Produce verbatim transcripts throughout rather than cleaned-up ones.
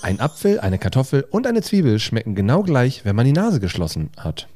Ein Apfel, eine Kartoffel und eine Zwiebel schmecken genau gleich, wenn man die Nase geschlossen hat.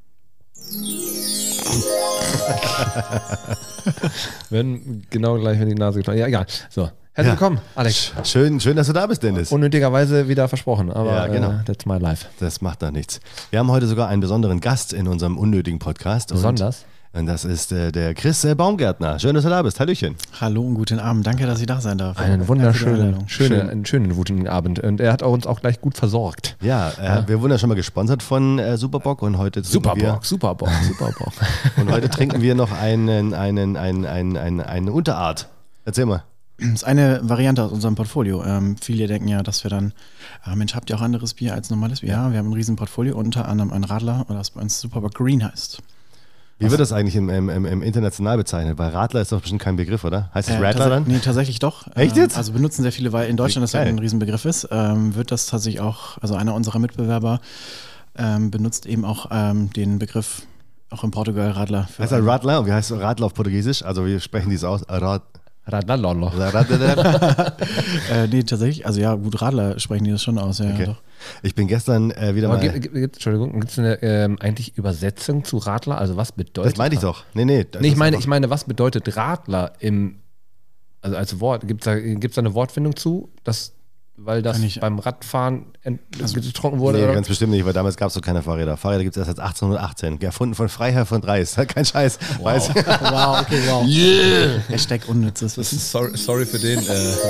wenn genau gleich, wenn die Nase geschlossen hat. Ja, egal. So. Herzlich Ja. willkommen, Alex. Schön, schön, dass du da bist, Dennis. Unnötigerweise wieder versprochen, aber Ja, genau. äh, that's my life. Das macht doch nichts. Wir haben heute sogar einen besonderen Gast in unserem unnötigen Podcast. Besonders? Und, und das ist äh, der Chris äh, Baumgärtner. Schön, dass du da bist. Hallöchen. Hallo und guten Abend. Danke, dass ich da sein darf. Einen Danke für die wunderschönen, Einladung. schöne, Schön. einen schönen guten Abend. Und er hat uns auch gleich gut versorgt. Ja, äh, Ja. wir wurden ja schon mal gesponsert von äh, Superbock und heute trinken wir, Superbock, Superbock, Superbock. und heute trinken wir noch einen, einen, einen, einen, einen, eine Unterart. Erzähl mal. Das ist eine Variante aus unserem Portfolio. Ähm, viele denken ja, dass wir dann, ah, Mensch, habt ihr auch anderes Bier als normales Bier? Ja, wir haben ein riesen Portfolio, unter anderem ein Radler, das bei uns Superbock Green heißt. Wie wird das eigentlich im, im, im, im international bezeichnet? Weil Radler ist doch bestimmt kein Begriff, oder? Heißt es Äh, Radler tats- dann? Nee, tatsächlich doch. Echt Ähm, jetzt? Also benutzen sehr viele, weil in Deutschland das ja Geil. ein Riesenbegriff ist, ähm, wird das tatsächlich auch, also einer unserer Mitbewerber ähm, benutzt eben auch ähm, den Begriff, auch in Portugal Radler. Für Heißt er Radler? Und wie heißt Radler auf Portugiesisch? Also wir sprechen dies aus. Rad, Radlalolo. Radler. äh, nee, tatsächlich, also ja, gut, Radler sprechen die das schon aus, ja, Okay. doch. Ich bin gestern äh, wieder Aber mal... gibt, gibt, Entschuldigung, gibt es eine ähm, eigentlich Übersetzung zu Radler? Also was bedeutet Das meinte ich doch. Nee, nee. das Nee, ich ist meine, einfach- ich meine, was bedeutet Radler im, also als Wort? Gibt es da, gibt's da eine Wortfindung zu, dass, weil das Kann ich- beim Radfahren ent, Also- getrunken wurde? Nee, oder? ganz bestimmt nicht, weil damals gab es doch keine Fahrräder. Fahrräder gibt es erst seit achtzehnhundertachtzehn. Erfunden von Freiherr von Dreis. Kein Scheiß. Weiß. Wow, okay, wow. Yeah. Hashtag unnützes Wissen. Sorry, sorry für den.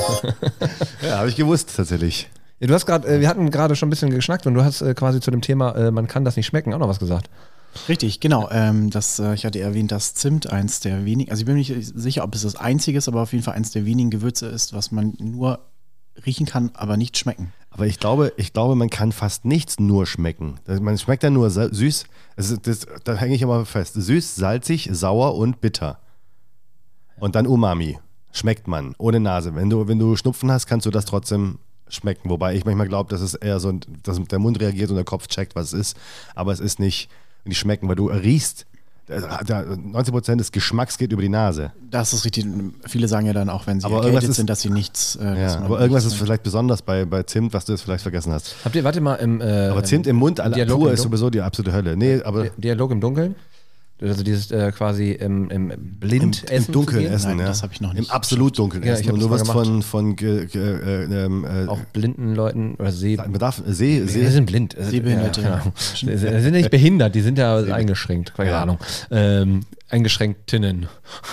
Äh. Ja, habe ich gewusst, tatsächlich. Ja, du hast gerade, äh, wir hatten gerade schon ein bisschen geschnackt und du hast äh, quasi zu dem Thema, äh, man kann das nicht schmecken, auch noch was gesagt. Richtig, genau. Ähm, das, äh, ich hatte erwähnt, dass Zimt eins der wenigen, also ich bin mir nicht sicher, ob es das einzige ist, aber auf jeden Fall eins der wenigen Gewürze ist, was man nur riechen kann, aber nicht schmecken. Aber ich glaube, ich glaube, man kann fast nichts nur schmecken. Das- Man schmeckt ja nur sa- süß. Also das, da hänge ich immer fest. Süß, salzig, sauer und bitter. Und dann Umami. Schmeckt man, ohne Nase. Wenn du, wenn du Schnupfen hast, kannst du das trotzdem schmecken. Wobei ich manchmal glaube, dass es eher so, ein- dass der Mund reagiert und der Kopf checkt, was es ist. Aber es ist nicht, nicht schmecken, weil du riechst. Da- da- neunzig Prozent des Geschmacks geht über die Nase. Das ist richtig. Viele sagen ja dann auch, wenn sie Aber erkältet irgendwas ist- sind, dass sie nichts. Äh, dass Ja, man aber irgendwas ist nichts- vielleicht besonders bei, bei Zimt, was du jetzt vielleicht vergessen hast. Habt ihr, warte mal, im äh, Aber Zimt im Mund, alle Dialog pur im ist Dun- sowieso die absolute Hölle. Nee, aber Di- Dialog im Dunkeln? Also dieses äh, quasi im, im im, Blindessen. im Dunkeln zu gehen? essen, Nein, ja. das hab ich noch Im nicht. absolut dunkeln Ja, ich essen. hab Und das du mal wirst gemacht. von, von ge, ge, äh, ähm, äh, Auch blinden Leuten oder seh man darf, See, Sie See, sind blind. Also, Sehbehinderte. Ja, genau. Sie sind nicht behindert, die sind ja eingeschränkt. Keine Ja. Ahnung. Ähm, eingeschränktinnen.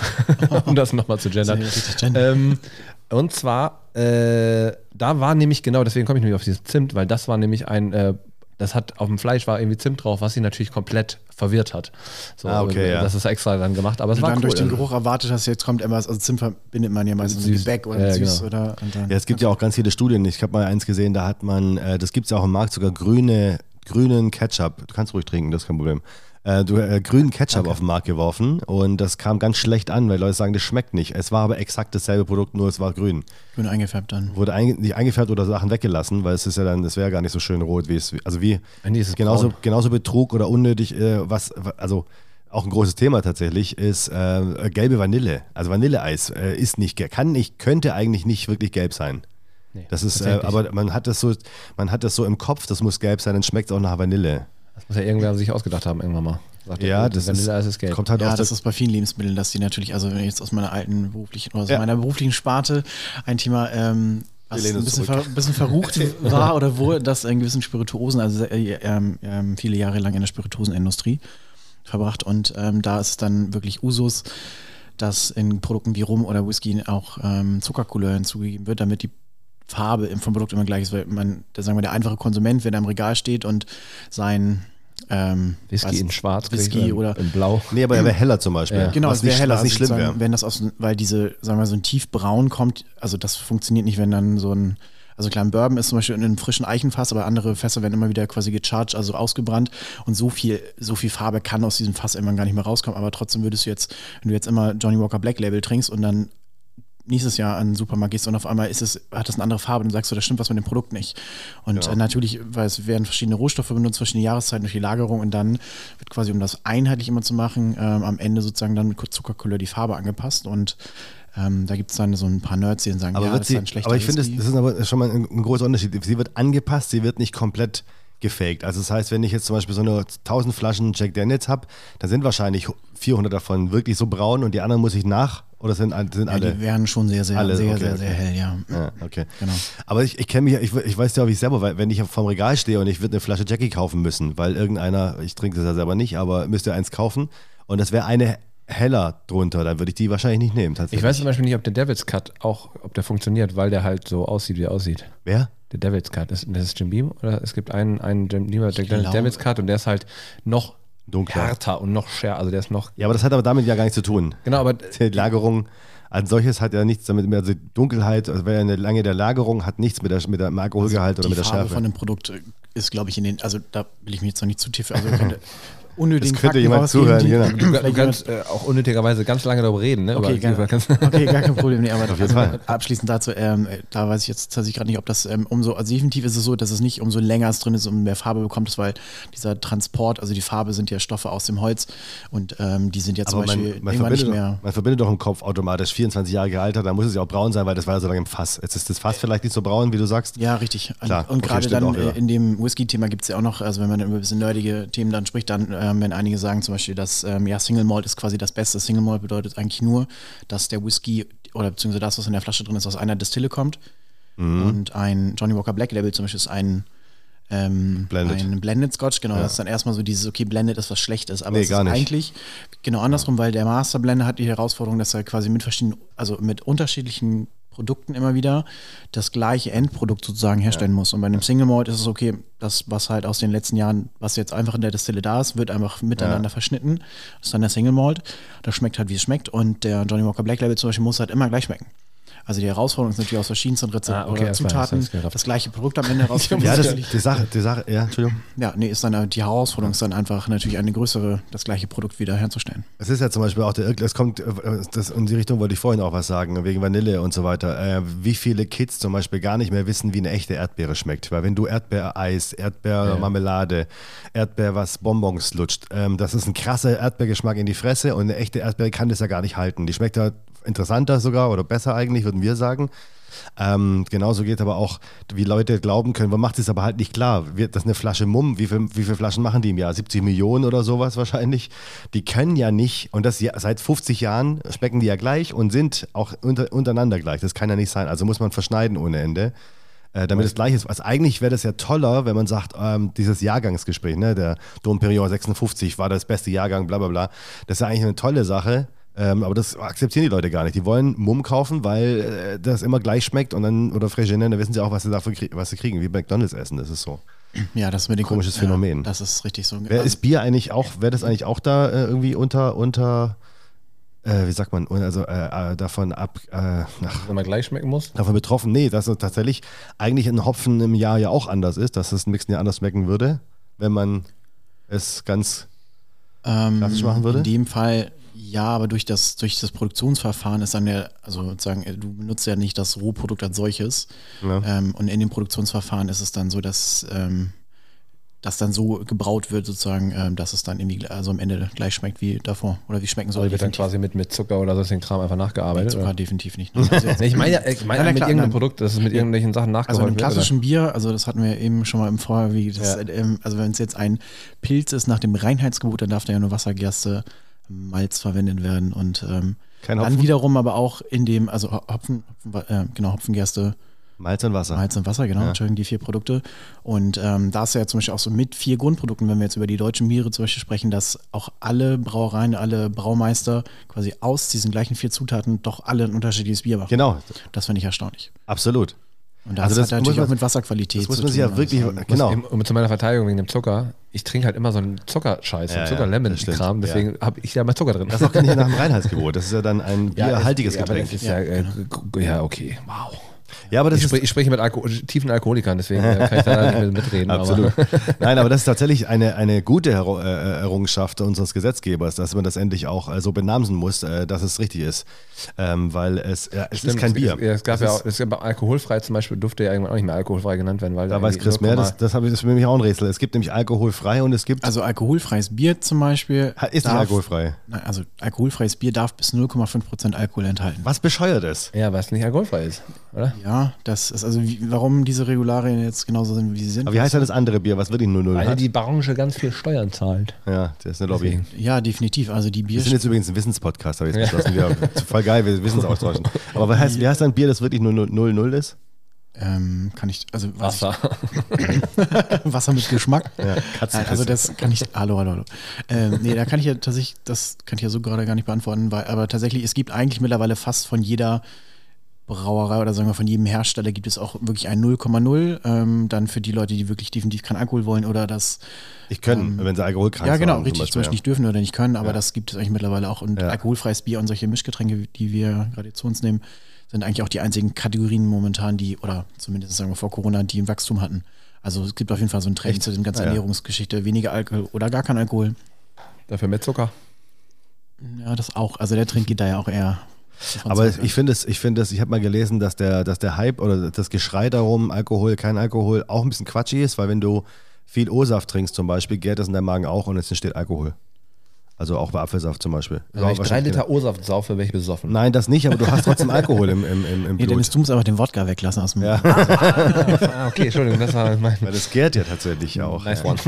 um das nochmal zu gendern. Sehr richtig gendern. Ähm, und zwar, äh, da war nämlich genau, deswegen komme ich nämlich auf dieses Zimt, weil das war nämlich ein, äh, das hat auf dem Fleisch war irgendwie Zimt drauf, was sie natürlich komplett verwirrt hat. So, Ah, okay, äh, ja. Das ist extra dann gemacht, aber es Wenn du war dann cool. durch den Geruch erwartet hast, jetzt kommt etwas, also Zimt verbindet man ja meistens mit Süß. Gebäck oder Ja, süß genau. oder. Und dann, Ja, es gibt ja auch ganz viele Studien. Ich habe mal eins gesehen, da hat man, äh, das gibt es ja auch im Markt, sogar grüne, grünen Ketchup. Du kannst ruhig trinken, das ist kein Problem. Äh, du, äh, grünen Ketchup auf den Markt geworfen und das kam ganz schlecht an, weil Leute sagen, das schmeckt nicht. Es war aber exakt dasselbe Produkt, nur es war grün. grün eingefärbt dann. Wurde einge nicht eingefärbt oder Sachen weggelassen, weil es ist ja dann, das wäre gar nicht so schön rot, wie es, also wie, Nee, es ist genauso, braun. genauso Betrug oder unnötig, äh, was, also auch ein großes Thema tatsächlich, ist äh, gelbe Vanille. Also Vanilleeis äh, ist nicht, ge- kann nicht, könnte eigentlich nicht wirklich gelb sein. Nee, Das ist, äh, tatsächlich. aber man hat das so, man hat das so im Kopf, das muss gelb sein, dann schmeckt es auch nach Vanille. Das muss ja irgendwer sich ausgedacht haben irgendwann mal. Sagt Ja, er, das Vanilleeis ist, ist gelb. kommt halt Ja, aus das der, ist bei vielen Lebensmitteln, dass die natürlich, also wenn ich jetzt aus meiner alten beruflichen, oder aus Ja. meiner beruflichen Sparte ein Thema, ähm, was lehnen ein uns bisschen, zurück. ver, ein bisschen verrucht war oder wurde, dass in gewissen Spirituosen, also äh, ähm, ähm, viele Jahre lang in der Spirituosenindustrie verbracht und ähm, da ist es dann wirklich Usus, dass in Produkten wie Rum oder Whisky auch ähm, Zuckercouleur hinzugegeben wird, damit die Farbe im- vom Produkt immer gleich ist, weil man, da sagen wir, der einfache Konsument, wenn er im Regal steht und sein ähm, Whisky weiß- in schwarz, Whisky oder in blau. nee, aber er wäre heller zum Beispiel. Ja. Genau, was es wäre nicht, heller. was nicht also schlimm wäre. sozusagen, wenn das aus, weil diese, sagen wir mal, so ein tiefbraun kommt, also das funktioniert nicht, wenn dann so ein, also klar, ein Bourbon ist zum Beispiel in einem frischen Eichenfass, aber andere Fässer werden immer wieder quasi gecharged, also ausgebrannt und so viel, so viel Farbe kann aus diesem Fass irgendwann gar nicht mehr rauskommen, aber trotzdem würdest du jetzt, wenn du jetzt immer Johnny Walker Black Label trinkst und dann nächstes Jahr an den Supermarkt gehst und auf einmal ist es, hat das eine andere Farbe und dann sagst du, da stimmt was mit dem Produkt nicht. Und Ja. äh, natürlich, weil es werden verschiedene Rohstoffe benutzt, verschiedene Jahreszeiten durch die Lagerung und dann wird quasi, um das einheitlich immer zu machen, ähm, am Ende sozusagen dann mit Zuckercouleur die Farbe angepasst und ähm, da gibt es dann so ein paar Nerds, die dann sagen, Aber, ja, wird das sie, ist ein schlechter aber ich finde, das, Whisky. das ist aber schon mal ein, ein großer Unterschied. Sie wird angepasst, sie wird nicht komplett gefaked. Also das heißt, wenn ich jetzt zum Beispiel so eine tausend Flaschen Jack Daniels habe, dann sind wahrscheinlich vierhundert davon wirklich so braun und die anderen muss ich nach, oder sind, sind Ja, alle? die werden schon sehr, sehr, Alle, sehr, okay, sehr, okay. sehr hell, ja. Ja, okay. Genau. Aber ich, ich kenne mich, ich, ich weiß ja auch, wie ich selber, weil wenn ich vorm Regal stehe und ich würde eine Flasche Jackie kaufen müssen, weil irgendeiner, ich trinke das ja selber nicht, aber müsste eins kaufen und das wäre eine heller drunter, dann würde ich die wahrscheinlich nicht nehmen. Tatsächlich. Ich weiß zum Beispiel nicht, ob der Devil's Cut auch, ob der funktioniert, weil der halt so aussieht, wie er aussieht. Wer? Der Devil's Cut, ist, das ist Jim Beam oder es gibt einen, einen Jim Beam, Jack Daniels glaube- Devil's Cut und der ist halt noch Dunkler. härter und noch schärfer, also der ist noch, Ja, aber das hat aber damit ja gar nichts zu tun. genau, aber Die Lagerung als solches hat ja nichts damit mehr, also Dunkelheit, also weil ja eine lange der Lagerung hat nichts mit, der, mit dem Alkoholgehalt oder Die mit der Farbe Schärfe. von dem Produkt ist, glaube ich, in den, also da will ich mich jetzt noch nicht zu tief, also könnte unnötigen Es könnte Fakten jemand rausgeben, zuhören, die- genau. du, du vielleicht kannst äh, auch unnötigerweise ganz lange darüber reden, ne? Okay, über, gar, über ganz, okay, gar kein Problem. Nee, aber Auf jeden also Fall. abschließend dazu, ähm, da weiß ich jetzt tatsächlich gerade nicht, ob das ähm, umso, also definitiv ist es so, dass es nicht umso länger es drin ist, umso mehr Farbe bekommt es, weil dieser Transport, also die Farbe sind ja Stoffe aus dem Holz und ähm, die sind ja zum Aber man, Beispiel man, irgendwann nicht verbindet mehr. doch, man verbindet doch im Kopf automatisch vierundzwanzig Jahre gealtert, da muss es ja auch braun sein, weil das war ja so lange im Fass. Jetzt ist das Fass vielleicht nicht so braun, wie du sagst. Ja, richtig. Klar, Und okay, gerade stimmt dann auch wieder. äh, in dem Whisky-Thema gibt es ja auch noch, also wenn man dann über ein bisschen nerdige Themen dann spricht, dann ähm, wenn einige sagen zum Beispiel, dass ähm, ja, Single Malt ist quasi das Beste. Single Malt bedeutet eigentlich nur, dass der Whisky oder beziehungsweise das, was in der Flasche drin ist, aus einer Distille kommt. Mhm. Und ein Johnny Walker Black Label zum Beispiel ist ein ähm, Blended. ein Blended Scotch, genau, Ja. das ist dann erstmal so dieses, okay, Blended ist was Schlechtes, aber Nee, es gar ist nicht. eigentlich genau andersrum, weil der Master Blender hat die Herausforderung, dass er quasi mit verschiedenen, also mit unterschiedlichen Produkten immer wieder das gleiche Endprodukt sozusagen herstellen muss. Und bei einem Single Malt ist es okay, das, was halt aus den letzten Jahren, was jetzt einfach in der Distille da ist, wird einfach miteinander Ja. verschnitten. Das ist dann der Single Malt. Das schmeckt halt, wie es schmeckt. Und der Johnny Walker Black Label zum Beispiel muss halt immer gleich schmecken. Also die Herausforderung ist natürlich aus verschiedensten Rezepten Ah, okay, oder das war- Zutaten das ist das gleiche Produkt am Ende rausfinden. Ja, Das das, ist die Sache, die Sache, ja, Entschuldigung. ja, nee, ist dann die Herausforderung ist dann einfach natürlich eine größere, das gleiche Produkt wieder herzustellen. Es ist ja zum Beispiel auch, der, es kommt, äh, das, in die Richtung wollte ich vorhin auch was sagen, wegen Vanille und so weiter. Äh, wie viele Kids zum Beispiel gar nicht mehr wissen, wie eine echte Erdbeere schmeckt. Weil wenn du Erdbeereis, Erdbeermarmelade, Erdbeer was Bonbons lutscht, ähm, das ist ein krasser Erdbeergeschmack in die Fresse und eine echte Erdbeere kann das ja gar nicht halten. Die schmeckt ja interessanter sogar oder besser eigentlich, würden wir sagen. Ähm, genauso geht aber auch, wie Leute glauben können, man macht es aber halt nicht klar. Wir, das ist eine Flasche Mumm, wie, viel, wie viele Flaschen machen die im Jahr? siebzig Millionen oder sowas wahrscheinlich. Die können ja nicht, und das ja, seit fünfzig Jahren schmecken die ja gleich und sind auch unter, untereinander gleich. Das kann ja nicht sein. Also muss man verschneiden ohne Ende. Äh, damit es gleich ist. Also eigentlich wäre das ja toller, wenn man sagt, ähm, dieses Jahrgangsgespräch, ne, der Dom Perignon sechsundfünfzig war das beste Jahrgang, bla bla bla. Das ist ja eigentlich eine tolle Sache. Ähm, aber das akzeptieren die Leute gar nicht. Die wollen Mumm kaufen, weil äh, das immer gleich schmeckt und dann, oder Frégénin, da wissen sie auch, was sie dafür krieg, was sie kriegen, wie McDonalds essen, das ist so. Ja, das mit den Komisches ja, Phänomen. Das ist richtig so. Wer ist Bier eigentlich auch, wäre das eigentlich auch da äh, irgendwie unter, unter, äh, wie sagt man, also äh, äh, davon ab, äh, ach, wenn man gleich schmecken muss. davon betroffen? Nee, dass es tatsächlich eigentlich ein Hopfen im Jahr ja auch anders ist, dass es ein Mixen ja anders schmecken würde, wenn man es ganz ähm, klassisch machen würde? In dem Fall ja, aber durch das, durch das Produktionsverfahren ist dann ja, also sozusagen, du benutzt ja nicht das Rohprodukt als solches. Ja. Ähm, und in dem Produktionsverfahren ist es dann so, dass ähm, das dann so gebraut wird, sozusagen, ähm, dass es dann irgendwie also am Ende gleich schmeckt wie davor. Oder wie schmecken soll. Oder wird dann quasi mit, mit Zucker oder sonstigen Kram einfach nachgearbeitet? Zucker Oder? definitiv nicht. Ne? Also jetzt, Nee, ich meine ja, ich meine Ja, na mit klar, irgendeinem nein. Produkt, dass es mit irgendwelchen Sachen Also nachgeholt in einem wird. klassischen Bier, also das hatten wir eben schon mal im Vorher, wie das, Ja. ähm, also wenn es jetzt ein Pilz ist nach dem Reinheitsgebot, dann darf da ja nur Wassergerste, Malz verwendet werden und ähm, Kein dann Hopfen? wiederum aber auch in dem, also Hopfen, Hopfen äh, genau, Hopfengerste, Malz und Wasser. Malz und Wasser, genau, Ja. Entschuldigung, die vier Produkte. Und ähm, da ist ja zum Beispiel auch so mit vier Grundprodukten, wenn wir jetzt über die deutschen Biere zum Beispiel sprechen, dass auch alle Brauereien, alle Braumeister quasi aus diesen gleichen vier Zutaten doch alle ein unterschiedliches Bier machen. Genau, Das finde ich erstaunlich. absolut. Und das, Also das hat natürlich muss man- auch mit Wasserqualität Das muss zu man sich tun. ja wirklich, Also, genau. Und, und zu meiner Verteidigung wegen dem Zucker, ich trinke halt immer so einen Zuckerscheiß, so Ja, einen ja, Zucker-Lemon-Kram, das stimmt, deswegen habe ich ja mal Zucker drin. Das ist auch nicht nach dem Reinheitsgebot. Das ist ja dann ein bierhaltiges ja, aber Getränk. das ist ja, äh, g- ja, okay, wow. Ja, aber das Ich, ist sprich, ich spreche mit Alko tiefen Alkoholikern, deswegen äh, kann ich da nicht mit mitreden. absolut. Aber Nein, aber das ist tatsächlich eine, eine gute Erru- äh, Errungenschaft unseres Gesetzgebers, dass man das endlich auch äh, so benamsen muss, äh, dass es richtig ist. Ähm, weil es, äh, es ist kein Bier. Es, es gab Es ja ist- auch, es gab alkoholfrei zum Beispiel, durfte ja irgendwann auch nicht mehr alkoholfrei genannt werden, weil Da weiß irgendwie Chris mehr, das, null Komma- das, habe ich- das ist für mich auch ein Rätsel. Es gibt nämlich alkoholfrei und es gibt. Also alkoholfreies Bier zum Beispiel. ist nicht darf- alkoholfrei. Nein, also alkoholfreies Bier darf bis null Komma fünf Prozent Alkohol enthalten. Was bescheuert ist. Ja, weil es nicht alkoholfrei ist, oder? Ja, das ist also, wie, warum diese Regularien jetzt genauso sind, wie sie sind. Aber wie heißt denn das andere Bier, was wirklich null null Weil hat? die Branche ganz viel Steuern zahlt. Ja, das ist eine Lobby. Deswegen. Ja, definitiv. Also die Bier. Wir sind jetzt übrigens ein Wissenspodcast, habe ich jetzt beschlossen. Ja. Voll geil, wir wissen es austauschen. Aber was heißt, wie heißt ein Bier, das wirklich nur null null ist? Ähm, kann ich, also weiß Wasser. Ich, Wasser mit Geschmack. Ja, Nein, Katzenpisse. also das kann ich, hallo, hallo, hallo. Ähm, nee, da kann ich ja tatsächlich, das kann ich ja so gerade gar nicht beantworten, weil, aber tatsächlich, es gibt eigentlich mittlerweile fast von jeder Brauerei oder sagen wir von jedem Hersteller gibt es auch wirklich ein null Komma null, ähm, dann für die Leute, die wirklich definitiv keinen Alkohol wollen oder das. Ich können, Ähm, wenn sie alkoholkrank Ja, genau, waren, richtig, zum Beispiel nicht dürfen oder nicht können, aber Ja. das gibt es eigentlich mittlerweile auch. Und Ja. alkoholfreies Bier und solche Mischgetränke, die wir gerade zu uns nehmen, sind eigentlich auch die einzigen Kategorien momentan, die, oder zumindest sagen wir vor Corona, die ein Wachstum hatten. Also es gibt auf jeden Fall so einen Trend Echt? zu dem ganzen Ah, ja. Ernährungsgeschichte, weniger Alkohol oder gar kein Alkohol. Dafür mehr Zucker. Ja, das auch. Also der Trend geht da ja auch eher. von Aber Zucker. ich finde es, ich finde es, ich habe mal gelesen, dass der, dass der Hype oder das Geschrei darum, Alkohol, kein Alkohol, auch ein bisschen quatschig ist, weil wenn du viel O-Saft trinkst zum Beispiel, gärt das in deinem Magen auch und es entsteht Alkohol. Also auch bei Apfelsaft zum Beispiel. Wenn ich drei wahrscheinlich- Liter O-Saft saufe, wäre ich besoffen. Nein, das nicht, aber du hast trotzdem Alkohol im, im, im, im Nee, Dennis, Blut. du musst aber den Wodka weglassen aus dem. Ja. Ah, okay, Entschuldigung, das war mein. Weil das gärt ja tatsächlich auch. Nice ja. one.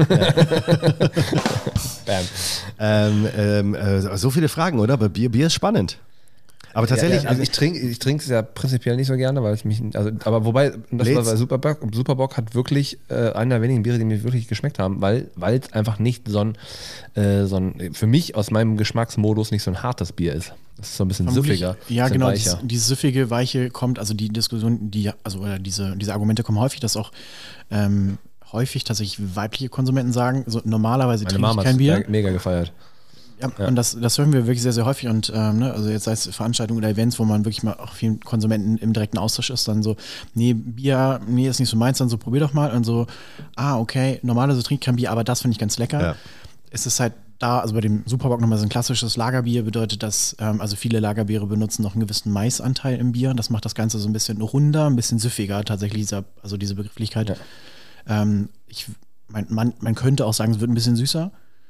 Bam. Ähm, ähm, äh, so viele Fragen, oder? Aber Bier, Bier ist spannend. Aber tatsächlich, Ja, ja, also ich trinke ich trinke es ja prinzipiell nicht so gerne, weil es mich, also, aber wobei, das Lädst- war bei Superbock, Superbock hat wirklich äh, einer der wenigen Biere, die mir wirklich geschmeckt haben, weil weil es einfach nicht so ein, äh, so ein, für mich aus meinem Geschmacksmodus nicht so ein hartes Bier ist. Das ist so ein bisschen Vermutlich- süffiger. Ja, bisschen genau. weicher. Dieses, dieses süffige, weiche kommt, also die Diskussion, die, also oder diese, diese Argumente kommen häufig, dass auch ähm, häufig tatsächlich weibliche Konsumenten sagen, so normalerweise Meine trinke Mama ich kein hat Bier. mega gefeiert. Ja, und das, das hören wir wirklich sehr, sehr häufig und ähm, ne, also jetzt sei es Veranstaltungen oder Events, wo man wirklich mal auch vielen Konsumenten im direkten Austausch ist, dann so, nee, Bier, nee, ist nicht so meins, dann so, probier doch mal und so, ah, okay, normalerweise trinke ich kein Bier, aber das finde ich ganz lecker. Ja. Es ist halt da, also bei dem Superbock nochmal so ein klassisches Lagerbier bedeutet, dass ähm, also viele Lagerbiere benutzen noch einen gewissen Maisanteil im Bier, das macht das Ganze so ein bisschen runder, ein bisschen süffiger, tatsächlich dieser, also diese Begrifflichkeit. Ja. Ähm, ich, man, man, man könnte auch sagen, es wird ein bisschen süßer.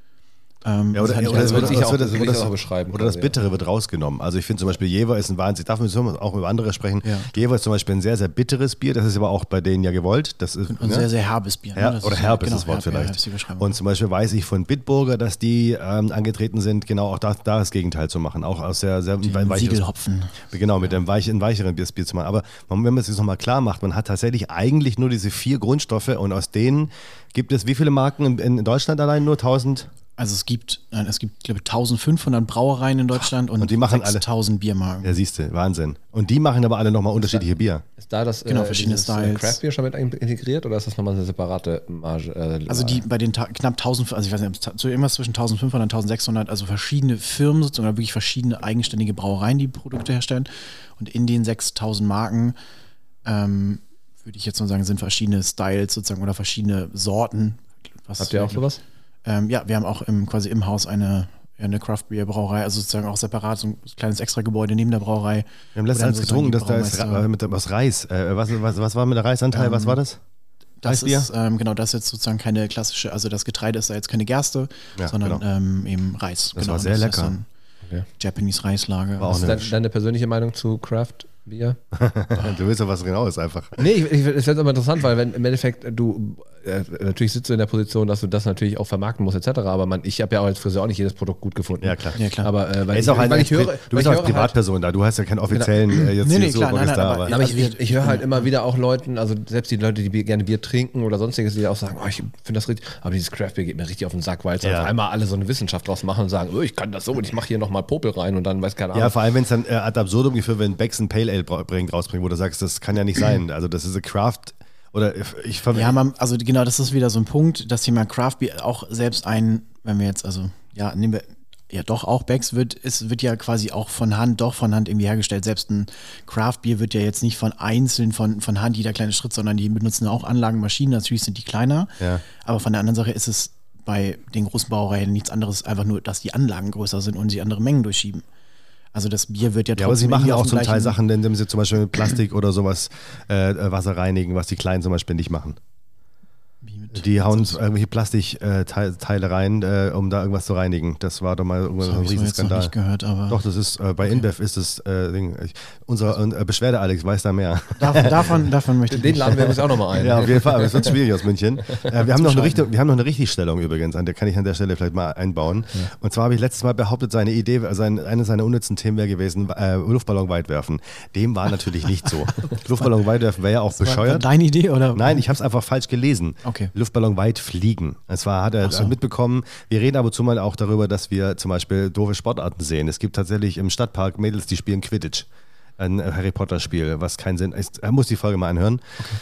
Ähm, Ja, oder, das ist halt oder, nicht das, ganz wird, würde ich das, auch- wird, das, würde ich oder, auch das, beschreiben oder das quasi, Bittere wird rausgenommen. Also ich finde zum Beispiel Jever ist ein Wahnsinn, darf man auch über andere sprechen. Ja. Jever ist zum Beispiel ein sehr, sehr bitteres Bier, das ist aber auch bei denen ja gewollt. Das ist, Und ne? sehr, sehr herbes Bier. Ne? Her Das oder ist- herb ist genau, das Wort herb, ja, vielleicht. ist die Beschreibung. Und zum Beispiel weiß ich von Bitburger, dass die ähm, angetreten sind, genau auch da, da das Gegenteil zu machen. Auch aus sehr, sehr Den weicheres- Siegelhopfen. Genau, mit dem weichen, weicheren Bier, Bier zu machen. Aber man, wenn man es jetzt nochmal klar macht, man hat tatsächlich eigentlich nur diese vier Grundstoffe und aus denen gibt es wie viele Marken in, in Deutschland allein? Nur tausend? Also es gibt, äh, es gibt, glaube ich, eintausendfünfhundert Brauereien in Deutschland und, Und die machen alle- sechstausend Biermarken. Ja, siehst du, Wahnsinn. Und die machen aber alle nochmal unterschiedliche Bier. Ist da das Genau, äh, verschiedene dieses, äh, Styles. Craft Beer schon mit integriert oder ist das nochmal eine separate Marge? Äh, Also die bei den ta- knapp tausend, also ich weiß nicht, so irgendwas zwischen eintausendfünfhundert und eintausendsechshundert, also verschiedene Firmen sozusagen, oder wirklich verschiedene eigenständige Brauereien, die Produkte herstellen. Und in den sechstausend Marken, ähm, würde ich jetzt mal sagen, sind verschiedene Styles sozusagen oder verschiedene Sorten. Was Habt ihr auch sowas? Ähm, ja, wir haben auch im, quasi im Haus eine, ja, eine Craft Beer Brauerei, also sozusagen auch separat, so ein kleines Extragebäude neben der Brauerei. Wir haben letztens Wo dann eins getrunken, dass sozusagen da die ist Ra Braumeister- mit, aus Reis. Äh, was, was, was war mit der Reisanteil? Ähm, was war das? Das Reisbier? ist, ähm, genau, das ist jetzt sozusagen keine klassische, also das Getreide ist da jetzt keine Gerste, Ja, sondern genau. ähm, eben Reis. Das genau, war sehr ist lecker. so ein Okay. Japanese Reislager. War auch Was ist eine- dein, deine persönliche Meinung zu Craft Bier? Du willst ja was genau ist einfach. Nee, ich, ich, es wird aber interessant, weil wenn im Endeffekt du, äh, natürlich sitzt du in der Position, dass du das natürlich auch vermarkten musst, et cetera. Aber man, ich habe ja auch als Friseur auch nicht jedes Produkt gut gefunden. Ja, klar. Ja, klar. Aber äh, weil Er ist auch ein, weil ich höre, du weil bist ich auch als höre Privatperson da. Du hast ja keinen offiziellen äh, jetzt Nee, nee, hier so klar, nein, nein, da, aber- Aber Also ich, wir- ich, ich höre halt immer wieder auch Leuten, also selbst die Leute, die Bier, gerne Bier trinken oder sonstiges, die auch sagen, oh, ich finde das richtig, aber dieses Craft Beer geht mir richtig auf den Sack, weil es Ja. auf einmal alle so eine Wissenschaft draus machen und sagen, oh, ich kann das so und ich mache hier nochmal Popel rein und dann weiß keine Ahnung. Ja, vor allem, wenn es dann äh, ad absurdum geführt, wenn Becks ein Pale Ale bra- bringt, rausbringt, wo du sagst, das kann ja nicht sein. Also das ist eine Craft oder ich ver- Ja, man, also genau, das ist wieder so ein Punkt, das Thema Craft Beer auch selbst ein, wenn wir jetzt, also ja, nehmen wir ja doch auch Becks wird, es wird ja quasi auch von Hand, doch von Hand irgendwie hergestellt. Selbst ein Craft-Bier wird ja jetzt nicht von einzeln, von, von Hand jeder kleine Schritt, sondern die benutzen auch Anlagen, Maschinen, natürlich sind die kleiner. Ja. Aber von der anderen Sache ist es bei den großen Brauereien nichts anderes, einfach nur, dass die Anlagen größer sind und sie andere Mengen durchschieben. Also das Bier wird ja trotzdem. Ja, aber sie machen irgendwie auch auf dem zum Teil gleichen- Sachen, indem sie zum Beispiel mit Plastik oder sowas äh, Wasser reinigen, was die Kleinen zum Beispiel nicht machen. Wie mit- Die hauen irgendwelche Plastikteile rein, äh, um da irgendwas zu reinigen. Das war doch mal irgendwann Das so ein habe ich so jetzt noch Riesenskandal. nicht gehört, aber Doch, das ist äh, bei InBev ist das äh, Ding. Ich, unser äh, Beschwerde-Alex weiß da mehr. davon, davon, davon möchte ich Den nicht. laden wir uns auch nochmal ein. Ja, auf jeden Fall, aber es wird schwierig aus München. Äh, wir, haben noch eine Schade. Richtung, wir haben noch eine Richtigstellung übrigens, an der kann ich an der Stelle vielleicht mal einbauen. Und zwar habe ich letztes Mal behauptet, seine Idee, sein, eine seiner unnützen Themen wäre gewesen, äh, Luftballon weit werfen. Dem war natürlich nicht so. Luftballon weit werfen wäre ja auch War, war bescheuert. deine Idee oder? Nein, ich habe es einfach falsch gelesen. Okay. Luftballon weit fliegen. Es war, hat er so. mitbekommen. Wir reden ab und zu mal auch darüber, dass wir zum Beispiel doofe Sportarten sehen. Es gibt tatsächlich im Stadtpark Mädels, die spielen Quidditch. Ein Harry Potter Spiel, was keinen Sinn ist. Er muss die Folge mal anhören.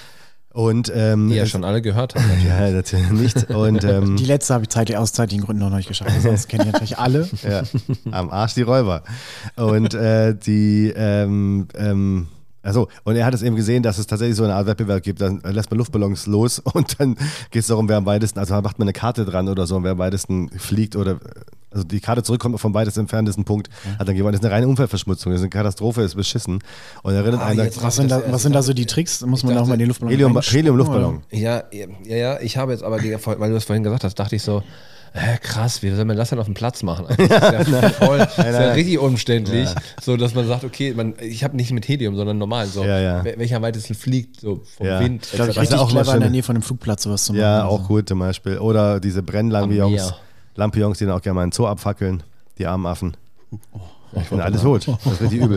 Und ähm, Die ja es- schon alle gehört haben. natürlich. ja, natürlich nicht. Und ähm, Die letzte habe ich zeitlich aus zeitlichen Gründen noch nicht geschafft. Sonst kennen die natürlich alle. ja, am Arsch die Räuber. Und äh, die, ähm, ähm, also, und er hat es eben gesehen, dass es tatsächlich so eine Art Wettbewerb gibt. Dann lässt man Luftballons los und dann geht es darum, wer am weitesten, also macht man eine Karte dran oder so, und wer am weitesten fliegt oder, also die Karte zurückkommt vom weitest entferntesten Punkt, hat dann gewonnen. Das ist eine reine Umweltverschmutzung, das ist eine Katastrophe, ist beschissen. Und erinnert Ah, einen an jetzt Was sind, da, was sind da so die Tricks? Da muss man dachte, auch mal in den Luftballon Helium, reinstecken, Helium-Luftballon. Ja, ja, ja, ich habe jetzt aber, die, weil du das vorhin gesagt hast, dachte ich so, äh, krass, wie soll man das denn auf dem Platz machen? Eigentlich ist ja voll, ist ja richtig umständlich, so dass man sagt, okay, man, ich habe nicht mit Helium, sondern normal, so Ja, ja. wel- welcher am weitesten fliegt, so vom Ja. Wind. Ich glaube, Was richtig ja auch mal clever in der schön- Nähe von einem Flugplatz sowas zu machen. Ja, Also. auch gut zum Beispiel. Oder diese Am Brennlampions, Meer. Lampions, die dann auch gerne mal einen Zoo abfackeln, die armen Affen. Ich Und alles tot. Das wird die übel.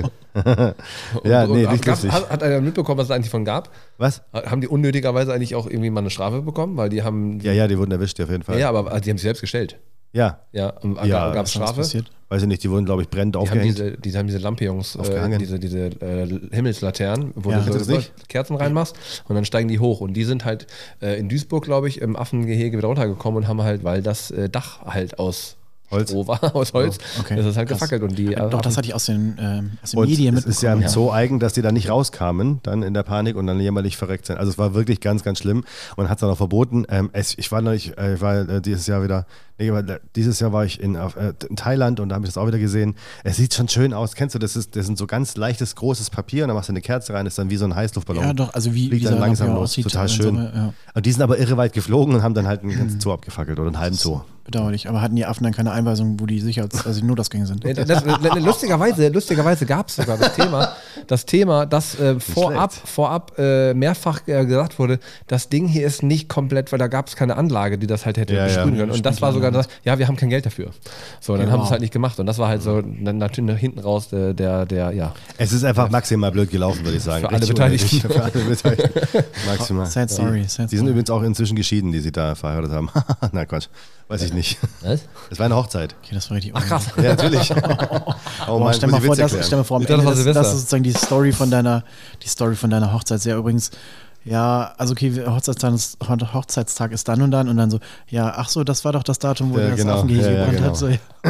ja, und, nee, und, nicht gab's- lustig. Hat, hat einer mitbekommen, was es eigentlich von gab? Was? Haben die unnötigerweise eigentlich auch irgendwie mal eine Strafe bekommen? Weil die haben, Ja, ja, die wurden erwischt, auf jeden Fall. ja, ja, aber die haben sich selbst gestellt. Ja, Ja, und Ja, gab es Was ist Strafe? passiert? weiß ich nicht, die wurden, glaube ich, brennend Die haben aufgehängt. diese, die haben diese Lampions, äh, Aufgehangen. diese, diese äh, Himmelslaternen, wo Ja, du das so nicht? Kerzen reinmachst und dann steigen die hoch. Und die sind halt äh, in Duisburg, glaube ich, im Affengehege wieder runtergekommen und haben halt, weil das äh, Dach halt aus Holz? Stroh war, aus Holz, Okay, das ist halt krass. gefackelt. Und die, Doch, das hatte ich aus den, ähm, aus den Und Medien es ist ja im mitbekommen. Zoo eigen, dass die da nicht rauskamen, dann in der Panik und dann jämmerlich verreckt sind. Also es war wirklich ganz, ganz schlimm und hat es dann auch verboten. Ähm, es, ich war neulich, äh, ich war äh, dieses Jahr wieder, nee, aber, äh, dieses Jahr war ich in, auf, äh, in Thailand und da habe ich das auch wieder gesehen. Es sieht schon schön aus. Kennst du, das ist, das sind so ganz leichtes, großes Papier und dann machst du eine Kerze rein, das ist dann wie so ein Heißluftballon. Ja, doch, also wie, Fliegt wie dann so ein langsam Lampion los. aussieht, Total in schön. Summe, ja. Und die sind aber irre weit geflogen und haben dann halt einen ganzen Zoo abgefackelt oder einen halben Zoo. Bedauerlich. Aber hatten die Affen dann keine Einweisung, wo die Sicherheits-, also die Notausgänge sind? Nee, das, das, lustigerweise lustigerweise gab es sogar das Thema, das Thema, dass äh, vorab, vorab äh, mehrfach äh, gesagt wurde, das Ding hier ist nicht komplett, weil da gab es keine Anlage, die das halt hätte Ja, ja. besprühen können. Und das war sogar das, ja, wir haben kein Geld dafür. So, dann Okay, haben sie wow. es halt nicht gemacht. Und das war halt so, dann natürlich nach hinten raus äh, der, der, ja. Es ist einfach maximal blöd gelaufen, würde ich sagen. Für alle Richtig Beteiligten. unnötig. Für alle Beteiligten. Maximal. Sad story, sad Die sind story. übrigens auch inzwischen geschieden, die sie da verheiratet haben. Na Quatsch, weiß ich nicht. Was? Es war eine Hochzeit. Okay, das war richtig Ach krass. Ja, natürlich. Oh Boah, Mann, stell muss mal ich vor, Witze das, erklären. stell mal vor, am Ich dachte, Ende, das war das, das Silvester. ist sozusagen die Story von deiner, die Story von deiner Hochzeit. Sehr übrigens, ja, also okay, Hochzeitstag ist, Hochzeitstag ist dann und dann und dann so, ja, ach so, das war doch das Datum, wo Ja, der das genau. Affengehege Ja, ja, gebrannt genau. hat. So,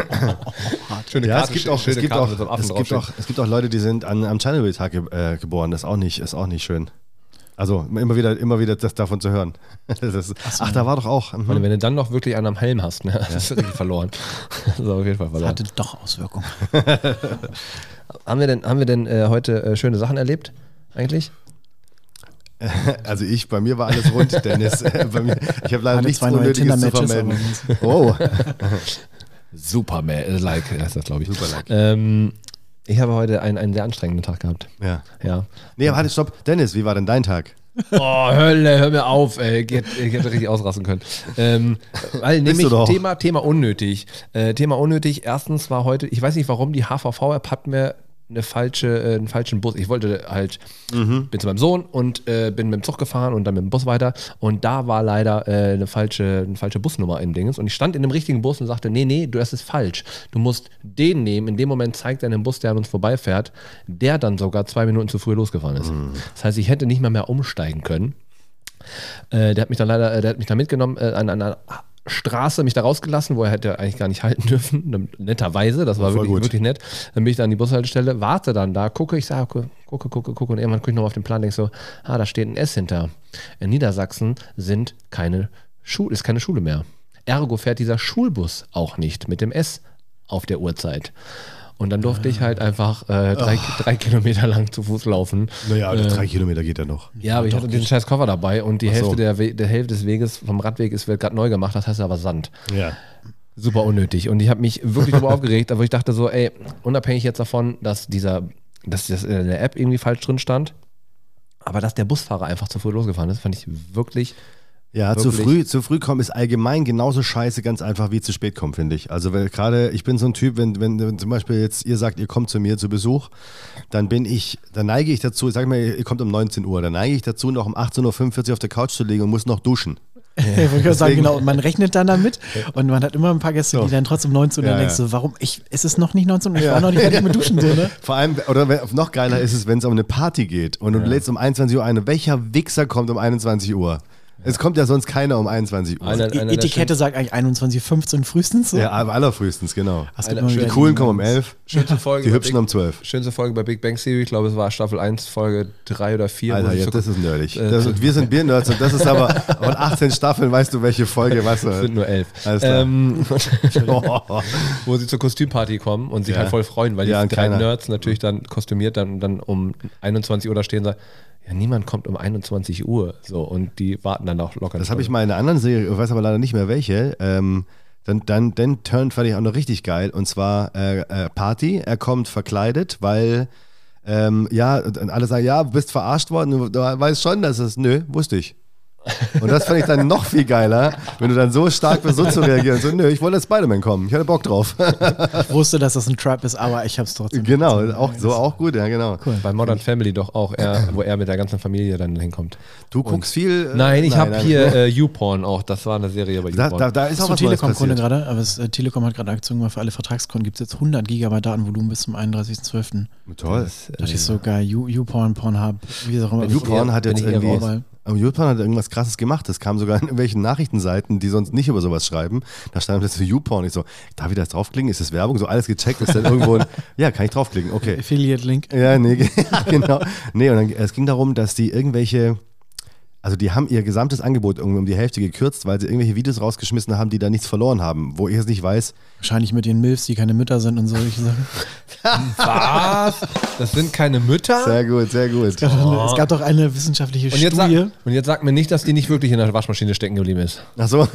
ja. Schöne Ja, Karte, es gibt auch, es schöne gibt Karte auch, mit so einem Affen es gibt draufstehen. auch, es gibt auch Leute, die sind an, am Tschernobyl-Tag ge äh, geboren. Das ist auch nicht, ist auch nicht schön. Also immer wieder, immer wieder das davon zu hören. Das ist, ach, da war doch auch. Mhm. Und wenn du dann noch wirklich einen am Helm hast, ne, das ist wirklich verloren. Das ist auf jeden Fall verloren. Hatte doch Auswirkungen. Haben wir denn, haben wir denn äh, heute äh, schöne Sachen erlebt, eigentlich? Also ich, bei mir war alles rund, Dennis. bei mir, ich habe leider Hatte nichts zwei neue Unnötiges zu Tinder-Matches, vermelden. aber Oh, Superman, äh, like, heißt das, glaube ich. Super like. Ähm, ich habe heute einen, einen sehr anstrengenden Tag gehabt. ja. Ja. Nee, aber halt, stopp. Dennis, wie war denn dein Tag? Oh, Hölle, hör mir auf, ey. Ich hätte, ich hätte richtig ausrasten können. Ähm, weil Bist nämlich du doch. Thema, Thema unnötig. Äh, Thema unnötig. Erstens war heute, ich weiß nicht warum, die H V V-App hat mir eine falsche, äh, einen falschen Bus. Ich wollte halt, Mhm. bin zu meinem Sohn und äh, bin mit dem Zug gefahren und dann mit dem Bus weiter. Und da war leider äh, eine, falsche, eine falsche Busnummer im Dingens. Und ich stand in dem richtigen Bus und sagte, nee, nee, du, das ist falsch. Du musst den nehmen. In dem Moment zeigt er einen Bus, der an uns vorbeifährt, der dann sogar zwei Minuten zu früh losgefahren ist. Das heißt, ich hätte nicht mal mehr umsteigen können. Äh, der hat mich dann leider, äh, der hat mich dann mitgenommen äh, an einer Straße mich da rausgelassen, wo er hätte eigentlich gar nicht halten dürfen, netterweise, das war Voll wirklich, gut. wirklich nett. Dann bin ich da an die Bushaltestelle, warte dann da, gucke, ich sage, gucke, gucke, gucke und irgendwann gucke ich noch auf den Plan und denke so, ah, da steht ein S hinter. In Niedersachsen sind keine Schule, ist keine Schule mehr. Ergo fährt dieser Schulbus auch nicht mit dem S auf der Uhrzeit. Und dann durfte ich halt einfach äh, drei, drei Kilometer lang zu Fuß laufen. Naja, äh, drei Kilometer geht ja noch. Ja, aber ich hatte diesen scheiß Koffer dabei und die Ach so. Hälfte der, We der Hälfte des Weges vom Radweg ist wird gerade neu gemacht, das heißt aber Sand. Ja. Super unnötig. Und ich habe mich wirklich darüber aufgeregt, aber ich dachte so, ey, unabhängig jetzt davon, dass dieser, dass das in der App irgendwie falsch drin stand, aber dass der Busfahrer einfach zu früh losgefahren ist, fand ich wirklich. Ja, zu Wirklich? früh, zu früh kommen ist allgemein genauso scheiße, ganz einfach wie zu spät kommen, finde ich. Also weil gerade, ich bin so ein Typ, wenn, wenn, wenn zum Beispiel jetzt ihr sagt, ihr kommt zu mir zu Besuch, dann bin ich, dann neige ich dazu, ich sag mal, ihr kommt um neunzehn Uhr, dann neige ich dazu, noch um achtzehn Uhr fünfundvierzig auf der Couch zu liegen und muss noch duschen. Ich wollte gerade sagen, Deswegen- genau, und man rechnet dann damit und man hat immer ein paar Gäste, die So. dann trotzdem neunzehn Uhr, Ja, dann denkst ja. du, warum, ich, ist es noch nicht neunzehn Uhr, ich Ja. war noch nicht fertig mit Duschen, so, ne? Vor allem, oder wenn, noch geiler ist es, wenn es um eine Party geht und du lädst um einundzwanzig Uhr ein. Welcher Wichser kommt um einundzwanzig Uhr? Es kommt ja sonst keiner um einundzwanzig Uhr. Einer- Die einer der Etikette sagt eigentlich einundzwanzig Uhr fünfzehn frühestens, so. Ja, aber allerfrühestens, genau. Es gibt Einer immer schön- wieder Die coolen die- kommen um elf, Schönste Folge die bei hübschen Big- um zwölf. Schönste Folge bei Big Bang Theory, ich glaube, es war Staffel eins, Folge drei oder vier. Alter, wo sie jetzt, so- das ist nerdig. Äh, Das, wir sind Bier-Nerds und das ist aber von achtzehn Staffeln, weißt du, welche Folge, weißt Es sind du. nur elf. Alles klar. Ähm, Oh, wo sie zur Kostümparty kommen und sich Ja. halt voll freuen, weil Ja, die und drei keiner- Nerds natürlich dann kostümiert dann, dann um einundzwanzig Uhr da stehen und sagen, ja, niemand kommt um einundzwanzig Uhr. So, und die warten dann auch locker. das habe ich mal in einer anderen Serie, ich weiß aber leider nicht mehr welche. Ähm, dann, dann, den Turn fand ich auch noch richtig geil. Und zwar äh, äh, Party. Er kommt verkleidet, weil ähm, ja, und alle sagen, ja, du bist verarscht worden. Du, du weißt schon, dass es, nö, wusste ich. Und das fand ich dann noch viel geiler, wenn du dann so stark bist, so zu reagieren. So, nö, ich wollte als Spider-Man kommen. Ich hatte Bock drauf. Ich wusste, dass das ein Trap ist, aber ich hab's trotzdem. Genau, auch, so auch gut, ja, genau. Cool. Bei Modern Family doch auch, er, wo er mit der ganzen Familie dann hinkommt. Du guckst viel. äh, Nein, ich habe nein. hier äh, YouPorn auch, das war eine Serie bei Da, YouPorn. da, da ist Ist auch so was Neues Telekom-Kunde passiert. gerade, aber es, äh, Telekom hat gerade Aktion gemacht für alle Vertragskunden, gibt es jetzt hundert Gigabyte Datenvolumen bis zum einunddreißigsten zwölften Toll. Das, Das äh, ist so geil. You- YouPorn, Pornhub, wie auch immer. Wenn YouPorn hat wenn jetzt ich eher irgendwie. raus- Aber YouPorn hat irgendwas Krasses gemacht. Das kam sogar in irgendwelchen Nachrichtenseiten, die sonst nicht über sowas schreiben. Da stand jetzt YouPorn. Ich so, darf ich das draufklicken? Ist das Werbung? So alles gecheckt. Ist dann irgendwo ein, ja, kann ich draufklicken. Okay. Affiliate-Link. Ja, nee, genau. Nee, und dann, es ging darum, dass die irgendwelche, also die haben ihr gesamtes Angebot irgendwie um die Hälfte gekürzt, weil sie irgendwelche Videos rausgeschmissen haben, die da nichts verloren haben. Wo ich es nicht weiß. Wahrscheinlich mit den Milfs, die keine Mütter sind und solche Sachen. Was? Das sind keine Mütter? Sehr gut, sehr gut. Es gab, doch, es gab doch eine wissenschaftliche Und jetzt, sag, Studie. und jetzt sag mir nicht, dass die nicht wirklich in der Waschmaschine stecken geblieben ist. Ach so,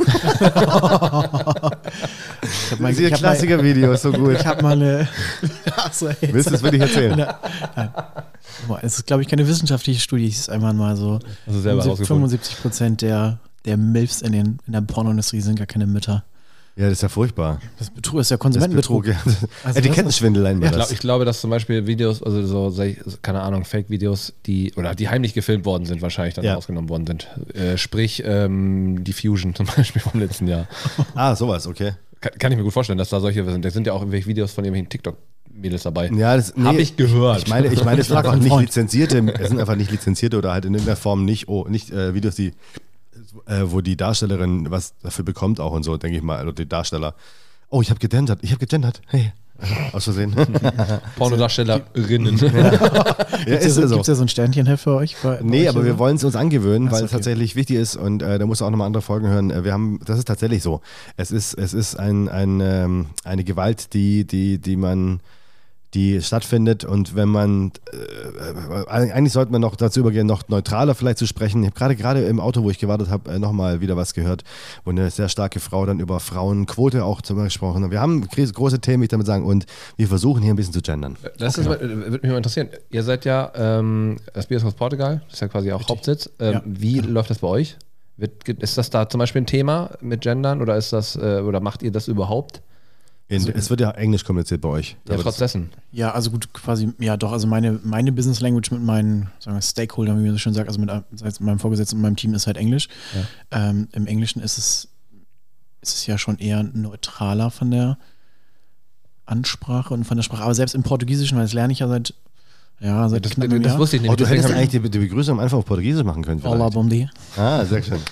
Ich hab mal, diese ich hab mal, Klassiker-Video ist so gut. ich hab mal eine. Achso, jetzt. Willst du es wirklich erzählen? Boah, es ist, glaube ich, keine wissenschaftliche Studie. Es ist einfach mal so. Also selber rausgefunden. fünfundsiebzig Prozent der, der Milfs in, den, in der Pornoindustrie sind gar keine Mütter. Ja, das ist ja furchtbar. Das Betrug ist ja Das Konsumentenbetrug. Betrug, ja. Also Etikettenschwindel nennen wir Ich, glaub, das. ich glaube, dass zum Beispiel Videos, also so, sag ich, keine Ahnung, Fake-Videos, die, oder die heimlich gefilmt worden sind, wahrscheinlich dann Ja. rausgenommen worden sind. Äh, sprich, ähm, die Fusion zum Beispiel vom letzten Jahr. Ah, sowas, okay. Kann, kann ich mir gut vorstellen, dass da solche sind. Da sind ja auch irgendwelche Videos von irgendwelchen TikTok-Mädels dabei. Ja, das Hab ich gehört. Ich meine, ich meine, es sind Frag einfach einen nicht Freund. lizenzierte, es sind einfach nicht lizenzierte oder halt in irgendeiner Form nicht, oh, nicht äh, Videos, die, äh, wo die Darstellerin was dafür bekommt auch und so, denke ich mal, oder die Darsteller. Oh, ich habe gegendert, ich habe gegendert, hey, aus Versehen. Pornodarstellerinnen. ja, Gibt es ist ja, ja so, so. gibt's ja so ein Sternchen hier für euch? Bei, bei Nee, euch aber hier wir so? wollen es uns angewöhnen, Ach so, weil es okay. tatsächlich wichtig ist und äh, da musst du auch nochmal andere Folgen hören. Äh, Wir haben, das ist tatsächlich so. Es ist, es ist ein, ein, ähm, eine Gewalt, die, die, die man, die stattfindet und wenn man, äh, eigentlich sollte man noch dazu übergehen, noch neutraler vielleicht zu sprechen. Ich habe gerade gerade im Auto, wo ich gewartet habe, äh, nochmal wieder was gehört, wo eine sehr starke Frau dann über Frauenquote auch zum Beispiel gesprochen hat. Wir haben große Themen, ich damit sagen, und wir versuchen hier ein bisschen zu gendern. Das ist, würde mich mal interessieren. Ihr seid ja, ähm, das Bier ist aus Portugal, das ist ja quasi auch Hauptsitz. Ähm, Ja. Wie läuft das bei euch? Wird, ist das da zum Beispiel ein Thema mit Gendern oder ist das, äh, oder macht ihr das überhaupt? In, es wird ja Englisch kommuniziert bei euch. Ja, trotz dessen. Ja, also gut, quasi, ja doch, also meine, meine Business Language mit meinen, sagen wir, Stakeholdern, wie man so schön sagt, also mit, das heißt, meinem Vorgesetzten und meinem Team ist halt Englisch. Ähm, Im Englischen ist es, ist es ja schon eher neutraler von der Ansprache und von der Sprache, aber selbst im Portugiesischen, weil das lerne ich ja seit, ja, seit Das, knapp einem das Jahr. wusste ich nicht. Oh, du Deswegen hättest hab ich- eigentlich die, die Begrüßung am Anfang auf Portugiesisch machen können. Hola, Vielleicht. bom dia. Ah, sehr schön.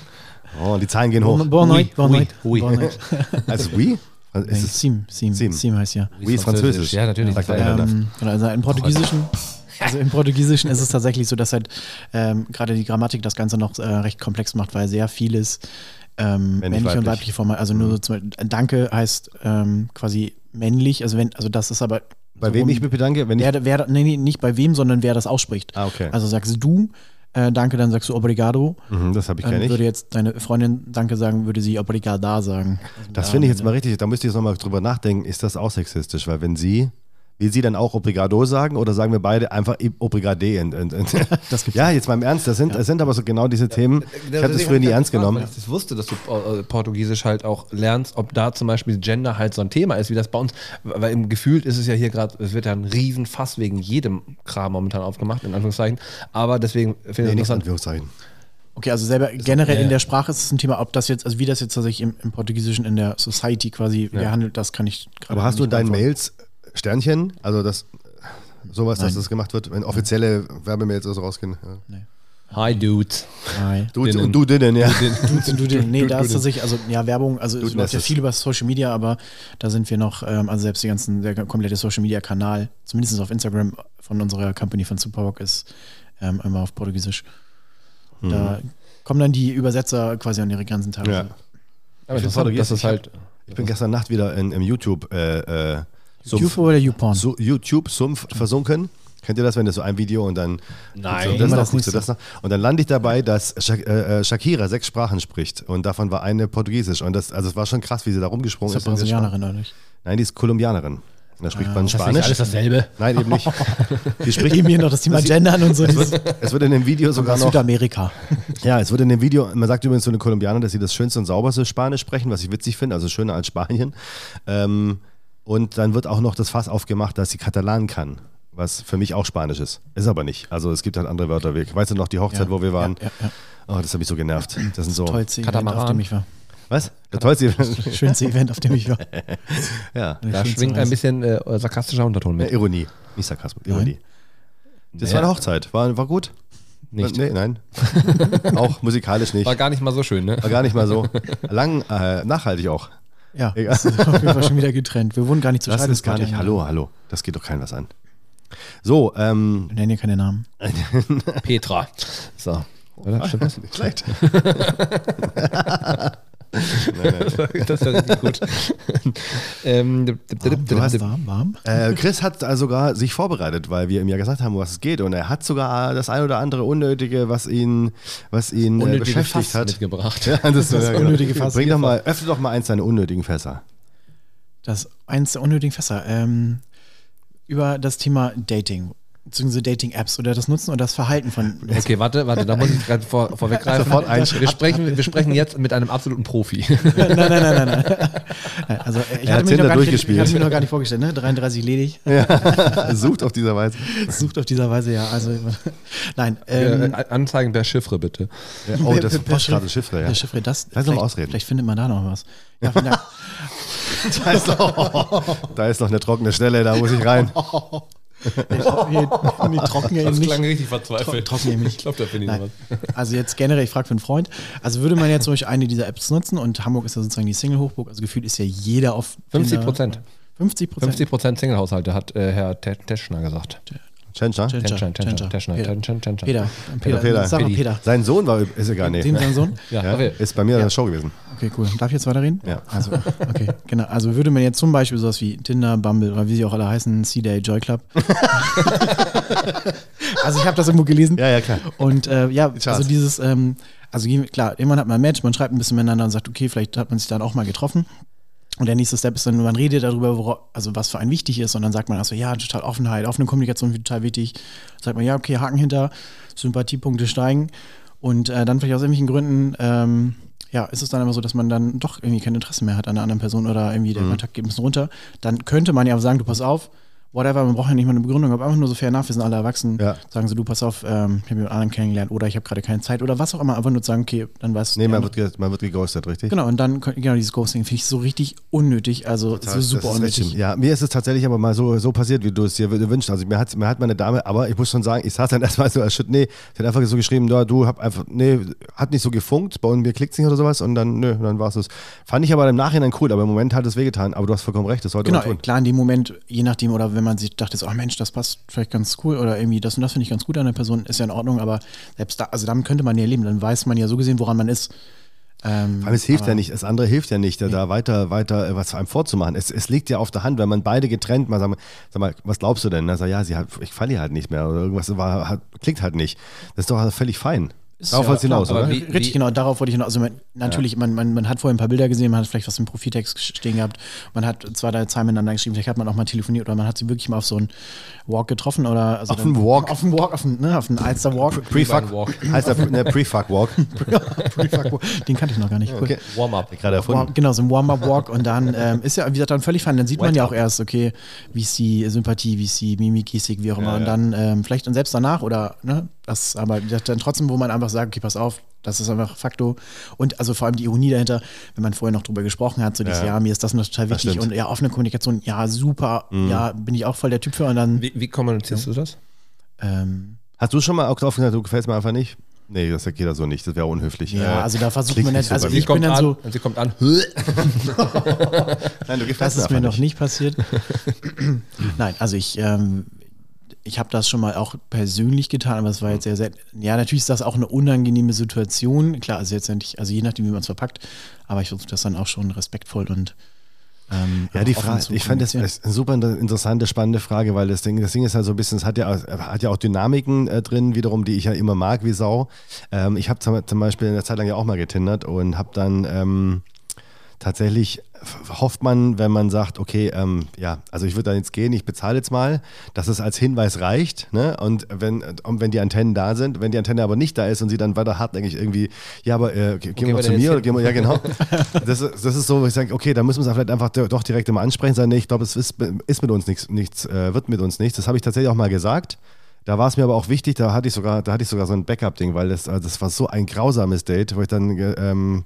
Oh, die Zahlen gehen hoch. Boa noite, boa Oui, noite, oui. boa noite. Also oui? Nee, Ist es, Sim, Sim, Sim. Sim heißt ja. oui ist Französisch. Ja, natürlich. Sagt Ja, er ja. Ähm, genau, also im Portugiesischen, also im Portugiesischen ist es tatsächlich so, dass halt ähm, gerade die Grammatik das Ganze noch äh, recht komplex macht, weil sehr vieles ähm, männliche weiblich. und weibliche Formen, also nur so zum Beispiel, Danke heißt ähm, quasi männlich, also wenn, also das ist aber Bei so wem rum- ich mich bedanke? Wenn ich, wer, wer, nee, nee, nicht bei wem, sondern wer das ausspricht. ah, okay. Also sagst du äh, Danke, dann sagst du Obrigado. Mhm, das habe ich Dann gar nicht. würde jetzt deine Freundin Danke sagen, würde sie Obrigada sagen. Also Das da finde ich jetzt am mal Ende. richtig, da müsste ich jetzt nochmal drüber nachdenken, ist das auch sexistisch? Weil wenn sie, will sie dann auch Obrigado sagen oder sagen wir beide einfach Obrigade? Und, und, und. Das gibt's Ja, jetzt mal im Ernst, das sind, das sind aber so genau diese Themen, ich habe das früher nie ernst genommen. Weil ich das wusste, dass du äh, Portugiesisch halt auch lernst, ob da zum Beispiel Gender halt so ein Thema ist, wie das bei uns, weil im Gefühl ist es ja hier gerade, es wird ja ein Riesenfass wegen jedem Kram momentan aufgemacht, in Anführungszeichen, aber deswegen finde ich Nee, nicht interessant. Anführungszeichen. Okay, also selber generell ja. in der Sprache ist es ein Thema, ob das jetzt, also wie das jetzt tatsächlich im, im Portugiesischen in der Society quasi gehandelt, das kann ich gerade Aber hast du in nicht deinen beantworten. Mails Sternchen? Also das sowas, dass Nein. das gemacht wird, wenn offizielle Werbemails also rausgehen. Ja. Hi, Dude. Nein. Du Dinnen. und du Dinnen, ja. Du, du, du, nee, Du- da du- ist tatsächlich, also ja, Werbung, also es Du läuft ja lässt viel über Social Media, aber da sind wir noch, ähm, also selbst die ganzen, der komplette Social Media Kanal, zumindest auf Instagram von unserer Company von Superwalk ist ähm, immer auf Portugiesisch. Da kommen dann die Übersetzer quasi an ihre Grenzen teilweise. Ja. Aber Ich interessant, Portugiesisch, das ist halt, Ich bin gestern Nacht wieder in, im YouTube äh, äh, Sumpf, YouTube oder YouPorn? so, YouTube Sumpf versunken. Kennt ihr das, wenn das so ein Video und dann Nein. guckst du das Immer noch, das guckst du nicht das noch. Und dann lande ich dabei, dass Sha- äh, äh, Shakira sechs Sprachen spricht und davon war eine Portugiesisch und das, also es war schon krass, wie sie da rumgesprungen Ist ist. ja in der Brasilianerin, oder nicht? Sprache. Nein, die ist Kolumbianerin. Und da spricht man das ist nicht Spanisch. alles dasselbe. Nein, eben nicht. Die spricht, Eben hier noch das Thema Gendern und so. es, dieses- wird, es wird in dem Video sogar noch. Südamerika. Ja, es wird in dem Video, man sagt übrigens so eine Kolumbianer, dass sie das schönste und sauberste Spanisch sprechen, was ich witzig finde, also schöner als Spanien. Ähm, und dann wird auch noch das Fass aufgemacht, dass sie Katalan kann, was für mich auch Spanisch ist. Ist aber nicht. Also es gibt halt andere Wörter. Weißt du noch die Hochzeit, Ja, wo wir waren? Ja, ja, ja. Oh, das hat mich so genervt. Das sind so. Tollste Event, Katamaran. auf dem ich war. Was? Der tollste. Schönste Event, auf dem ich war. Ja. Da Schönste schwingt ein Reise. bisschen äh, sarkastischer Unterton Ja, mit. Ironie. Nicht Sarkasmus, Ironie. Das Ja. war eine Hochzeit. War, war gut? Nicht. Nee, nein. Auch musikalisch nicht. War gar nicht mal so schön, ne? War gar nicht mal so. Lang, äh, nachhaltig auch. Ja, Egal. das ist auf jeden Fall schon wieder getrennt. Wir wurden gar nicht zu Das ist gar nicht. Hallo, hallo. Das geht doch keinem was an. So, ähm. Wir nennen hier keine Namen. Petra. So. Oder? Stimmt das? Nicht schlecht. Das ist ja richtig gut. ähm, d- d- d- Du hast- d- Warm, warm. Äh, Chris hat äh, sogar sich vorbereitet, weil wir ihm ja gesagt haben, um was es geht. Und er hat sogar das ein oder andere Unnötige, was ihn, was ihn äh, unnötige beschäftigt Fass hat. mitgebracht. Ja, das, Das ja, genau. unnötige Fass. Bring doch mal, öffne doch mal eins deiner unnötigen Fässer. Das ist eins der unnötigen Fässer. Ähm, über das Thema Dating, beziehungsweise Dating-Apps oder das Nutzen und das Verhalten von. Okay, warte, warte, da muss ich gerade vor, vorweggreifen. Sofort einschreiben. wir, sprechen, wir sprechen jetzt mit einem absoluten Profi. nein, nein, nein, nein, nein. Nein, also, äh, ich Er hatte hat mich noch Tinder gar nicht, durchgespielt. ich hatte mich noch gar nicht vorgestellt, ne? dreiunddreißig ledig. Sucht auf dieser Weise. Sucht auf dieser Weise, ja. Also, nein. Ähm, äh, Anzeigen per Chiffre, bitte. Ja, oh, das per- ist per gerade Chiffre, ja. Der Chiffre, das. Lass noch mal vielleicht- ausreden. Vielleicht findet man da noch was. Ja, vielen Dank. Da ist, noch, da ist noch eine trockene Stelle, da muss ich rein. Nee, trocken ja eben nicht. richtig Tro- trocken eben nicht. Ich glaube, da finde ich noch Nein. was. Also jetzt generell, ich frage für einen Freund, also würde man jetzt zum Beispiel eine dieser Apps nutzen und Hamburg ist ja sozusagen die Single-Hochburg, also gefühlt ist ja jeder auf fünfzig Tinder- Prozent. fünfzig Prozent? fünfzig Prozent Single-Haushalte, hat äh, Herr Te- Teschner gesagt. Tschentscher? Tschentscher, Teschner, Teschner, Tschentscher. Teschner, Peter. Teschner, Teschner. Peter. Peter. Peter. Sag mal Pedi. Peter. Sein Sohn war, ist egal, nee. Dem sein Sohn? Ja, Ja, okay. ist bei mir in der Show gewesen. Okay, cool. Darf ich jetzt weiterreden? Ja. Also, okay, genau. Also würde man jetzt zum Beispiel sowas wie Tinder, Bumble oder wie sie auch alle heißen, C-Day, Joy Club. Also ich habe das irgendwo gelesen. Ja, ja, klar. Und äh, ja, Charts. also dieses, ähm, also klar, irgendwann hat man ein Match, man schreibt ein bisschen miteinander und sagt, okay, vielleicht hat man sich dann auch mal getroffen. Und der nächste Step ist dann, man redet darüber, wora, also was für einen wichtig ist. Und dann sagt man also, ja, total Offenheit, offene Kommunikation ist total wichtig. Sagt man, ja, okay, Haken hinter, Sympathiepunkte steigen. Und äh, dann vielleicht aus irgendwelchen Gründen, ähm, ja, ist es dann immer so, dass man dann doch irgendwie kein Interesse mehr hat an einer anderen Person oder irgendwie der Mhm. Kontakt geht ein bisschen runter. Dann könnte man ja sagen, du pass auf, whatever, man braucht ja nicht mal eine Begründung, aber einfach nur so fair enough, wir sind alle erwachsen, Ja. sagen so, du, pass auf, ähm, ich habe jemand anderen kennengelernt oder ich habe gerade keine Zeit oder was auch immer, einfach nur zu sagen, okay, dann weißt du. Nee, man ja, wird, ge- man wird geghostet, richtig? Genau, und dann, genau, dieses Ghosting finde ich so richtig unnötig, also Das so super ist unnötig. richtig. Ja, mir ist es tatsächlich aber mal so, so passiert, wie du es dir wünschst. Also mir hat, mir hat meine Dame, aber ich muss schon sagen, ich saß dann erstmal so erschüttert, nee, sie hat einfach so geschrieben, ja, du hab einfach, nee, hat nicht so gefunkt, bei mir klickt es nicht oder sowas und dann, nö, dann war es das. Fand ich aber im Nachhinein cool, aber im Moment hat es wehgetan, aber du hast vollkommen recht, das sollte Genau, man tun. klar, in dem Moment, je nachdem, oder wenn man sich dachte, so, oh Mensch, das passt vielleicht ganz cool oder irgendwie das und das finde ich ganz gut an der Person, ist ja in Ordnung, aber selbst da, also damit könnte man ja leben, dann weiß man ja so gesehen, woran man ist. Ähm, Aber es hilft aber- ja nicht, das andere hilft ja nicht, da, da weiter, weiter äh, was einem vorzumachen. Es, es liegt ja auf der Hand, wenn man beide getrennt, mal sagen, sag mal, was glaubst du denn? Na, sag, ja, sie hat, ich falle ihr halt nicht mehr oder irgendwas war, hat, klickt halt nicht. Das ist doch völlig fein. Ist Darauf ja wollt's hinaus, klar, aber oder? wie- Richtig, genau, darauf wollte ich hinaus. Also man, natürlich, man, man, man hat vorher ein paar Bilder gesehen, man hat vielleicht was im Profiltext stehen gehabt, man hat zwei, drei Zeilen miteinander geschrieben, vielleicht hat man auch mal telefoniert oder man hat sie wirklich mal auf so einen Walk getroffen oder also Auf einen Walk? Auf einen Walk, auf einen, ne, auf einen Alster Walk. Pre-Fuck Walk. heißt der ne, Pre-Fuck Walk. Pre-Fuck Walk. Den kannte ich noch gar nicht. Cool. Okay. Warm-up. Gerade erfunden. Warm, genau, so ein Warm-Up-Walk und dann ähm, ist ja, wie gesagt, dann völlig fein. Dann sieht man ja auch erst, okay, wie ist die Sympathie, wie ist die Mimik, Gestik, wie auch immer. Ja, und ja. dann ähm, vielleicht dann selbst danach oder, ne, das, aber wie gesagt, dann trotzdem, wo man einfach sagt, okay, pass auf, das ist einfach Fakto. Und also vor allem die Ironie dahinter, wenn man vorher noch drüber gesprochen hat, so dieses, Ja. ja, mir ist das und das total Das wichtig stimmt. und ja, offene Kommunikation, ja, super, ja, bin ich auch voll der Typ für und dann, Wie, wie kommunizierst du das? ähm, Hast du schon mal auch drauf gesagt, du gefällst mir einfach nicht? Nee, das geht ja so nicht, das wäre unhöflich. ja, Äh, also da versucht klingt man nicht nicht, so also bei ich mir. bin dann an, so, und sie kommt an. Nein, du gefällst das ist mir einfach noch nicht passiert. Nein, also ich, ähm, ich habe das schon mal auch persönlich getan, aber es war jetzt sehr selten. Ja, natürlich ist das auch eine unangenehme Situation. Klar, also jetzt nicht, also je nachdem, wie man es verpackt, aber ich versuche das dann auch schon respektvoll und ähm, Ja, die offen Frage, zu ich fand das kommunizieren. ist eine super inter- interessante, spannende Frage, weil das Ding, das Ding ist halt so ein bisschen, es hat ja, hat ja auch Dynamiken äh, drin, wiederum, die ich ja immer mag wie Sau. Ähm, ich habe zum, zum Beispiel eine Zeit lang ja auch mal getindert und habe dann ähm, tatsächlich, f- hofft man, wenn man sagt, okay, ähm, ja, also ich würde da jetzt gehen, ich bezahle jetzt mal, dass es als Hinweis reicht, ne? Und wenn, und wenn die Antennen da sind, wenn die Antenne aber nicht da ist und sie dann weiter hartnäckig irgendwie, ja, aber äh, gehen gehen wir wir zu denn mir jetzt oder hin? gehen wir, ja genau. Das, ist- das ist so, wo ich sage, okay, da müssen wir es vielleicht einfach doch direkt immer ansprechen, sagen, nee, ich glaube, es ist, ist mit uns nichts, nichts äh, wird mit uns nichts. Das habe ich tatsächlich auch mal gesagt. Da war es mir aber auch wichtig, da hatte ich sogar, da hatte ich sogar so ein Backup-Ding, weil das, also das war so ein grausames Date, wo ich dann ge- ähm,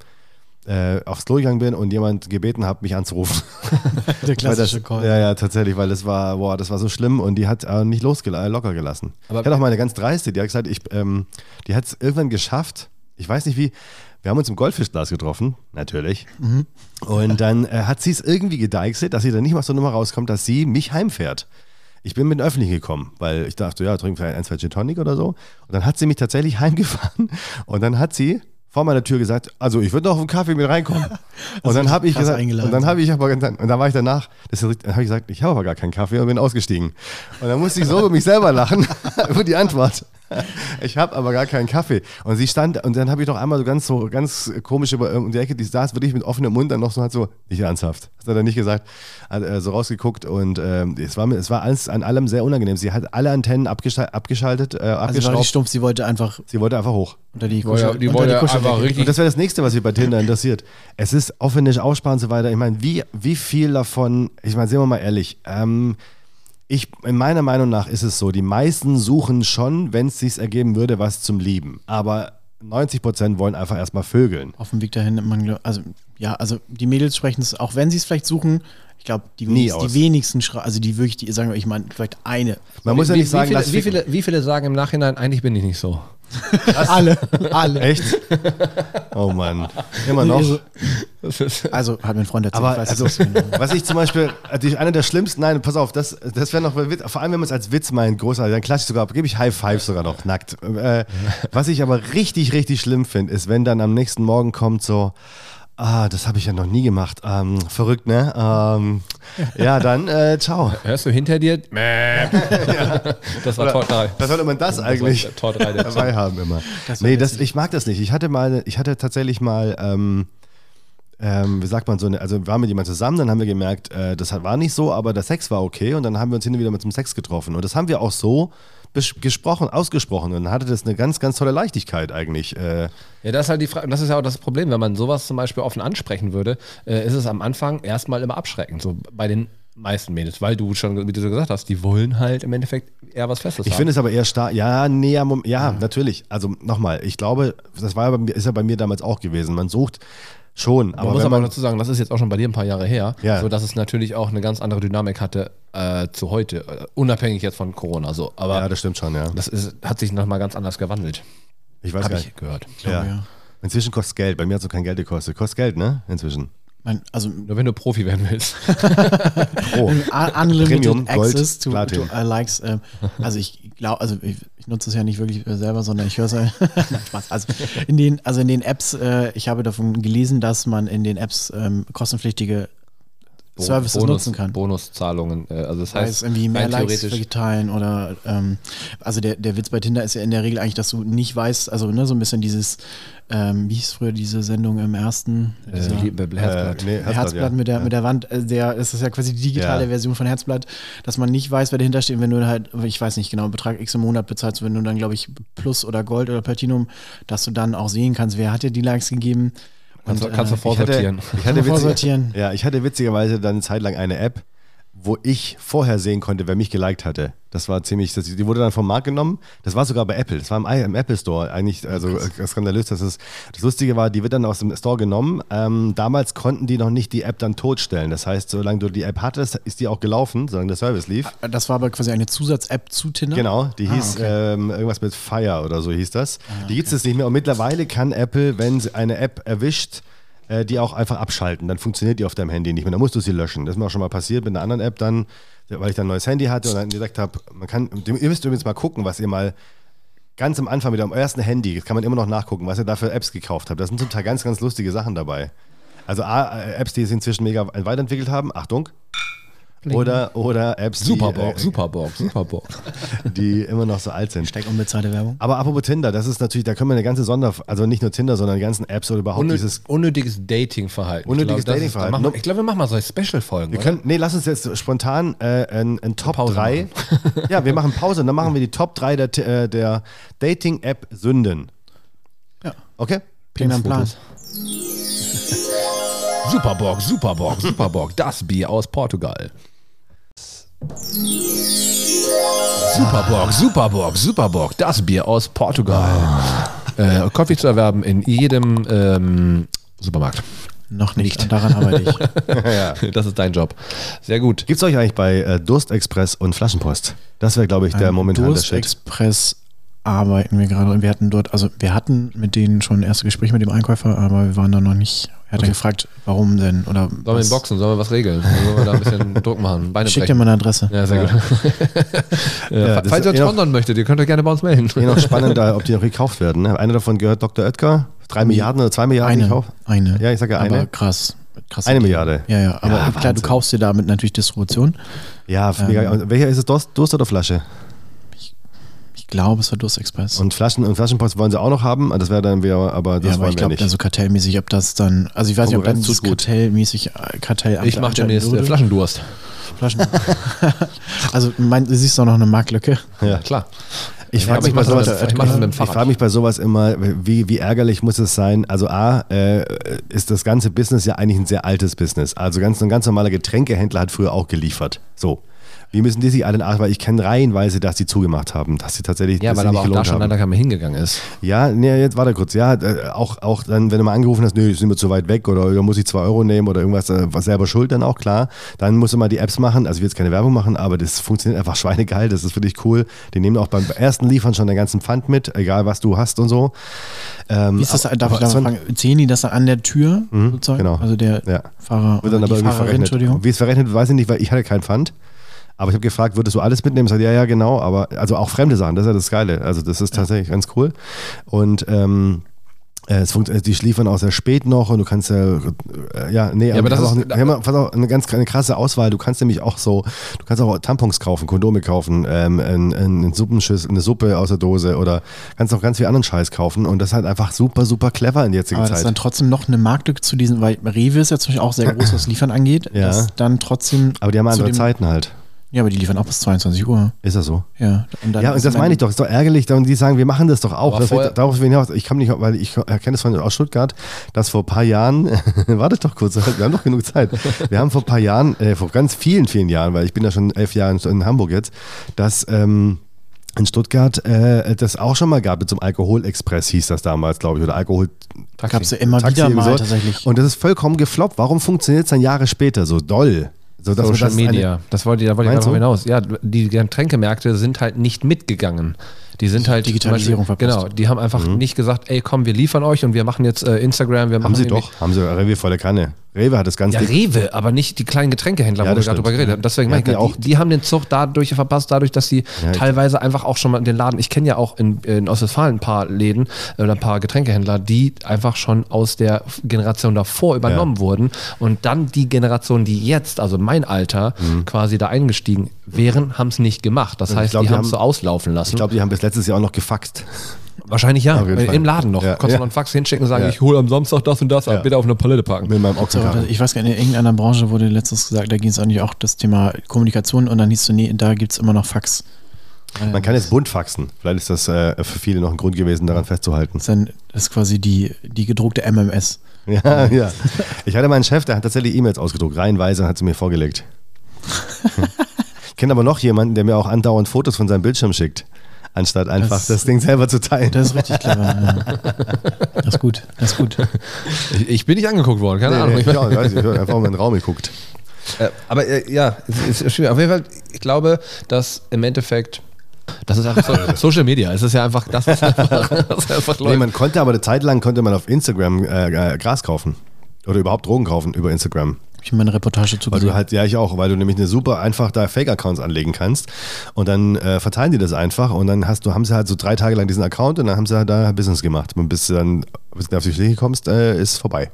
äh, aufs Klo gegangen bin und jemand gebeten hat, mich anzurufen. Der Weil klassische das, Call. Ja, ja, tatsächlich, weil das war, boah, das war so schlimm und die hat äh, nicht losgel äh, locker gelassen. Aber- ich hatte auch mal eine ganz dreiste, die hat gesagt, ich, ähm, die hat es irgendwann geschafft, ich weiß nicht wie, wir haben uns im Goldfischglas getroffen, natürlich. Mhm. Und dann äh, hat sie es irgendwie gedeichselt, dass sie dann nicht mal aus der Nummer rauskommt, dass sie mich heimfährt. Ich bin mit den Öffentlichen gekommen, weil ich dachte, ja, trinken vielleicht ein, zwei Gin Tonic oder so. Und dann hat sie mich tatsächlich heimgefahren und dann hat sie vor meiner Tür gesagt, also ich würde noch auf einen Kaffee mit reinkommen. Und dann habe ich krass gesagt, eingeladen. und dann habe ich aber, und dann war ich danach, das ist, richtig- dann habe ich gesagt, ich habe aber gar keinen Kaffee und bin ausgestiegen. Und dann musste ich so über mich selber lachen, über die Antwort. Ich habe aber gar keinen Kaffee. Und sie stand, und dann habe ich noch einmal so ganz so ganz komisch über um die Ecke, die saß wirklich mit offenem Mund, dann noch so hat so, nicht ernsthaft. Das hat er nicht gesagt, hat äh, so rausgeguckt und ähm, es war mir, es war alles an allem sehr unangenehm. Sie hat alle Antennen abgeschal abgeschaltet, äh, Also sie war abgeschraubt. nicht stumpf, sie wollte einfach Sie wollte einfach hoch. unter die Die wollte- Kuschel, die unter wollte Kuscheldecke. einfach richtig- Und das wäre das nächste, was mich bei Tinder interessiert. Es ist aufwendig Aussprache und so weiter. Ich meine, wie, wie viel davon, ich meine, sehen wir mal ehrlich, ähm, ich, in meiner Meinung nach ist es so, die meisten suchen schon, wenn es sich ergeben würde, was zum Lieben. Aber neunzig Prozent wollen einfach erstmal vögeln. Auf dem Weg dahin, man, glaub- also ja, also die Mädels sprechen es, auch wenn sie es vielleicht suchen, ich glaube, die, Nie wenigsten- aus. die wenigsten, schra- also die wirklich, die sagen, ich meine, vielleicht eine. Man muss ja wie, nicht sagen, wie, lass viele, wie, ficken. viele, wie viele sagen im Nachhinein, eigentlich bin ich nicht so? Alle, alle. Echt? Oh Mann. Immer noch. Also, hat mir ein Freund erzählt. Aber ich weiß also, es nicht genau. was ich zum Beispiel, also einer der schlimmsten, nein, pass auf, das, das wäre noch, vor allem wenn man es als Witz meint, großartig, dann klatsche ich sogar, gebe ich High Five sogar noch, nackt. Äh, was ich aber richtig, richtig schlimm finde, ist, wenn dann am nächsten Morgen kommt so, ah, das habe ich ja noch nie gemacht, ähm, verrückt, ne? Ähm, ja, dann, äh, ciao. Hörst du hinter dir? Mäh. Das war Tor drei. Was sollte man das eigentlich war Tor drei der dabei haben immer? Das war Nee, das, witzig. ich mag das nicht. Ich hatte mal, ich hatte tatsächlich mal, ähm, ähm, wie sagt man so, eine, also wir waren mit jemandem zusammen, dann haben wir gemerkt, äh, das hat- war nicht so, aber der Sex war okay und dann haben wir uns hin und wieder mit zum Sex getroffen und das haben wir auch so bes- gesprochen, ausgesprochen und dann hatte das eine ganz, ganz tolle Leichtigkeit eigentlich. Äh, Ja, das ist halt die Frage, das ist ja auch das Problem, wenn man sowas zum Beispiel offen ansprechen würde, äh, ist es am Anfang erstmal immer abschreckend. So bei den meisten Mädels, weil du schon, wie du so gesagt hast, die wollen halt im Endeffekt eher was Festes Ich haben. finde es aber eher stark. Ja, nee, ja, ja, natürlich. Also nochmal, ich glaube, das war ja bei mir, ist ja bei mir damals auch gewesen. Man sucht schon, Man aber muss wenn aber man, dazu sagen, das ist jetzt auch schon bei dir ein paar Jahre her, Ja. so dass es natürlich auch eine ganz andere Dynamik hatte äh, zu heute, äh, unabhängig jetzt von Corona. So. Aber ja, das stimmt schon, ja. das ist, hat sich nochmal ganz anders gewandelt. Ich weiß Habe gar ich nicht. gehört. Ja. ja. Inzwischen kostet es Geld. Bei mir hat es so kein Geld gekostet. Kostet Geld, ne? Inzwischen. Mein, also Nur wenn du Profi werden willst. Oh. Un- Unlimited Premium, Gold, Access to, to Platin. uh, Likes. Ähm, also ich glaube, also ich, ich nutze es ja nicht wirklich äh, selber, sondern ich höre es. Nein, Spaß. Also in den, also in den Apps, äh, ich habe davon gelesen, dass man in den Apps ähm, kostenpflichtige Services Bonus, nutzen kann. Bonuszahlungen. Äh, also das Sei es heißt, irgendwie mehr rein Likes theoretisch- verteilen oder ähm, also der, der Witz bei Tinder ist ja in der Regel eigentlich, dass du nicht weißt, also ne, so ein bisschen dieses, ähm, wie hieß früher diese Sendung im ersten? Dieser- äh, Liebe- Herzblatt. Äh, nee, Der Herzblatt ja. mit der, ja. mit der Wand, äh, der ist das ja quasi die digitale Ja. Version von Herzblatt, dass man nicht weiß, wer dahinter steht, wenn du halt, ich weiß nicht genau, Betrag X im Monat bezahlst, wenn du dann, glaube ich, Plus oder Gold oder Platinum, dass du dann auch sehen kannst, wer hat dir die Likes gegeben. Kannst, du- Und, kannst du äh, vorsortieren. Ich hatte, ich hatte witzig, Vorsortieren. ja, ich hatte witzigerweise dann eine Zeit lang eine App, wo ich vorher sehen konnte, wer mich geliked hatte. Das war ziemlich, das, die wurde dann vom Markt genommen. Das war sogar bei Apple. Das war im, im Apple Store eigentlich, also äh, skandalös. Das, ist, das Lustige war, die wird dann aus dem Store genommen. Ähm, damals konnten die noch nicht die App dann totstellen. Das heißt, solange du die App hattest, ist die auch gelaufen, solange der Service lief. Das war aber quasi eine Zusatz-App zu Tinder? Genau, die Ah, hieß okay. ähm, irgendwas mit Fire oder so hieß das. Die gibt es jetzt nicht mehr. Und mittlerweile kann Apple, wenn sie eine App erwischt, äh, die auch einfach abschalten. Dann funktioniert die auf deinem Handy nicht mehr. Dann musst du sie löschen. Das ist mir auch schon mal passiert mit einer anderen App dann, weil ich dann ein neues Handy hatte und dann gesagt habe, man kann, ihr müsst übrigens mal gucken, was ihr mal ganz am Anfang mit eurem ersten Handy, das kann man immer noch nachgucken, was ihr da für Apps gekauft habt. Da sind zum Teil ganz, ganz lustige Sachen dabei. Also A, äh, Apps, die sich inzwischen mega weiterentwickelt haben. Achtung. Oder, oder Apps, die, Superbox, äh, Superbox, Superbox. die immer noch so alt sind. Steck unbezahlte Werbung. Aber apropos Tinder, das ist natürlich, da können wir eine ganze Sonder, also nicht nur Tinder, sondern die ganzen Apps oder überhaupt Unnö dieses. unnötiges Datingverhalten. Unnötiges Ich glaub, das ist- Datingverhalten. da machen wir- Ich glaube, wir machen mal solche Special-Folgen. Wir oder? können, nee, lass uns jetzt spontan äh, ein, ein Top Pause drei. Ja, wir machen Pause und dann machen wir die Top drei der, äh, der Dating-App-Sünden. Ja. Okay? Pläne am Plan. Superbox, Superbox, Superbox. Das Bier aus Portugal. Superbox, Superbox, Superbox. Das Bier aus Portugal. Äh, käuflich zu erwerben in jedem ähm, Supermarkt. Noch nicht, und daran arbeite ich. ja. Das ist dein Job. Sehr gut. Gibt es euch eigentlich bei äh, Durstexpress und Flaschenpost? Das wäre, glaube ich, der Beim momentane Shit. Durstexpress arbeiten wir gerade und wir hatten dort, also wir hatten mit denen schon ein erstes Gespräch mit dem Einkäufer, aber wir waren da noch nicht. Er hat dann gefragt, warum denn? Oder Sollen wir was- ihn boxen? Sollen wir was regeln? Sollen wir da ein bisschen Druck machen? Beine Schick dir brechen? mal eine Adresse. Ja, sehr Ja. gut. äh, Ja, das falls ihr ist uns eh noch- sponsern möchtet, ihr könnt euch gerne bei uns melden. Eh noch spannend, da, ob die noch gekauft werden. Ne? Einer davon gehört Doktor Oetker. Drei Milliarden oder zwei Milliarden Eine, gekauft? eine. Ja, ich sage ja Aber eine. krass. krass Eine Milliarde. Ja, ja, aber Ja, klar, Wahnsinn. du kaufst dir damit natürlich Distribution. Ja, mega. Und welcher ist es? Durst, Durst oder Flasche? Ich glaube, es war Durstexpress. Und Flaschen und Flaschenpost wollen sie auch noch haben. Das wäre dann wieder, aber das ja, aber wollen ich wir glaube, nicht. also kartellmäßig, ob das dann, also ich weiß nicht, ob dann Konkurrenz dieses tut gut. kartellmäßig äh, Kartell Ich mache demnächst äh, würde. Flaschendurst. Flaschen. Also mein, du siehst doch noch eine Marktlücke. ja. Klar. Ich Ja, frage aber mich, ich bei mach das sowas- mit- ich mach das mit dem ich Fahrrad. frag mich bei sowas immer, wie, wie ärgerlich muss es sein? Also A, äh, ist das ganze Business ja eigentlich ein sehr altes Business. Also ganz, ein ganz normaler Getränkehändler hat früher auch geliefert. So. Wie müssen die sich alle in Arsch, weil ich kenne reihenweise, dass die zugemacht haben, dass sie tatsächlich Ja, dass weil sie aber nicht auch da gelohnt schon haben. leider keiner hingegangen ist. Ja, nee, jetzt warte kurz. Ja, äh, auch, auch dann, wenn du mal angerufen hast, nö, sind wir zu weit weg oder, oder muss ich zwei Euro nehmen oder irgendwas, äh, was selber schuld, dann auch klar. Dann musst du mal die Apps machen. Also ich will jetzt keine Werbung machen, aber das funktioniert einfach schweinegeil. Das ist wirklich cool. Die nehmen auch beim ersten Liefern schon den ganzen Pfand mit, egal was du hast und so. Ähm, Wie ist das, darf aber ich da so mal ein- fragen, zählen die das dann an der Tür sozusagen? genau. Also der Ja. Fahrer Wird dann oder aber die irgendwie Fahrerin, verrechnet. Entschuldigung. Wie es verrechnet wird, weiß ich nicht, weil ich hatte keinen Pfand. Aber ich habe gefragt, würdest du alles mitnehmen? Ich sagte, ja, ja, genau. Aber also auch fremde Sachen, das ist ja das Geile. Also das ist tatsächlich ganz cool. Und ähm, äh, es funktioniert, die liefern auch sehr spät noch und du kannst ja, äh, ja, nee, aber das auch, ist- wir haben auch, pass auf, eine ganz eine krasse Auswahl. Du kannst nämlich auch so, du kannst auch Tampons kaufen, Kondome kaufen, ähm, ein, ein Suppenschüssel, eine Suppe aus der Dose oder kannst auch ganz viel anderen Scheiß kaufen und das ist halt einfach super, super clever in der jetzigen Aber das ist dann Zeit. trotzdem noch eine Marktlücke zu diesen, weil Rewe ist ja zum Beispiel auch sehr groß, was Liefern angeht, Ja. dass dann trotzdem Aber die haben zu andere dem- Zeiten halt. Ja, aber die liefern auch bis zweiundzwanzig Uhr. Ist das so? Ja, und dann Ja, und das meine ich doch. Ist doch ärgerlich. Und die sagen, wir machen das doch auch. Aber Das vorher- wird, darauf will ich hinaus. Ich kann nicht, weil ich erkenne es von aus Stuttgart, dass vor ein paar Jahren, wartet doch kurz, wir haben doch genug Zeit. Wir haben vor ein paar Jahren, äh, vor ganz vielen, vielen Jahren, weil ich bin ja schon elf Jahre in, in Hamburg jetzt, dass ähm, in Stuttgart äh, das auch schon mal gab, mit so einem Alkoholexpress hieß das damals, glaube ich, oder Alkohol. gab es ja immer Taxi wieder irgendwie mal so. tatsächlich. Und das ist vollkommen gefloppt. Warum funktioniert es dann Jahre später so doll? So, dass man Social das Media. eine- Das wollte, da wollte ich Meinst darauf du? hinaus. Ja, die Getränkemärkte sind halt nicht mitgegangen. Die sind halt Digitalisierung zum Beispiel, verpasst. Genau, die haben einfach nicht gesagt, ey komm, wir liefern euch und wir machen jetzt äh, Instagram, wir Haben machen sie irgendwie- doch, haben sie Rewe volle Kanne. Rewe hat das ganz Ja, dick. Rewe, aber nicht die kleinen Getränkehändler, Ja, wo wir das gerade drüber stimmt. geredet haben. Deswegen Ja, meine ich, die auch- die, die haben den Zug dadurch verpasst, dadurch, dass sie Ja, ich- teilweise einfach auch schon mal den Laden, ich kenne ja auch in, in Ostwestfalen ein paar Läden äh, oder ein paar Getränkehändler, die einfach schon aus der Generation davor übernommen Ja. wurden und dann die Generation, die jetzt, also mein Alter, quasi da eingestiegen wären, haben es nicht gemacht. Das Ich heißt, glaub, die die haben es haben- so auslaufen lassen. Ich glaube, die haben bis letztes Jahr auch noch gefaxt. Wahrscheinlich ja, Auf jeden äh, Fall. im Laden noch. Ja. Konntest du Ja. noch einen Fax hinschicken und sagen, Ja. ich hole am Samstag das und das, Ja. bitte auf eine Palette packen. Mit meinem So, Ochsenkarren. ich weiß gar nicht, in irgendeiner Branche wurde letztens gesagt, da ging es eigentlich auch das Thema Kommunikation und dann hieß es, nee, da gibt es immer noch Fax. Man kann jetzt bunt faxen. Vielleicht ist das äh, für viele noch ein Grund gewesen, daran festzuhalten. Das ist, dann, das ist quasi die, die gedruckte M M S. Ja, ja. Ich hatte meinen Chef, der hat tatsächlich E-Mails ausgedruckt, reihenweise und hat sie mir vorgelegt. Ich kenne aber noch jemanden, der mir auch andauernd Fotos von seinem Bildschirm schickt, anstatt einfach das, Das- Ding selber zu teilen. Das ist richtig clever. Ja. Das ist gut, das ist gut. Ich, ich bin nicht angeguckt worden, keine Nee, Ahnung. nee, Ich ich auch, weiß ich, ich habe einfach mal in den Raum geguckt. Äh, aber äh, ja, es ist schwierig. Auf jeden Fall, ich glaube, dass im Endeffekt, das ist einfach so, Social Media. Es ist ja einfach das, was einfach, was einfach Nee, läuft. man konnte aber eine Zeit lang konnte man auf Instagram äh, äh, Gras kaufen. Oder überhaupt Drogen kaufen über Instagram. Ich habe meine Reportage Weil zugesehen. du halt, ja ich auch, weil du nämlich eine super einfach da Fake-Accounts anlegen kannst und dann äh, verteilen die das einfach und dann hast du, haben sie halt so drei Tage lang diesen Account und dann haben sie halt da Business gemacht. Und bis du dann bis du auf die Schläge kommst, äh, ist vorbei.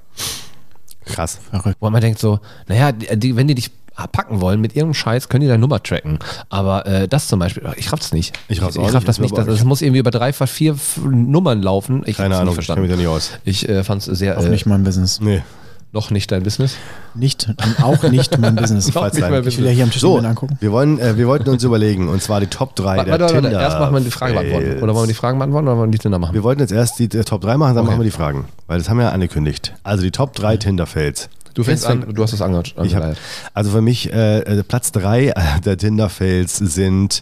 Krass. Verrückt. Wo man denkt so, naja, die, die, wenn die dich packen wollen mit irgendeinem Scheiß, können die deine Nummer tracken. Aber äh, das zum Beispiel, ich raff's nicht. Ich raff's auch ich raff nicht. das Ist mir nicht. aber Das, auch das muss irgendwie über drei, vier f- Nummern laufen. Ich Keine hab's Ahnung, nicht ich kenne mich verstanden. da nicht aus. Ich äh, fand's sehr, Auch äh, nicht mein Business. Nee. noch nicht dein Business. Nicht, auch nicht mein Business. Falls nicht nein. mein Ich will ja hier am Tisch So, so. angucken. wir, wollen, äh, wir wollten uns überlegen und zwar die Top drei Warte, der warte, warte, Tinder. erst machen wir die Fragen beantworten. Oder wollen wir die Fragen beantworten oder wollen wir die Tinder machen? Wir wollten jetzt erst die äh, Top drei machen, dann Okay. machen wir die Fragen. Weil das haben wir ja angekündigt. Also die Top drei Tinder-Fails. Du fängst Kennst an, du hast das angehört. Ich hab, also für mich äh, äh, Platz drei der Tinder-Fails sind,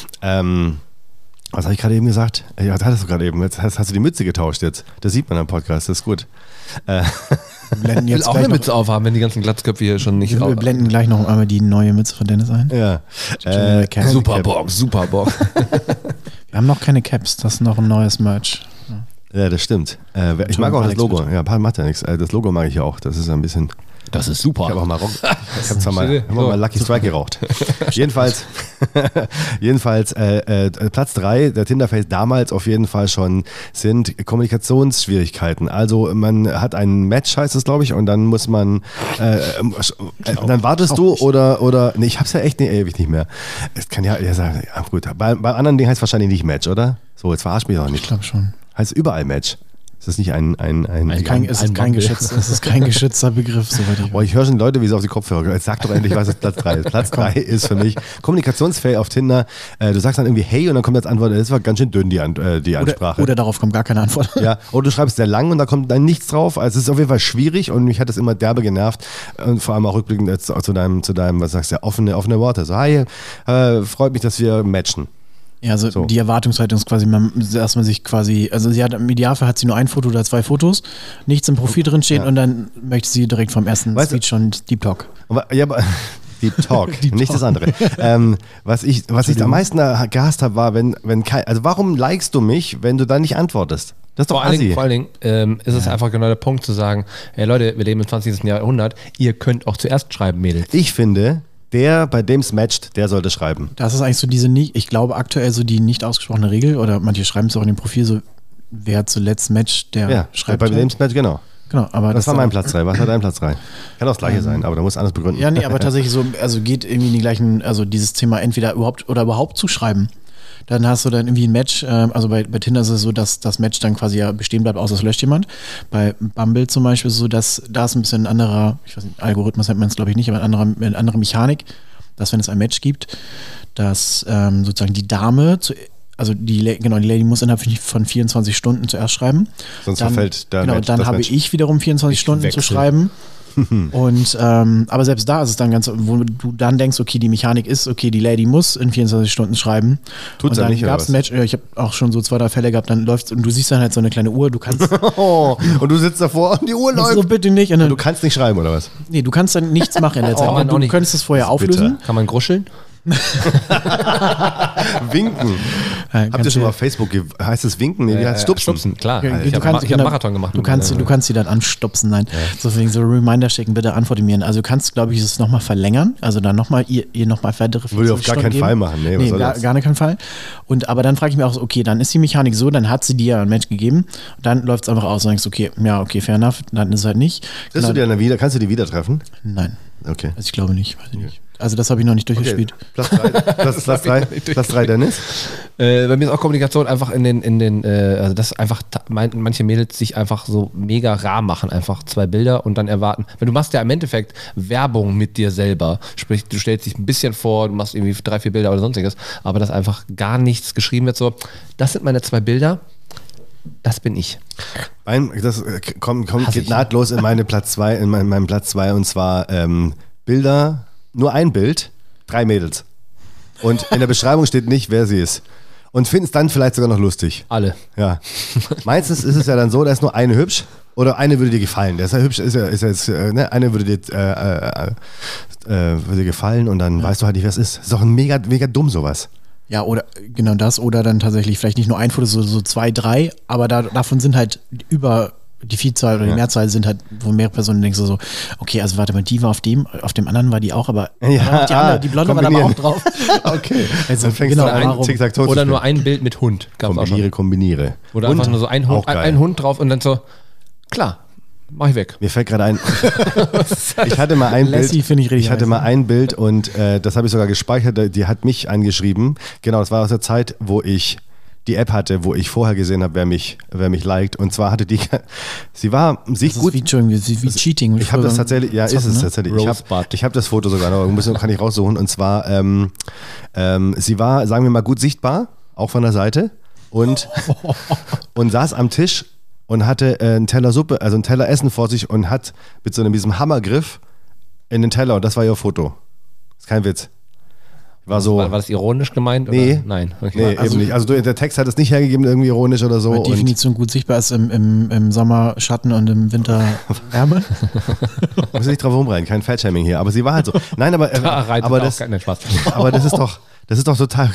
ähm, was habe ich gerade eben gesagt? Ja, das hattest du gerade eben. Jetzt hast, hast du die Mütze getauscht jetzt. Das sieht man am Podcast, das ist gut. Äh, Wir blenden Ich will jetzt auch gleich eine noch, Mütze aufhaben, wenn die ganzen Glatzköpfe hier schon nicht wir blenden gleich noch einmal die neue Mütze von Dennis ein. ja. Äh, Äh, Cap. Superbox, Superbox. Wir haben noch keine Caps, das ist noch ein neues Merch. ja, das stimmt. Äh, ich mag auch das Alex, Logo. bitte. Ja, macht ja nichts. Äh, Das Logo mag ich ja auch. Das ist ein bisschen. Das ist super. Ich habe auch mal, Rock, ich hab zwar mal, Schön. hab mal Lucky Strike geraucht. jedenfalls, jedenfalls äh, äh, Platz drei der Tinder-Face damals auf jeden Fall schon sind Kommunikationsschwierigkeiten. Also man hat ein Match, heißt es glaube ich, und dann muss man, äh, äh, dann wartest du oder, oder, nee, ich hab's ja echt nee, ewig nicht mehr. Es kann ja, ja, sagen, ja gut, bei, bei anderen Dingen heißt es wahrscheinlich nicht Match, oder? So, jetzt verarsch mich doch Ich nicht. glaube schon. Heißt überall Match. Ist das nicht ein, ein, ein, Ein, kein, es, ist kein geschützt, es ist kein geschützter Begriff, soweit ich Boah, ich höre schon Leute, wie sie auf die Kopfhörer gehen. Jetzt sag doch endlich, was ist Platz drei ist. Platz drei ist für mich Kommunikationsfail auf Tinder. Äh, du sagst dann irgendwie hey und dann kommt als Antwort, das war ganz schön dünn, die, An äh, die Ansprache. Oder, oder darauf kommt gar keine Antwort. ja, oder du schreibst sehr lang und da kommt dann nichts drauf. Also es ist auf jeden Fall schwierig und mich hat das immer derbe genervt. Und vor allem auch rückblickend jetzt zu deinem, zu deinem, was sagst du, offene, offene Worte. So, hi, äh, freut mich, dass wir matchen. Ja, also So. die Erwartungshaltung ist quasi, man, dass man sich quasi, also sie hat im Idealfall hat sie nur ein Foto oder zwei Fotos, nichts im Profil drin stehen Ja. und dann möchte sie direkt vom ersten Weißt du- Speech schon Deep Talk. Aber, ja, aber Deep Talk, Deep nicht Talk. das andere. ähm, was ich, was ich am meisten gehasst habe, war, wenn, wenn kein, also warum likest du mich, wenn du dann nicht antwortest? Das ist doch Vor allen Dingen, assi. vor allen Dingen ähm, ist es einfach genau der Punkt zu sagen, hey Leute, wir leben im zwanzigsten Jahrhundert, ihr könnt auch zuerst schreiben, Mädels. Ich finde, der, bei dem es matcht, der sollte schreiben. Das ist eigentlich so diese, nie, ich glaube aktuell so die nicht ausgesprochene Regel oder manche schreiben es auch in dem Profil so, wer zuletzt matcht, der Ja, schreibt. bei halt. dem es matcht, genau. Genau, aber Das, das war mein Platz drei. Was war dein Platz drei? Kann auch das gleiche sein, aber da muss anders begründen. Ja, nee, aber tatsächlich so, also geht irgendwie in die gleichen, also dieses Thema entweder überhaupt oder überhaupt zu schreiben. Dann hast du dann irgendwie ein Match, ähm, also bei, bei Tinder ist es so, dass das Match dann quasi ja bestehen bleibt, außer es löscht jemand. Bei Bumble zum Beispiel ist es so, dass da ist ein bisschen ein anderer, ich weiß nicht, Algorithmus nennt man es glaube ich nicht, aber ein anderer, eine andere Mechanik. dass wenn es ein Match gibt, dass ähm, sozusagen die Dame, zu, also die, genau, die Lady muss innerhalb von vierundzwanzig Stunden zuerst schreiben. Sonst dann, verfällt der Genau, Match, dann das habe Match. ich wiederum vierundzwanzig Ich Stunden wechsle. zu schreiben. Und ähm, aber selbst da ist es dann ganz, wo du dann denkst, okay, die Mechanik ist, okay, die Lady muss in vierundzwanzig Stunden schreiben. Tut's und ja dann nicht, oder gab es ein was? Match, ja, ich habe auch schon so zwei, drei Fälle gehabt, dann läuft und du siehst dann halt so eine kleine Uhr, du kannst Oh, und du sitzt davor und die Uhr so läuft. bitte nicht. Und dann, Du kannst nicht schreiben, oder was? nee, du kannst dann nichts machen in der Zeit. Oh, man du auch nicht. könntest es vorher Das ist bitter. auflösen. Kann man gruscheln? Winken. Ja, Habt ihr kannst schon du- mal auf Facebook, ge- heißt es winken? Nee, wie heißt es? Stupsen. klar. Ja, ich du habe kannst- hab genau, Marathon gemacht. Du kannst, du kannst sie dann anstupsen, nein. So wegen so Reminder schicken, bitte antworte mir. Also du kannst, glaube ich, es nochmal verlängern. Also dann nochmal ihr, ihr nochmal weitere Würde ich auf gar Stunden keinen geben. Fall machen. Nee, was Nee, soll gar, das? gar keinen Fall. Und aber dann frage ich mich auch so, okay, dann ist die Mechanik so, dann hat sie dir ja ein Match gegeben, und dann läuft es einfach aus und denkst, okay, ja, okay, fair enough, dann ist es halt nicht. Kriegst Genau, du dir dann wieder, kannst du die wieder treffen? nein, Okay. also ich glaube nicht, weiß ich nicht. Also das habe ich noch nicht Okay. durchgespielt. Platz drei, Platz, Platz drei, Platz drei, Dennis. Äh, bei mir ist auch Kommunikation einfach in den, in den, äh, also dass einfach ta- mein, manche Mädels sich einfach so mega rar machen, einfach zwei Bilder und dann erwarten. Weil du machst ja im Endeffekt Werbung mit dir selber. Sprich, du stellst dich ein bisschen vor, du machst irgendwie drei, vier Bilder oder sonstiges, aber dass einfach gar nichts geschrieben wird, so, das sind meine zwei Bilder, das bin ich. Ein, das äh, kommt, kommt, Hass geht ich. nahtlos in meine Platz zwei, in mein, meinem Platz zwei und zwar ähm, Bilder, nur ein Bild, drei Mädels. Und in der Beschreibung steht nicht, wer sie ist. Und finden es dann vielleicht sogar noch lustig. Alle. Ja. Meistens ist es ja dann so, da ist nur eine hübsch oder eine würde dir gefallen. Der ist ja hübsch, ist ja, ist ja jetzt, äh, ne? Eine würde dir, äh, äh, äh, würde dir gefallen und dann weißt du halt nicht, wer es ist. Ist doch ein mega, mega dumm sowas. Ja, oder genau das, oder dann tatsächlich vielleicht nicht nur ein Foto, so, so zwei, drei, aber da, davon sind halt über die Vielzahl oder die Ja. Mehrzahl sind halt, wo mehrere Personen denkst du so, okay, also warte mal, die war auf dem, auf dem anderen war die auch, aber Ja, aber die, andere, die Blonde war da aber auch kombinieren. drauf. Okay. Also, Dann fängst genau, du an, warum? Tic-Tac-Toe zu Oder spielen. nur ein Bild mit Hund. Gab's auch Kombiniere, schon. kombiniere. Oder Und einfach nur so ein auch Hund, ein, geil. ein Hund drauf und dann so, klar, mach ich weg. Mir fällt gerade ein, ich hatte mal ein Lassie Bild, finde ich richtig ich hatte nice. mal ein Bild und äh, das habe ich sogar gespeichert, die hat mich angeschrieben. Genau, das war aus der Zeit, wo ich die App hatte, wo ich vorher gesehen habe, wer mich, wer mich liked. Und zwar hatte die, sie war sich Das ist gut. wie, Entschuldigung, wie, wie Cheating. Ich habe das tatsächlich, ja, ist Zocken, es ne? tatsächlich. Ich habe Rosebud. ich hab das Foto sogar noch, muss, kann ich raussuchen. Und zwar, ähm, ähm, sie war, sagen wir mal, gut sichtbar, auch von der Seite. Und, und saß am Tisch und hatte äh, einen Teller Suppe, also einen Teller Essen vor sich und hat mit so einem diesem Hammergriff in den Teller, und das war ihr Foto. Ist kein Witz. War so. War, war das ironisch gemeint? Nee. Oder? Nein. Okay. Nee, Also- eben nicht. Also du, der Text hat es nicht hergegeben, irgendwie ironisch oder so. Bei Und Definition gut sichtbar ist im, im, im Sommer Schatten und im Winter Wärme. muss nicht drauf rumreiten, kein Fatshaming hier. Aber sie war halt so. Nein, aber, äh, Da reitet aber auch das, kein Spaß. aber das ist doch, das ist doch total.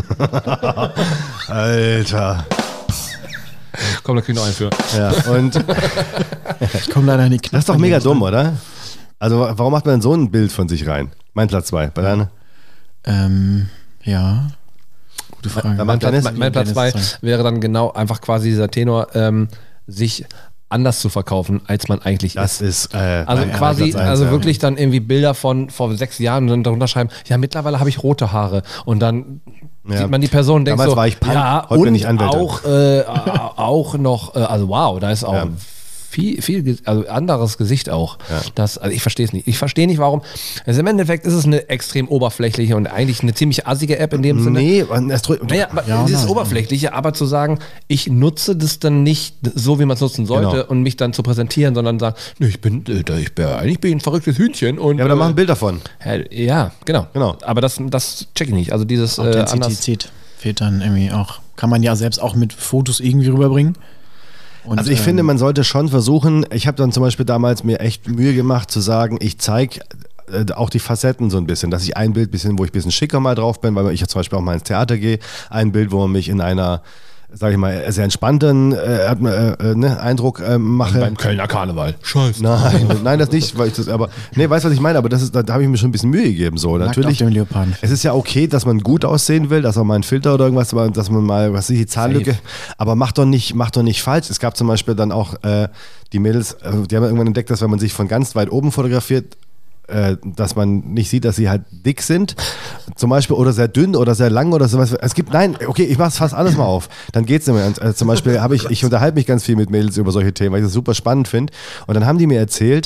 Alter. Komm, da krieg ich noch einen für. Ja, und Ich komme leider in die Knapp. das ist doch mega dumm, oder? Also warum macht man denn so ein Bild von sich rein? Mein Platz zwei. Bei deiner? Ähm, ja. Gute Frage. Da Mein macht Platz, Dennis- mein, mein Platz zwei Dennis ist wäre dann genau einfach quasi dieser Tenor, ähm, sich anders zu verkaufen, als man eigentlich Das ist. ist äh, Also mein quasi, Platz eins, also ja. wirklich dann irgendwie Bilder von vor sechs Jahren und dann darunter schreiben, ja, mittlerweile habe ich rote Haare. Und dann Ja. sieht man die Person und denkt Damals so, war ich Punk, ja, heute und bin ich Anwältin. auch, äh, auch noch, äh, also wow, da ist auch Ja. viel, viel, ge- also anderes Gesicht auch. Ja. Das, also ich verstehe es nicht. Ich verstehe nicht, warum. Also im Endeffekt ist es eine extrem oberflächliche und eigentlich eine ziemlich assige App in dem Sinne. Nee, und es drückt. Naja, aber Ja, dieses nein. Oberflächliche, aber zu sagen, ich nutze das dann nicht so, wie man es nutzen sollte Genau. und mich dann zu präsentieren, sondern sagen, nee, ich bin, äh, ich bin, eigentlich bin ich ein verrücktes Hühnchen. Und, Ja, aber dann äh, mach ein Bild davon. ja, ja, genau. Genau. Aber das, das check ich nicht. Also dieses äh, anders. Authentizität fehlt dann irgendwie auch. Kann man ja selbst auch mit Fotos irgendwie rüberbringen. Und, Also ich ähm, finde, man sollte schon versuchen, ich habe dann zum Beispiel damals mir echt Mühe gemacht zu sagen, ich zeige äh, auch die Facetten so ein bisschen, dass ich ein Bild bisschen, wo ich ein bisschen schicker mal drauf bin, weil ich zum Beispiel auch mal ins Theater gehe, ein Bild, wo man mich in einer, sage ich mal, sehr entspannten äh, äh, ne, Eindruck äh, mache. Beim Kölner Karneval. Scheiße. Nein, nein, das nicht, weil ich das, aber, nee, weißt du, was ich meine, aber das ist, da, da habe ich mir schon ein bisschen Mühe gegeben, so, nackt natürlich. auf dem Leoparden. Es ist ja okay, dass man gut aussehen will, dass man mal einen Filter oder irgendwas, dass man mal, was ist die Zahnlücke, aber mach doch nicht, mach doch nicht falsch. Es gab zum Beispiel dann auch äh, die Mädels, äh, die haben irgendwann entdeckt, dass wenn man sich von ganz weit oben fotografiert, äh, dass man nicht sieht, dass sie halt dick sind, zum Beispiel, oder sehr dünn oder sehr lang oder sowas. Es gibt, nein, okay, ich mache fast alles mal auf. Dann geht's nicht mehr. Und, äh, zum Beispiel habe ich, ich unterhalte mich ganz viel mit Mädels über solche Themen, weil ich das super spannend finde. Und dann haben die mir erzählt,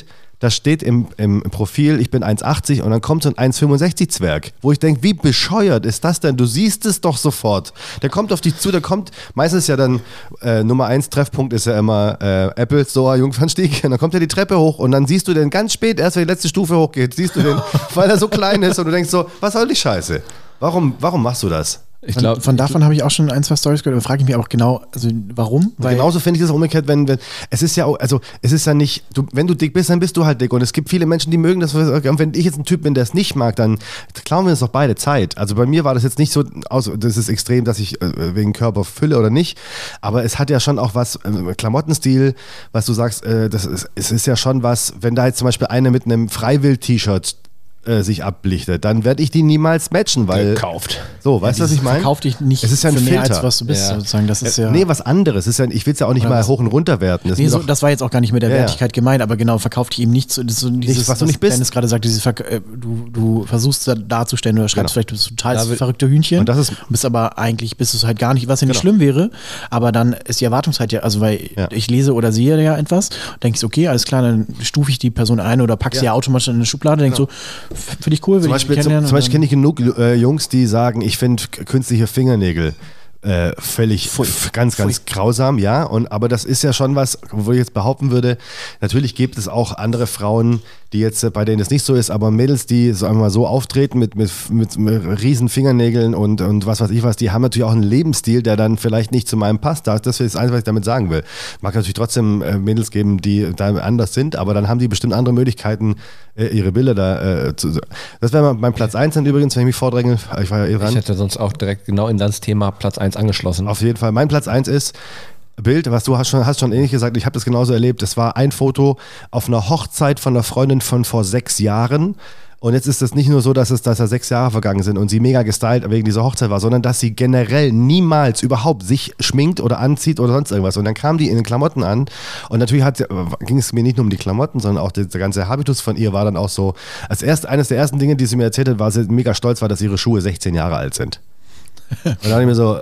da steht im, im Profil, ich bin eins achtzig und dann kommt so ein eins fünfundsechzig Zwerg, wo ich denke, wie bescheuert ist das denn? Du siehst es doch sofort. Der kommt auf dich zu, der kommt, meistens ja dann äh, Nummer eins Treffpunkt ist ja immer äh, Apple Store, Jungfernstieg, und dann kommt er die Treppe hoch und dann siehst du den ganz spät, erst wenn die letzte Stufe hochgeht, siehst du den, weil er so klein ist und du denkst so, was soll die Scheiße? Warum, warum machst du das? Ich Von, glaub, von davon habe ich auch schon ein, zwei Storys gehört, aber frage ich mich auch genau, also warum? Weil genauso finde ich das umgekehrt, wenn, wenn, es ist ja auch, also es ist ja nicht, du, wenn du dick bist, dann bist du halt dick und es gibt viele Menschen, die mögen das, und wenn ich jetzt ein Typ bin, der es nicht mag, dann klauen wir uns doch beide Zeit. Also bei mir war das jetzt nicht so, aus, das ist extrem, dass ich äh, wegen Körperfülle oder nicht, aber es hat ja schon auch was, äh, Klamottenstil, was du sagst, äh, das ist, es ist ja schon was, wenn da jetzt zum Beispiel einer mit einem Freiwill-T-Shirt sich ablichtet, dann werde ich die niemals matchen, weil... Gekauft. So, weißt du, was ich meine? Verkauf dich nicht es ist ja ein für mehr, Filter. als was du bist, Ja. sozusagen. Das ist ja, Nee, was anderes. Ist ja, ich will es ja auch nicht Oder mal was? hoch und runter werten. Das nee, ist so, doch- das war jetzt auch gar nicht mit der Ja, ja. Wertigkeit gemeint, aber genau, verkauf dich eben nicht so, das ist so dieses, was du nicht bist. Dennis gerade sagt, dieses Verk äh, du, du versuchst da darzustellen oder schreibst Genau. vielleicht, du bist total Da will- verrückte Hühnchen, Und das ist- bist aber eigentlich, bist du es halt gar nicht, was ja nicht Genau. schlimm wäre, aber dann ist die Erwartungszeit ja, also weil Ja. ich lese oder sehe ja etwas, denke ich, okay, alles klar, dann stufe ich die Person ein oder pack sie Ja. ja automatisch in eine Schublade, denke so, finde ich cool, will Zum ich Beispiel, zum, kennenlernen. zum Beispiel und kenne ich genug äh, Jungs, die sagen, ich finde k- künstliche Fingernägel äh, völlig f- ganz, ganz grausam, ja. Und, aber das ist ja schon was, wo ich jetzt behaupten würde, natürlich gibt es auch andere Frauen, die jetzt, äh, bei denen es nicht so ist, aber Mädels, die sagen wir mal so auftreten mit, mit, mit, mit riesen Fingernägeln und, und was weiß ich was, die haben natürlich auch einen Lebensstil, der dann vielleicht nicht zu meinem passt. Das das ist das Einzige, was ich damit sagen will. Mag natürlich trotzdem äh, Mädels geben, die da anders sind, aber dann haben die bestimmt andere Möglichkeiten, äh, ihre Bilder da äh, zu. Das wäre mein Platz eins dann übrigens, wenn ich mich vordränge. Ich war ja eh ich dran. hätte sonst auch direkt genau in das Thema Platz eins angeschlossen. Auf jeden Fall. Mein Platz eins ist Bild, was du hast schon, hast schon ähnlich gesagt, ich habe das genauso erlebt. Das war ein Foto auf einer Hochzeit von einer Freundin von vor sechs Jahren. Und jetzt ist es nicht nur so, dass es dass da sechs Jahre vergangen sind und sie mega gestylt wegen dieser Hochzeit war, sondern dass sie generell niemals überhaupt sich schminkt oder anzieht oder sonst irgendwas. Und dann kam die in den Klamotten an und natürlich hat, ging es mir nicht nur um die Klamotten, sondern auch der, der ganze Habitus von ihr war dann auch so, als erst, eines der ersten Dinge, die sie mir erzählt hat, war sie mega stolz war, dass ihre Schuhe sechzehn Jahre alt sind. Und dann dachte ich mir so,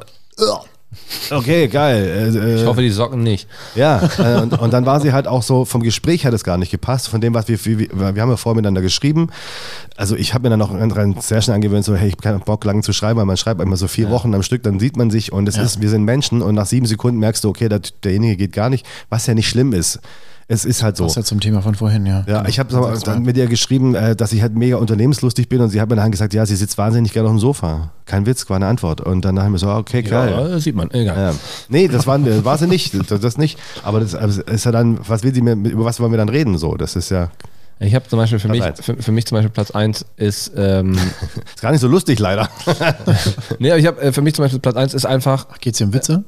okay, geil. Äh, Ich hoffe, die Socken nicht. ja, äh, und, und dann war sie halt auch so, vom Gespräch hat es gar nicht gepasst, von dem, was wir, wir, wir haben ja vorher miteinander geschrieben. Also ich habe mir dann auch sehr schnell angewöhnt, so, hey, ich habe keinen Bock, lang zu schreiben, weil man schreibt immer so vier Ja. Wochen am Stück, dann sieht man sich und es Ja. ist, wir sind Menschen und nach sieben Sekunden merkst du, okay, der, derjenige geht gar nicht, was ja nicht schlimm ist. Es ist halt so. das ist ja zum Thema von vorhin, ja. Ja, Genau. ich habe Sag's mal. dann mit ihr geschrieben, äh, dass ich halt mega unternehmenslustig bin und sie hat mir dann gesagt, ja, sie sitzt wahnsinnig gerne auf dem Sofa. Kein Witz, war eine Antwort. Und dann dachte ich mir so, okay, geil. Ja, sieht man. Egal. Ja. Nee, das war, war sie nicht, das, das nicht. Aber das ist ja dann, was will sie mir, über was wollen wir dann reden? So, das ist ja, Ich habe zum Beispiel für Platz mich, eins. für, für mich zum Beispiel Platz eins ist, ähm, ist gar nicht so lustig leider. nee, aber ich habe äh, für mich zum Beispiel Platz eins ist einfach, Geht's hier um Witze?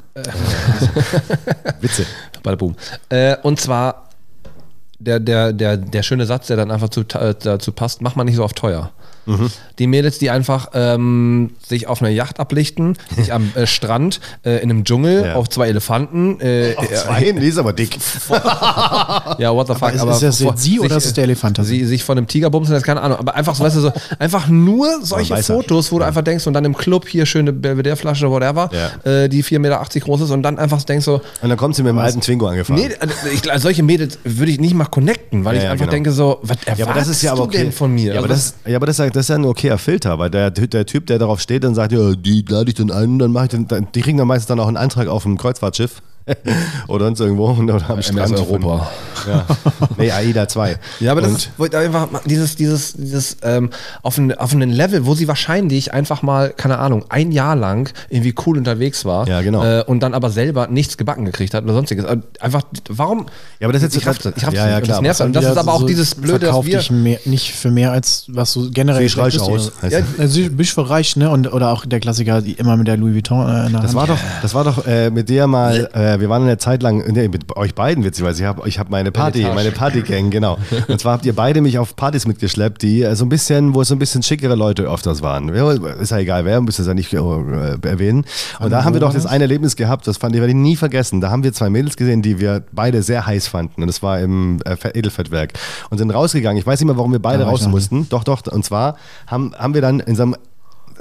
Witze. bada boom. Äh, und zwar der, der, der, der schöne Satz, der dann einfach zu, äh, dazu passt, mach mal nicht so oft teuer. Mhm. Die Mädels, die einfach ähm, sich auf einer Yacht ablichten, sich am äh, Strand, äh, in einem Dschungel, Ja. auf zwei Elefanten. Äh, Auf zwei, die ist aber dick. ja, what the fuck. ist, aber ist das vor- jetzt sie oder sich, ist es der Elefant? Sie, sich von einem Tiger bumsen, das ist keine Ahnung. Aber einfach, so, weißt du, so, einfach nur solche weißer. Fotos, wo du einfach denkst, und dann im Club hier schöne Belvedere-Flasche, whatever, Ja. äh, die vier Meter achtzig groß ist, und dann einfach denkst so, Und dann kommt sie mit dem alten Twingo angefahren. nee, also ich, also solche Mädels würde ich nicht mal connecten, weil Ja, ich ja, einfach genau. denke so, was erwartest Ja, aber das ist ja aber du okay. denn von mir? Ja, aber Also das, ja, aber das, ist ja- das ist ja ein okayer Filter, weil der, der Typ, der darauf steht und sagt, ja, die lade ich dann ein, dann mache ich den, dann, die kriegen dann meistens dann auch einen Antrag auf ein Kreuzfahrtschiff oder sonst irgendwo oder am M S Strand. Europa. Ja. Nee, AIDA zwei. Ja, aber das Und- ist wollte einfach mal dieses, dieses, dieses ähm, auf, ein, auf einen Level, wo sie wahrscheinlich einfach mal, keine Ahnung, ein Jahr lang irgendwie cool unterwegs war, Ja, genau. äh, und dann aber selber nichts gebacken gekriegt hat oder sonstiges. Äh, Einfach, warum? Ja, aber das ist jetzt ich raff's nicht, ich raff's ja, nicht. ja, Und klar. das nervt. Und das Ja, ist aber auch so dieses Blöde, dass verkauf wir... dich mehr, nicht für mehr als was du generell Sieh reich bist du aus. ja. heißt Ja, das. Also, bist für reich, ne? Und, oder auch der Klassiker, die immer mit der Louis Vuitton äh, in der Das Hand. war doch, das war doch äh, mit der mal, äh, wir waren eine Zeit lang, nee, mit euch beiden witzigerweise, ich habe ich hab meine Party, Etage. meine Partygang, genau. Und zwar habt ihr beide mich auf Partys mitgeschleppt, die äh, so ein bisschen, wo es so ein bisschen schickere Leute öfters waren. Ja, ist ja egal, wer, müsst ihr es ja nicht äh, erwähnen. Und da haben wir doch das eine Erlebnis gehabt, das fand ich, werde ich nie vergessen. Da haben wir zwei Mädels gesehen, die wir beide sehr heiß fanden. Und das war im äh, Edelfettwerk. Und sind rausgegangen. Ich weiß nicht mehr, warum wir beide Da war ich raus noch nie. mussten. Doch, doch. Und zwar haben, haben wir dann in so einem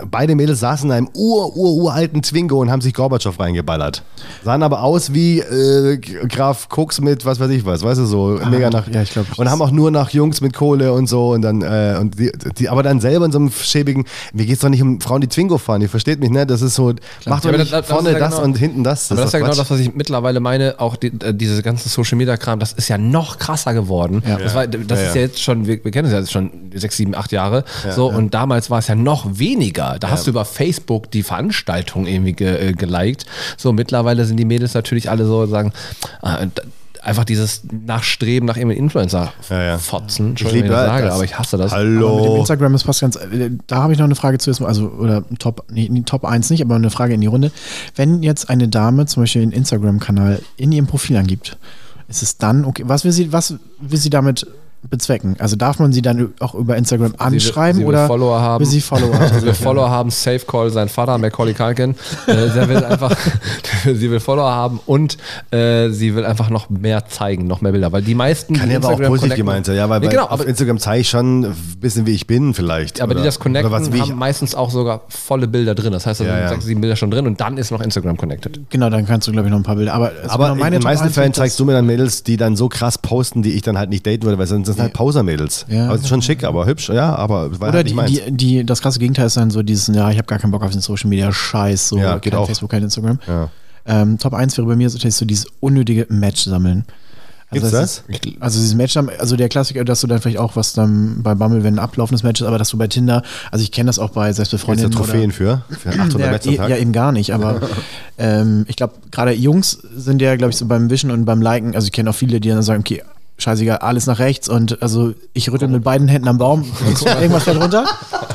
beide Mädels saßen in einem ur, ur, uralten Twingo und haben sich Gorbatschow reingeballert. Sahen aber aus wie äh, Graf Koks mit was weiß ich was, weißt du, so Ah, mega nach. ja, ich glaub, und haben auch nur nach Jungs mit Kohle und so und dann, äh, und die, die, aber dann selber in so einem schäbigen, mir geht es doch nicht um Frauen, die Twingo fahren, ihr versteht mich, ne? Das ist so, macht doch Ja, aber nicht das- das vorne ist ja das genau- und hinten das. Aber das ist ja doch genau Quatsch. das, was ich mittlerweile meine, auch die, äh, diese ganze Social-Media-Kram, das ist ja noch krasser geworden. Ja. Das, war, das Ja, ist ja. ja jetzt schon, wir, wir kennen es ja jetzt schon sechs, sieben, acht Jahre. so, und damals war es ja noch weniger. Da hast du über Facebook die Veranstaltung irgendwie ge, äh, geliked. So, mittlerweile sind die Mädels natürlich alle so, sagen, äh, d- einfach dieses Nachstreben nach irgendeinem Influencer Ja, ja. fotzen. Ich Entschuldigung, wenn ich liebe das sage, das. aber ich hasse das. Aber mit dem Hallo. Instagram, das passt ganz. äh, Da habe ich noch eine Frage zu, also oder Top, nee, nee, Top eins nicht, aber eine Frage in die Runde. Wenn jetzt eine Dame zum Beispiel einen Instagram-Kanal in ihrem Profil angibt, ist es dann okay? Was will sie, was will sie damit bezwecken? Also darf man sie dann auch über Instagram anschreiben sie will oder Follower haben. will sie Follower haben? Sie will Follower haben, Safe Call, sein Vater, Macaulay Culkin. Äh, sie will einfach, sie will Follower haben und äh, sie will einfach noch mehr zeigen, noch mehr Bilder. Weil die meisten, Kann die ja aber auch Instagram positiv connecten- gemeint sein, ja, weil Ja, bei, genau, auf aber, Instagram zeige ich schon ein bisschen, wie ich bin vielleicht. aber die oder- das connecten, oder was, wie ich, haben meistens auch sogar volle Bilder drin. Das heißt, da Ja, sind ja. sechs, sieben Bilder schon drin und dann ist noch Instagram connected. Genau, dann kannst du, glaube ich, noch ein paar Bilder. Aber, also aber genau, in meine den Top meisten eins Fällen sind zeigst das- du mir dann Mädels, die dann so krass posten, die ich dann halt nicht daten würde, weil sonst sind das halt Poser-Mädels. Ja. Aber es ist schon schick, aber hübsch, ja, aber war Oder halt die, nicht meins. die, die, das krasse Gegenteil ist dann so dieses, ja, ich habe gar keinen Bock auf den Social Media Scheiß, so Ja, geht kein auch. Facebook, kein Instagram. Ja. Ähm, Top eins wäre bei mir so, so dieses unnötige Match sammeln. Also Gibt's Ist, also dieses Match, also der Klassiker, dass du dann vielleicht auch was dann bei Bumble, wenn ein ablaufendes Match ist, aber dass du bei Tinder, also ich kenne das auch bei selbst bei Gibt's da Freundinnen Trophäen für? Für achthundert ja, Matches am eh- Tag? ja, eben gar nicht, aber ähm, ich glaube, gerade Jungs sind ja, glaube ich, so beim Wischen und beim Liken, also ich kenne auch viele, die dann sagen, okay, scheißegal, alles nach rechts und also ich rüttel mit beiden Händen am Baum, irgendwas fällt runter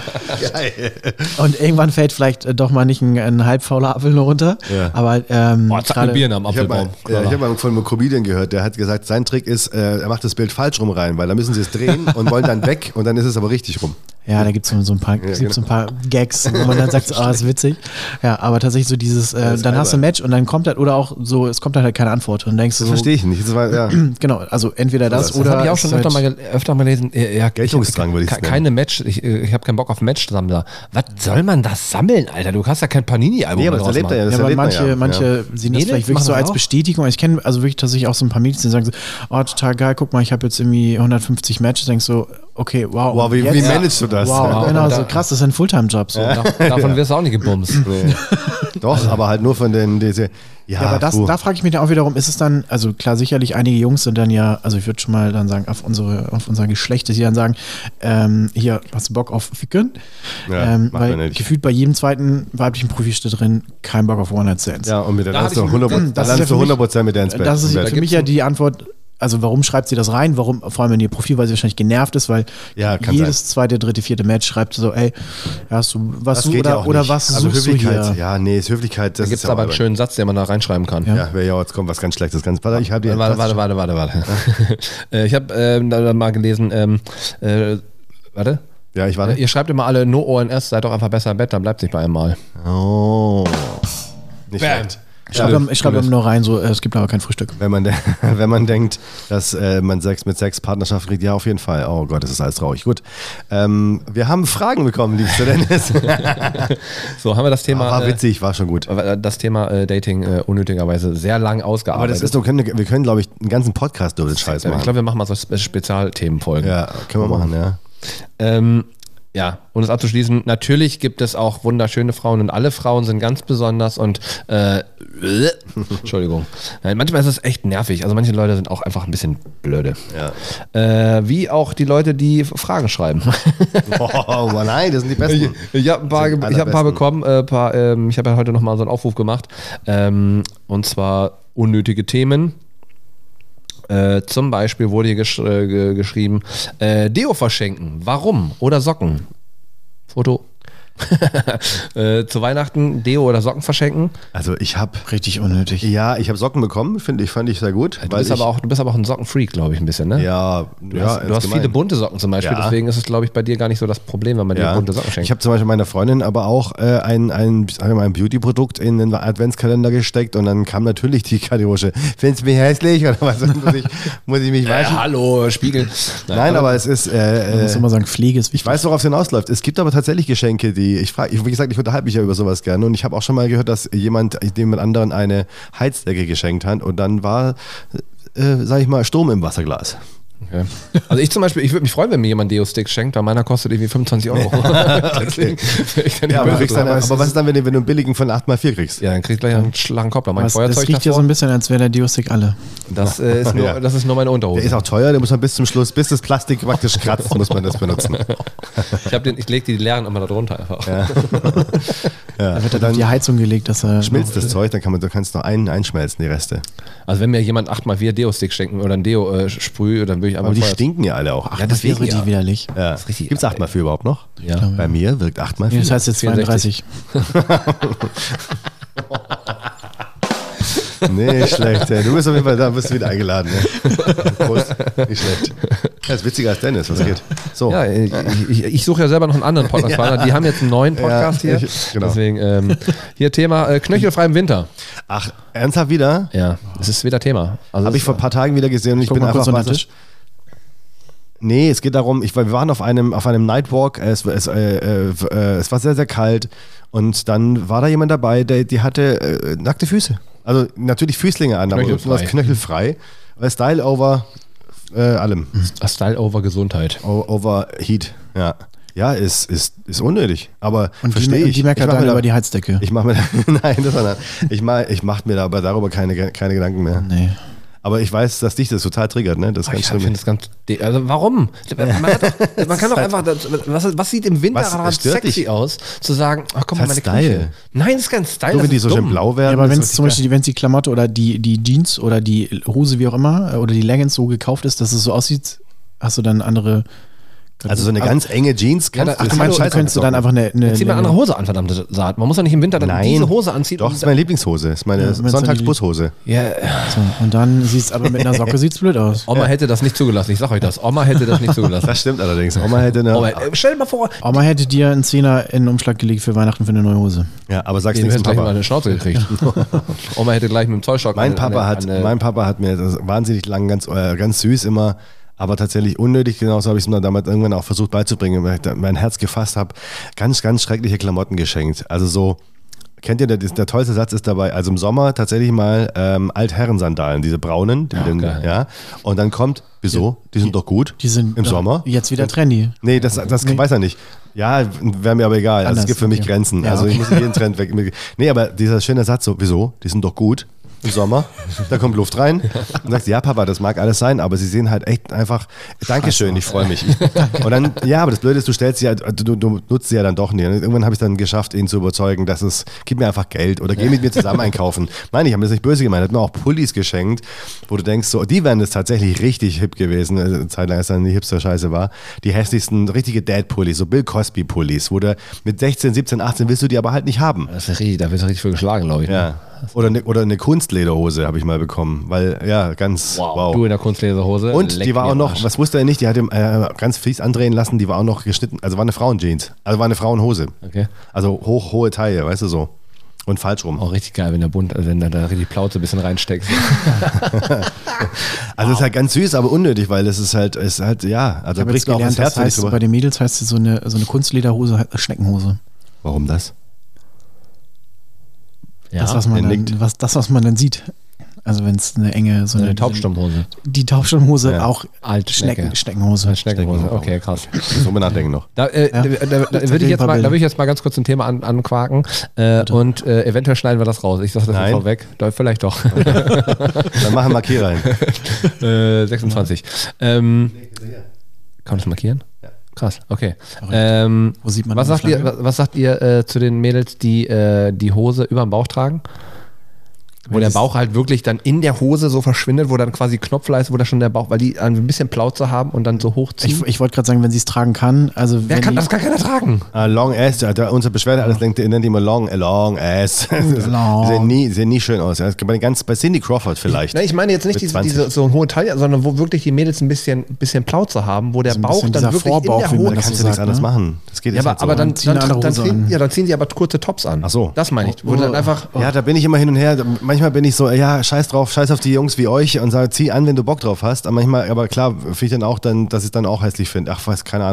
Geil. und irgendwann fällt vielleicht äh, doch mal nicht ein, ein halb fauler Apfel nur runter, Ja. aber ähm, Boah, zack, gerade- eine Birne am Ich habe mal, Apfelbaum. ja, ich hab mal von einem Comedian gehört, der hat gesagt, sein Trick ist, äh, er macht das Bild falsch rum rein, weil da müssen sie es drehen und wollen dann weg und dann ist es aber richtig rum. Ja, da gibt es so ein paar, gibt's genau. so ein paar Gags, wo man dann sagt, ah, oh, ist witzig. Ja, aber tatsächlich so dieses, äh, ist dann hast du ein albern. Match und dann kommt halt, oder auch so, es kommt halt keine Antwort und dann denkst du Das so, verstehe ich nicht. Das war, ja. genau, also entweder das, Das oder Das habe ich auch es schon ist öfter halt- mal, gel- öfter mal gelesen. Äh, Ja, Geltungsdrang würde ich ke- es nennen. Keine Match, ich, äh, ich habe keinen Bock auf Match-Sammler. Was soll man das sammeln, Alter? Du hast ja kein Panini-Album Nee, aber das draus erlebt er ja. machen. Das Ja, aber erlebt man manche, ja. manche Ja. sehen das Mädels vielleicht wirklich machen so das als auch. Bestätigung. Ich kenne also wirklich tatsächlich auch so ein paar Mädels, die sagen so, oh, total geil, guck mal, ich habe jetzt irgendwie hundertfünfzig Matches, denkst so, okay, wow. Wow, und wie, jetzt? wie managst du das? Wow, Ja, genau, und so da- krass, das ist ein Fulltime-Job. So. Da, davon wirst du auch nicht gebumst. Nee. Doch, aber halt nur von den, diese, ja, Ja, aber das, puh. da frage ich mich dann auch wiederum, ist es dann, also klar, sicherlich einige Jungs sind dann ja, also ich würde schon mal dann sagen, auf unsere, auf unser Geschlecht, die dann sagen, ähm, hier, hast du Bock auf Ficken? Ja, ähm, macht man weil nicht. gefühlt bei jedem zweiten weiblichen Profil steht drin, kein Bock auf One-Night-Stands. Ja, und mit der Da landest du hatte ich- hundert Prozent Das da ist ja landest du für mich- hundert Prozent mit der ins Bett. Das ist im Bett. für mich ja die Antwort, also warum schreibt sie das rein? Warum, vor allem in ihr Profil, weil sie wahrscheinlich genervt ist, weil Ja, kann jedes zweite, dritte, vierte Match schreibt sie so, ey, hast du was Das du geht oder, ja auch oder nicht. was also suchst du Höflichkeit, hier? ja, nee, ist Höflichkeit, Da das gibt ist es aber einen albern. schönen Satz, den man da reinschreiben kann. Ja, wäre ja, jetzt kommt was ganz Schlechtes. Ganz, warte, ich habe die Warte, warte, warte, warte, warte. Äh, ich habe ähm, da mal gelesen, ähm, äh, warte. Ja, ich warte. Ihr schreibt immer alle No O N S, seid doch einfach besser im Bett, dann bleibt es nicht bei einmal. Oh. Nicht Bam. schlecht. Ich schreibe ich schreibe immer nur rein, so, äh, es gibt aber kein Frühstück. Wenn man, de- wenn man denkt, dass äh, man Sex mit Sex Partnerschaft kriegt, ja, auf jeden Fall. Oh Gott, das ist alles traurig. Gut. Ähm, wir haben Fragen bekommen, liebster Dennis. So, haben wir das Thema, War witzig, war schon gut. äh, das Thema äh, Dating äh, unnötigerweise sehr lang ausgearbeitet. Aber das ist, wir können, wir können glaube ich, einen ganzen Podcast über den Scheiß ich machen. glaube, wir machen mal so Spe- Spezialthemenfolgen. Ja, können wir machen, ja. Ähm, ja, um es abzuschließen, natürlich gibt es auch wunderschöne Frauen und alle Frauen sind ganz besonders und äh, Entschuldigung. Nein, manchmal ist es echt nervig. Also manche Leute sind auch einfach ein bisschen blöde. Ja. Äh, wie auch die Leute, die Fragen schreiben. Oh, nein, das sind die Besten. Ich habe ein paar, Das sind die ich hab ein paar allerbesten. bekommen. Äh, paar, ähm, ich habe ja heute nochmal so einen Aufruf gemacht. Ähm, und zwar unnötige Themen. Äh, zum Beispiel wurde hier gesch äh, ge- geschrieben, äh, Deo verschenken. Warum? Oder Socken. Foto. äh, zu Weihnachten Deo oder Socken verschenken. Also ich habe, Richtig unnötig. ja, ich habe Socken bekommen, finde ich, fand ich sehr gut. Du weil bist, ich, aber auch, du bist aber auch ein Sockenfreak, glaube ich, ein bisschen, ne? ja, Du ja, hast, du hast allgemein. viele bunte Socken zum Beispiel, Ja. deswegen ist es, glaube ich, bei dir gar nicht so das Problem, wenn man dir Ja. bunte Socken schenkt. Ich habe zum Beispiel meiner Freundin aber auch äh, ein, ein, sagen wir mal, ein Beauty-Produkt in den Adventskalender gesteckt und dann kam natürlich die Kategorie, findest du mich hässlich oder was? muss, ich, muss ich mich äh, waschen? hallo, Spiegel. Nein, aber es ist, Ich äh, muss äh, immer sagen, Pflege ist ich wichtig. weiß, worauf es hinausläuft. Es gibt aber tatsächlich Geschenke, die die, ich frage, wie gesagt, ich unterhalte mich ja über sowas gerne und ich habe auch schon mal gehört, dass jemand jemand anderen eine Heizdecke geschenkt hat und dann war, äh, sag ich mal, Sturm im Wasserglas. Okay. Also ich zum Beispiel, ich würde mich freuen, wenn mir jemand Deo-Stick schenkt, weil meiner kostet irgendwie fünfundzwanzig Euro. Deswegen, ich kann nicht Ja, aber, böse kriegst dann, sein. aber was ist dann, wenn du, wenn du einen billigen von acht mal vier kriegst? Ja, dann kriegst du gleich einen Schlag Kopf. Da mein Das, das Feuerzeug riecht ja so davor. ein bisschen, als wäre der Deo-Stick alle. Das, äh, ist nur, Ja. das ist nur meine Unterhose. Der ist auch teuer, der muss man bis zum Schluss, bis das Plastik praktisch kratzt, muss man das benutzen. ich hab den, ich lege die leeren immer da drunter einfach. Ja. Da wird Und dann auf die dann Heizung gelegt, dass er. schmilzt das Zeug, dann kann man, du kannst noch einen einschmelzen, die Reste. Also wenn mir jemand acht mal vier Deo-Stick schenken oder ein Deo-Sprüh, dann würde ich einfach Aber die Feuer- stinken ja alle auch. Ach, Ja, das wäre deswegen, die ja. widerlich. Ja. ist richtig- Gibt es acht mal vier überhaupt noch? Ja. Bei mir wirkt acht mal vier. Nee, das heißt jetzt vierundsechzig. zweiunddreißig. Nee, schlecht. Ey. Du bist auf jeden Fall da, bist wieder eingeladen. Ja. Prost. Nicht schlecht. Ja, ist witziger als Dennis, was geht? So. Ja, ich, ich, ich suche ja selber noch einen anderen Podcast-Partner. Die haben jetzt einen neuen Podcast Ja, hier. ich- genau. Deswegen, ähm, hier Thema äh, knöchelfrei im Winter. Ach, ernsthaft wieder? Ja, das ist wieder Thema. Also Habe es- ich vor ein paar Tagen wieder gesehen und ich Guck bin mal kurz einfach unter den bastisch. Nee, es geht darum, ich, wir waren auf einem, auf einem Nightwalk, es, es, äh, äh, äh, es war sehr, sehr kalt und dann war da jemand dabei, der, die hatte äh, nackte Füße. Also natürlich Füßlinge an, aber Knöchelfrei. was knöchelfrei. Weil Style over äh, allem. Style over Gesundheit. O- Over Heat, ja. Ja, ist, ist, ist unnötig, aber Und die, verstehe und ich. die meckert ich mach dann mir da- über die Heizdecke. Ich mache mir, nein, das war nicht. Ich mach, ich mach mir da aber darüber keine, keine Gedanken mehr. Nee. Aber ich weiß, dass dich das total triggert, ne? Das ist ganz Ich schlimm. finde das ganz. de- Also warum? Man, hat doch, man kann doch einfach. Das, was, was sieht im Winter Was, daran stört sexy dich? aus, zu sagen, ach komm mal, Das meine ist Style. Knöchel. Nein, das ist kein Style. Nur das wenn die ist so schön dumm. blau werden. Ja, aber ist wenn richtig es zum Beispiel die, wenn's die Klamotte oder die, die Jeans oder die Hose, wie auch immer, äh, oder die Leggings so gekauft ist, dass es so aussieht, hast du dann andere. geil. Also so eine ganz enge Jeans Ja, da- kannst ach, Ach, du du meinst, du Scheiß könntest du dann anzocken. einfach eine. eine, Zieh mal eine eine andere Hose an, verdammte Saat. Man muss doch nicht im Winter dann Nein. diese Hose anziehen. Doch, und das ist meine Lieblingshose. Das ist meine Ja, wenn's dann Sonntagsbushose. ja, so, und dann siehst aber mit einer Socke sieht's blöd aus. Oma hätte das nicht zugelassen. Ich sag euch das. Oma hätte das nicht zugelassen. Das stimmt allerdings. Oma hätte eine. Oma, äh, stell dir mal vor, Oma hätte dir einen Zehner in den Umschlag gelegt für Weihnachten für eine neue Hose. Ja, aber sag's wir nichts hätten zum gleich mal Papa. eine Schnauze gekriegt. Oma hätte gleich mit dem Zollstock Mein eine- Papa eine- hat, eine- mein Papa hat mir das wahnsinnig lang, ganz, äh, ganz süß immer, aber tatsächlich unnötig, genauso habe ich es mir damals irgendwann auch versucht beizubringen, weil ich da mein Herz gefasst habe, ganz, ganz schreckliche Klamotten geschenkt. Also so, kennt ihr, der, der tollste Satz ist dabei, also im Sommer tatsächlich mal ähm, Altherrensandalen, diese braunen, die, Ja, den, geil. ja, und dann kommt, wieso? Die sind doch gut. Die sind Im doch Sommer? jetzt wieder trendy. Nee, das, das Nee. weiß er nicht. Ja, wäre mir aber egal. Also Anders, es gibt für mich okay. Grenzen. Ja, also ich okay. muss nicht jeden Trend weg. Nee, aber dieser schöne Satz so, wieso? Die sind doch gut im Sommer. Da kommt Luft rein. Und sagst, ja, Papa, das mag alles sein, aber sie sehen halt echt einfach, Dankeschön, ich freue mich. Und dann, ja, aber das Blöde ist, du stellst sie ja, du, du nutzt sie ja dann doch nicht. Und irgendwann habe ich dann geschafft, ihn zu überzeugen, dass es, gib mir einfach Geld oder geh mit mir zusammen einkaufen. Nein, ich habe das nicht böse gemeint. Er hat mir auch Pullis geschenkt, wo du denkst, so, die wären das tatsächlich richtig hip gewesen, eine Zeit lang, als dann die Hipster-Scheiße war. Die hässlichsten, richtige Dad-Pullis, so Bill Cosby-Pullis, wo du mit sechzehn, siebzehn, achtzehn willst du die aber halt nicht haben. Das ist richtig, da wirst du richtig für geschlagen, glaube ich. Ja. Oder eine, oder eine Kunstlederhose habe ich mal bekommen, weil, ja, ganz wow. Du in der Kunstlederhose. Und leck die war mir auch am noch, Arsch. was wusste er nicht, die hatte äh, ganz fies andrehen lassen, die war auch noch geschnitten, also war eine Frauenjeans, also war eine Frauenhose. Okay. Also hoch, hohe Taille, weißt du so. Und falsch rum. Auch richtig geil, wenn der Bund, also wenn da, da richtig Plauze ein bisschen reinsteckst. Also es ist halt ganz süß, aber unnötig, weil es ist halt, es ist halt, ja, also Ich habe jetzt bricht mir auch das gelernt, Herz, das wenn ich heißt, drüber. bei den Mädels heißt es so eine, so eine Kunstlederhose, heißt Schneckenhose. Warum das? Ja, das, was man der dann, nickt. was, das, was man dann sieht. Also wenn es eine enge, so eine eine, Taubstummhose. Die Taubstummhose, Ja. auch Alte Schnecke. Schnecken, Schneckenhose. Schneckenhose, okay, krass. So nachdenken noch. Da, äh, Ja. da, da, da, würde ich jetzt mal, da würde ich jetzt mal ganz kurz ein Thema an, anquaken äh, und äh, eventuell schneiden wir das raus. Ich sage das Nein. jetzt vorweg. Da, vielleicht doch. Dann machen wir Markier rein. äh, sechsundzwanzig. Ähm, kann man das markieren? Ja. Krass, okay. Ähm, Wo sieht man was, die sagt ihr, Flagge? was, was sagt ihr äh, zu den Mädels, die äh, die Hose über dem Bauch tragen? Wo der das- Bauch halt wirklich dann in der Hose so verschwindet, wo dann quasi Knopfleiste ist, wo da schon der Bauch, weil die ein bisschen Plauze haben und dann so hochziehen. Ich, ich wollte gerade sagen, wenn sie es tragen kann, also Wer wenn kann, die, das kann keiner tragen. Ah, long ass, ja, da, unser Beschwerde alles nennt, nennt immer long, long ass. Long. Sehen nie, sehen nie schön aus. Ja. Bei, den ganz, bei Cindy Crawford vielleicht. Nein, ich meine jetzt nicht Mit diese, zwanzig. diese so eine hohe Taille, sondern wo wirklich die Mädels ein bisschen, bisschen Plauze haben, wo der So ein Bauch bisschen dann dieser wirklich Vorbauch, in wie der man Hose. das Kannst so du nichts sagt, anderes ne? machen. Das geht Ja, jetzt aber, halt so. aber dann, ziehen dann, eine dann, andere dann, Hose ziehen, an. ja, dann ziehen die aber kurze Tops an. Ach so. Das meine ich. Wo dann einfach. Ja, da bin ich immer hin und her. Manchmal bin ich so, ja, scheiß drauf, scheiß auf die Jungs wie euch und sage, zieh an, wenn du Bock drauf hast. Aber manchmal, aber klar, finde ich dann auch dann, dass ich es dann auch hässlich finde. Ach, was, keine Ahnung.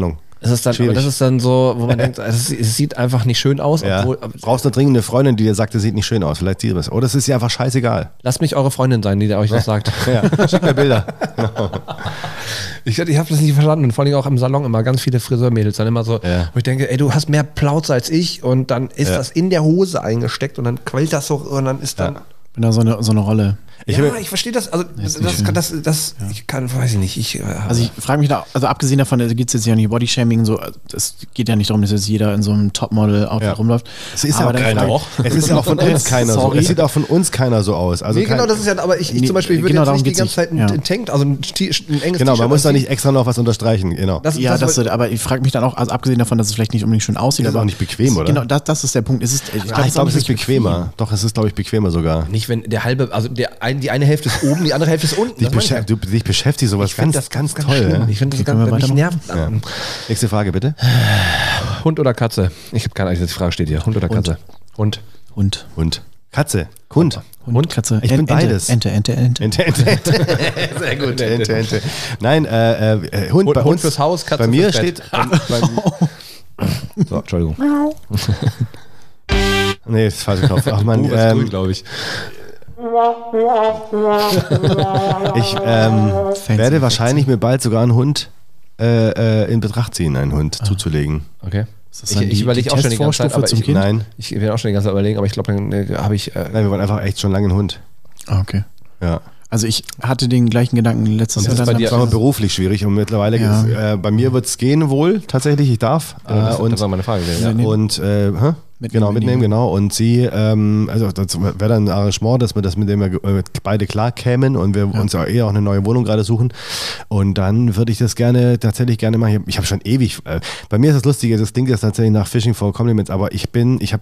Das ist dann, aber das ist dann so, wo man denkt, es, es sieht einfach nicht schön aus. Ja. Obwohl, Brauchst du dringend eine Freundin, die dir sagt, das sieht nicht schön aus. Vielleicht sieht es. Oder es ist ja einfach scheißegal. lasst mich eure Freundin sein, die euch das sagt. Ja, schick mir Bilder. Ich, ich habe das nicht verstanden und vor allem auch im Salon immer ganz viele Friseurmädels dann immer so, Ja. wo ich denke, ey, du hast mehr Plauze als ich und dann ist Ja. das in der Hose eingesteckt und dann quillt das so und dann ist dann... Bin da so eine, so eine Rolle. Ich ja, hab- ich verstehe das, also das, nicht das, schön. das, das ich kann, weiß ich nicht, ich... äh, Also ich frage mich da, also abgesehen davon, da geht es jetzt ja nicht Bodyshaming, so, es geht ja nicht darum, dass jetzt jeder in so einem Topmodel-Outfit Ja. rumläuft. Es ist ja Aber auch dann keiner. frag- Es ist ja auch von uns keiner so. Sorry. Es sieht auch von uns keiner so aus. Also nee, genau, kein- das ist ja, aber ich, ich Nee, zum Beispiel würde genau jetzt darum nicht die geht's ganze Zeit ein, nicht. Ja. ein Tank, also ein, T- ein enges Genau, man T-Shirt muss da anziehen. nicht extra noch was unterstreichen. Genau. Das, Ja, das, das, aber ich frage mich dann auch, also abgesehen davon, dass es vielleicht nicht unbedingt schön aussieht, Ist aber auch nicht bequem, oder? Genau, das, das ist der Punkt. Es ist, ich Ah, glaub, ich glaube, es auch ist nicht bequemer. Doch, es ist, glaube ich, bequemer sogar. nicht, wenn der halbe, also der, ein, die eine Hälfte ist oben, die andere Hälfte ist unten. Dich, Das meine ich beschäftigt, du, dich beschäftigt sowas Ich find ganz, das ganz, ganz toll. schlimm. Ja? Ich finde das Okay, können ganz, wir mich nervt. Ja. Nächste Frage, bitte. Hund oder Katze? Ich habe keine Ahnung, die Frage steht hier. Hund oder Hund. Katze? Hund. Hund. Hund. Katze. Hund. Hund, Katze. Ich bin Ente, beides. Ente, Ente, Ente. Ente, Ente, Ente. Sehr gut. Ente, Ente. Nein, äh, äh, Hund, Hund, bei Hund uns. fürs Haus, Katze bei mir fürs Bett. steht. Bei, bei, So, Entschuldigung. nee, das ist falsche Knopf. Ach man, Uh, was ähm, cool, glaube ich. ich ähm, Fancy werde Facts. wahrscheinlich mir bald sogar einen Hund äh, äh, in Betracht ziehen, einen Hund zuzulegen. Okay. Ist das Ich, dann ich die- überlege die auch schon die ganze Zeit, Testvorstufe aber zum ich, Kind? Nein, ich werde auch schon die ganze Zeit überlegen, aber ich glaube, dann äh, habe ich... Äh, nein, wir wollen einfach echt schon lange einen Hund. Ah, okay. Ja. Also ich hatte den gleichen Gedanken letztes Und Jahr. das ist bei dann dir- Das war aber beruflich schwierig und mittlerweile Ja. ist, äh, bei mir wird es gehen wohl, tatsächlich, ich darf. äh, das, äh, und das war meine Frage gewesen. Ja, Ja. nee. Und äh, hä? genau, mitnehmen, genau. Und sie, ähm, also das wäre dann ein Arrangement, dass wir das mit dem wir äh, beide klar kämen und wir uns ja eh auch eine neue Wohnung gerade suchen. Und dann würde ich das gerne, tatsächlich gerne machen. Ich habe schon ewig, äh, bei mir ist das Lustige, das klingt jetzt tatsächlich nach Fishing for Compliments, aber ich bin, ich habe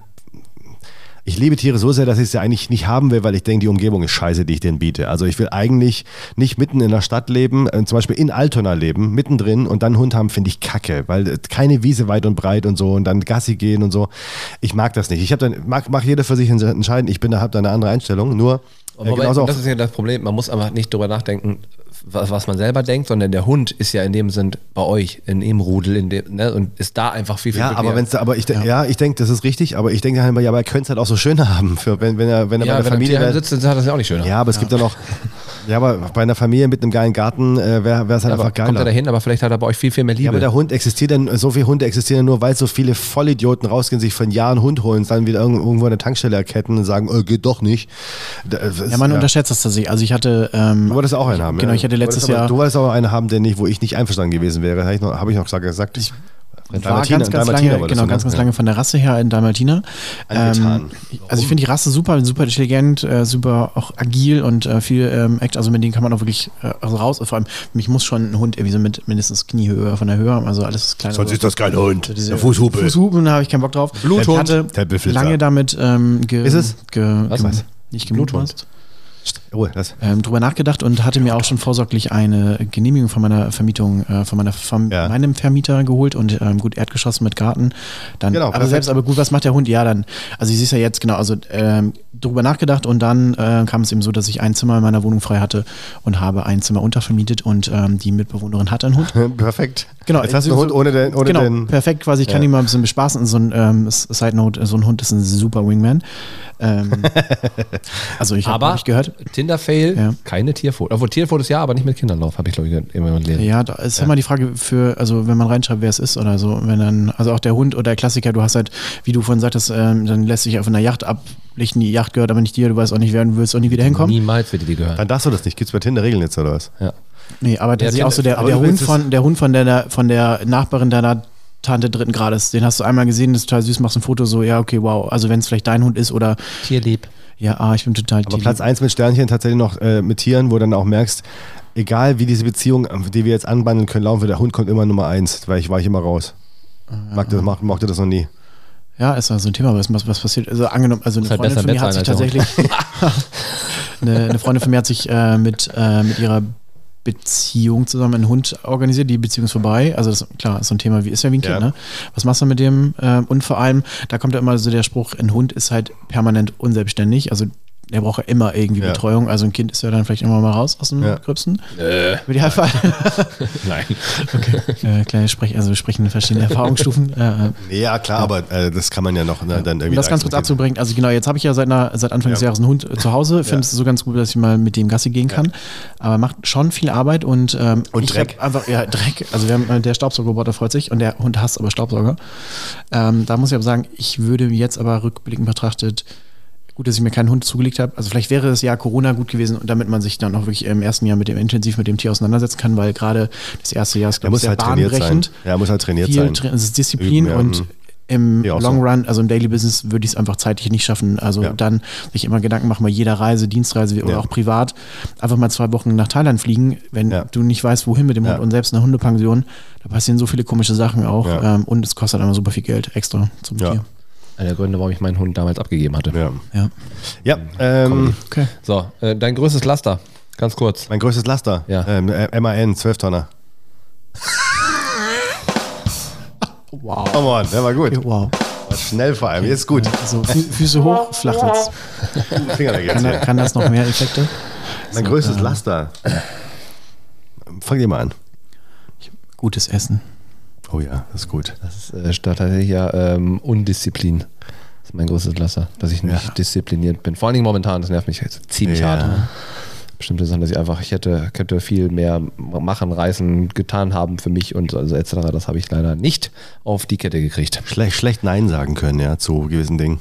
ich liebe Tiere so sehr, dass ich sie eigentlich nicht haben will, weil ich denke, die Umgebung ist scheiße, die ich denen biete. Also ich will eigentlich nicht mitten in der Stadt leben, äh, zum Beispiel in Altona leben, mittendrin und dann einen Hund haben, finde ich kacke, weil äh, keine Wiese weit und breit und so und dann Gassi gehen und so. Ich mag das nicht. Ich habe dann, mag, mag jeder für sich entscheiden, ich bin da, habe da eine andere Einstellung, nur äh, Wobei, genauso auch, das ist ja das Problem, man muss aber nicht drüber nachdenken, was, was man selber denkt, sondern der Hund ist ja in dem Sinn bei euch, in dem Rudel, in dem, ne, und ist da einfach viel, viel ja, glücklicher. aber wenn's da, aber ich, ja, ja ich denke, das ist richtig, aber ich denke halt immer, ja, aber er könnte es halt auch so schöner haben, für, wenn, wenn er, wenn er ja, bei der wenn Familie er im wäre. Tierheim sitzt, dann hat das ja auch nicht schöner. Ja, aber es gibt ja noch, ja, aber bei einer Familie mit einem geilen Garten äh, wäre es halt aber einfach kommt er geiler. dahin, aber vielleicht hat er bei euch viel, viel mehr Liebe. Ja, aber der Hund existiert dann, so viele Hunde existieren ja nur, weil so viele Vollidioten rausgehen, sich von Jahren einen Hund holen, dann wieder irgendwo irgendwo an der Tankstelle erketten und sagen, oh, geht doch nicht. Das ist- Ja, man ja. unterschätzt das tatsächlich. Also ich hatte... Ähm, Du wolltest auch einen haben. Genau, ja. ich hatte Du wolltest letztes aber, Jahr... Du wolltest auch einen haben, der nicht, wo ich nicht einverstanden gewesen wäre. Habe ich noch, hab ich noch gesagt. Ich war Dalmatiner- ganz, ganz Dalmatiner lange, war das, genau, ne? ganz, ganz Ja. lange von der Rasse her in Dalmatiner. Angetan. also ich finde die Rasse super, super intelligent, äh, super auch agil und äh, viel ähm, Act, also mit denen kann man auch wirklich äh, also raus. Vor allem, mich muss schon ein Hund irgendwie so mit mindestens Kniehöhe von der Höhe haben, also alles klein. Sonst ist das kein Hund. So diese Der Fußhupe. Fußhupen, da habe ich keinen Bock drauf. Bluthund. Ich hatte Tempelflitzer. lange damit ähm, ge, Ist es? Ge, Was? ge, Was? nicht Bluthund. gemutmaßt. Oh, das. Ähm, drüber nachgedacht und hatte mir auch schon vorsorglich eine Genehmigung von meiner Vermietung, äh, von meiner Verm Ja. meinem Vermieter geholt und ähm, gut Erdgeschoss mit Garten. Dann, Genau, aber perfekt. selbst, aber gut, was macht der Hund? Ja, dann, also ich sehe es ja jetzt, genau, also ähm, drüber nachgedacht und dann äh, kam es eben so, dass ich ein Zimmer in meiner Wohnung frei hatte und habe ein Zimmer untervermietet und ähm, die Mitbewohnerin hat einen Hund. Perfekt. Genau, Jetzt hast du einen so- Hund ohne den. Ohne genau, den perfekt quasi. Ich kann Ja. ihn mal ein bisschen bespaßen. So ein ähm, Side Note, so ein Hund ist ein super Wingman. Ähm, also ich habe aber hab ich gehört. Tinder-Fail, Ja. keine Tierfotos. Obwohl Tierfotos ja, aber nicht mit Kindern drauf, habe ich glaube ich irgendwann gelesen. Ja, da ist immer die Frage für, also wenn man reinschreibt, wer es ist oder so, wenn dann, also auch der Hund oder der Klassiker, du hast halt, wie du vorhin sagtest, ähm, dann lässt sich auf einer Yacht ablichten, die Yacht gehört aber nicht dir, du weißt auch nicht, wer du willst auch nie wieder hinkommen. Niemals wird die gehören. Dann darfst du das nicht. Gibt es bei Tinder Regeln jetzt oder was? Ja. Nee, aber das Ja, ist ja auch so der, aber der du Hund willst es- von, der Hund von der, von der Nachbarin deiner Tante dritten Grades, den hast du einmal gesehen, das ist total süß, machst ein Foto, so, ja, okay, wow, also wenn es vielleicht dein Hund ist oder, Tierlieb. ja, ah, ich bin total Aber tierlieb. Platz eins mit Sternchen tatsächlich noch äh, mit Tieren, wo dann auch merkst, egal wie diese Beziehung, die wir jetzt anbandeln können, laufen wir, der Hund kommt immer Nummer eins, weil ich weiche immer raus. Mag das, mag, mochte das noch nie. Ja, ist also ein Thema, was, was passiert. Also angenommen, also eine Muss halt Freundin besser von mir nett hat sich sein als tatsächlich, eine, eine Freundin von mir hat sich äh, mit, äh, mit ihrer Beziehung zusammen einen Hund organisiert, die Beziehung ist vorbei. Also das, klar, ist so ein Thema, wie ist ja wie ein Kind, Ja. ne? Was machst du mit dem? Ähm, und vor allem, da kommt ja immer so der Spruch, ein Hund ist halt permanent unselbstständig. Also der braucht ja immer irgendwie Ja. Betreuung. Also ein Kind ist ja dann vielleicht immer mal raus aus dem Ja. Gröbsten. Äh, Über die Halbfall. nein. äh, kleine Sprech, also wir sprechen in verschiedenen Erfahrungsstufen. Äh, Nee, ja, klar, aber äh, das kann man ja noch ne, dann irgendwie. um das ganz kurz akzeptieren. abzubringen, also genau, jetzt habe ich ja seit, einer, seit Anfang des Ja. Jahres einen Hund äh, zu Hause, finde es so ganz gut, dass ich mal mit dem Gassi gehen kann, aber macht schon viel Arbeit und, ähm, Und ich Dreck. hab einfach, ja, Dreck, also wir haben, äh, der Staubsaugerroboter freut sich und der Hund hasst aber Staubsauger. Ähm, da muss ich aber sagen, ich würde jetzt aber rückblickend betrachtet, gut, dass ich mir keinen Hund zugelegt habe. Also vielleicht wäre das Jahr Corona gut gewesen und damit man sich dann auch wirklich im ersten Jahr mit dem intensiv mit dem Tier auseinandersetzen kann, weil gerade das erste Jahr ist, Er glaube ich, muss sehr halt trainiert sein. bahnbrechend. Ja, er muss halt trainiert Viel sein. Tra es ist Disziplin Üben, ja, und mhm. im Ja, auch Long so. Run, also im Daily Business, würde ich es einfach zeitlich nicht schaffen. Also Ja. dann sich immer Gedanken machen bei jeder Reise, Dienstreise oder Ja. auch privat, einfach mal zwei Wochen nach Thailand fliegen, wenn Ja. du nicht weißt, wohin mit dem Ja. Hund und selbst eine Hundepension, da passieren so viele komische Sachen auch Ja. ähm, und es kostet immer super viel Geld extra zum Ja. Tier. Einer der Gründe, warum ich meinen Hund damals abgegeben hatte. Ja, Ja. ja ähm, Okay. So, äh, dein größtes Laster, ganz kurz. mein größtes Laster. Ja. Ähm, äh, M A N, zwölf Tonner. Wow. Come on, der war gut. Wow. War schnell vor allem, jetzt gut. Also Fü Füße hoch, Flachsitz. Finger weg jetzt Kann, da- hier. kann das noch mehr Effekte? Mein größtes Laster. Fang dir mal an. Gutes Essen. Oh ja, das ist gut. Das ist äh, statt tatsächlich ja ähm, Undisziplin. Das ist mein größtes Laster, dass ich nicht Ja. diszipliniert bin. Vor allen Dingen momentan, das nervt mich jetzt ziemlich Ja. hart. Bestimmte Sachen, dass ich einfach, ich hätte, könnte viel mehr machen, reißen, getan haben für mich und also et cetera. Das habe ich leider nicht auf die Kette gekriegt. Schlecht, schlecht Nein sagen können, ja, zu gewissen Dingen.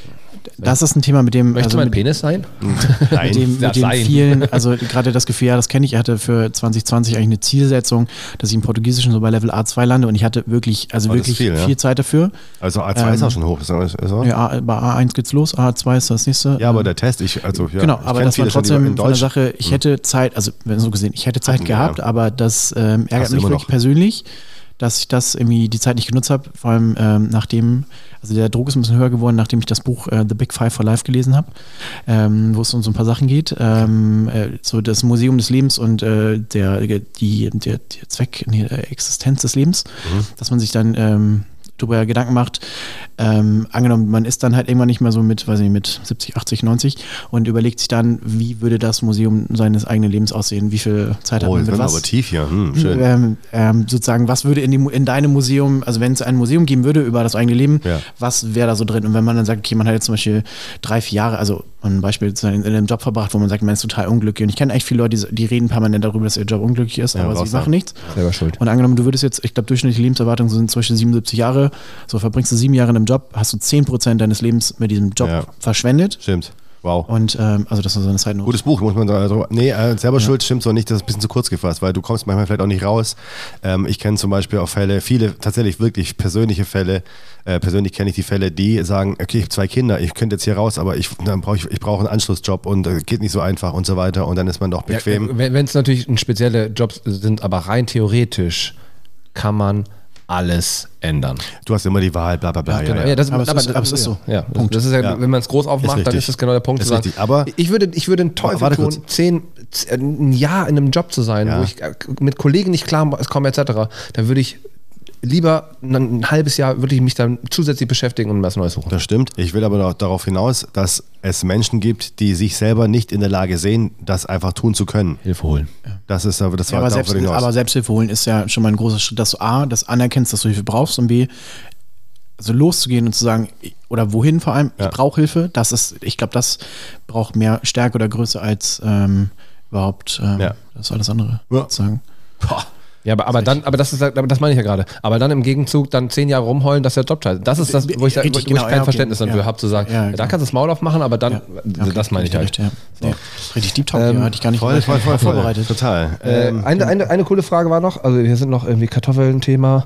Das ist ein Thema, mit dem, Möchtest also du mein mit, Penis sein? Nein. mit dem, Ja, mit dem sein. vielen, also gerade das Gefühl, ja, das kenne ich, er hatte für zwanzig zwanzig eigentlich eine Zielsetzung, dass ich im Portugiesischen so bei Level A zwei lande und ich hatte wirklich, also Oh, das ist wirklich viel, viel, ja. Zeit dafür. Also A zwei ist Ähm, auch schon hoch. Ist, ist, ist, Ja, A, bei A eins geht's los, A zwei ist das nächste. ja, aber Ähm, der Test, ich, also ja, genau, ich aber kenn das war viele schon, die trotzdem in von der Deutsch. Sache, ich hätte Zeit, also wenn so gesehen, ich hätte Zeit Hatten wir, gehabt, ja. aber das ähm, ärgert Hast du mich immer wirklich noch. persönlich, dass ich das irgendwie die Zeit nicht genutzt habe, vor allem ähm, nachdem, also der Druck ist ein bisschen höher geworden, nachdem ich das Buch äh, The Big Five for Life gelesen habe, ähm, wo es um so ein paar Sachen geht, ähm, äh, so das Museum des Lebens und äh, der, die, der, der Zweck, nee, der Existenz des Lebens, Mhm. dass man sich dann ähm, darüber Gedanken macht, ähm, angenommen, man ist dann halt irgendwann nicht mehr so mit, weiß ich nicht, mit siebzig, achtzig, neunzig und überlegt sich dann, wie würde das Museum seines eigenen Lebens aussehen, wie viel Zeit hat Oh, man jetzt mit werden wir was. aber tief hier. Hm, schön. Ähm, ähm, sozusagen, was würde in, dem, in deinem Museum, also wenn es ein Museum geben würde über das eigene Leben, Ja. was wäre da so drin? Und wenn man dann sagt, okay, man hat jetzt zum Beispiel drei, vier Jahre, also ein Beispiel in, in einem Job verbracht, wo man sagt, man ist total unglücklich. Und ich kenne eigentlich viele Leute, die, die reden permanent darüber, dass ihr Job unglücklich ist, Ja, aber raus sie da. machen nichts. Selber schuld. Und angenommen, du würdest jetzt, ich glaube, durchschnittliche Lebenserwartungen sind zum Beispiel siebenundsiebzig Jahre, so verbringst du sieben Jahre in einem Job, hast du zehn Prozent deines Lebens mit diesem Job Ja. verschwendet. Stimmt. Wow. Und ähm, also das ist so eine Zeit. Gutes Buch, muss man sagen. Nee, äh, selber schuld stimmt so nicht, das ist ein bisschen zu kurz gefasst, weil du kommst manchmal vielleicht auch nicht raus. Ähm, ich kenne zum Beispiel auch Fälle, viele tatsächlich wirklich persönliche Fälle, äh, persönlich kenne ich die Fälle, die sagen, okay, ich habe zwei Kinder, ich könnte jetzt hier raus, aber ich, dann brauch ich, ich brauche einen Anschlussjob und äh, geht nicht so einfach und so weiter und dann ist man doch bequem. Ja, wenn es natürlich ein spezielle Jobs sind, aber rein theoretisch kann man alles ändern. Du hast immer die Wahl, bla bla bla. Genau. ja, Ja, ja. das, Aber es ist- aber es ist so. Ja, das, Punkt. das ist ja, Ja. wenn man es groß aufmacht, Ist dann richtig. ist das genau der Punkt. Ist zu sagen, richtig. Aber- ich würde, ich würde einen Teufel Warte tun, kurz. zehn, z- ein Jahr in einem Job zu sein, Ja. wo ich äh, mit Kollegen nicht klar komme, et cetera. Da würde ich lieber ein, ein halbes Jahr würde ich mich dann zusätzlich beschäftigen und was Neues suchen. Das stimmt. Ich will aber noch darauf hinaus, dass es Menschen gibt, die sich selber nicht in der Lage sehen, das einfach tun zu können. Hilfe holen. Das ist aber das Ja, war aber, darauf selbst, hinaus. aber Selbsthilfe holen ist ja schon mal ein großer Schritt, dass du A, das anerkennst, dass du Hilfe brauchst und B, also loszugehen und zu sagen, oder wohin vor allem, Ja. ich brauche Hilfe, das ist, ich glaube, das braucht mehr Stärke oder Größe als ähm, überhaupt ähm, Ja. das alles andere Ja. sozusagen. Boah. Ja, aber, aber dann, aber das ist, aber das meine ich ja gerade. Aber dann im Gegenzug dann zehn Jahre rumheulen, dass der Job scheiße. Das ist das, wo ich, da, wo Richtig, ich genau, kein ja, okay. Verständnis dafür Ja. habe, zu sagen, Ja, da genau. kannst du das Maul aufmachen, aber dann, Ja. Okay, das meine ich halt. richtig, Ja. Nee, richtig Deep Talk, Ähm, ja, hatte ich gar nicht Voll, voll, voll, voll. vorbereitet. Total. Äh, Ähm, eine, eine, eine coole Frage war noch, also hier sind noch irgendwie Kartoffeln Thema,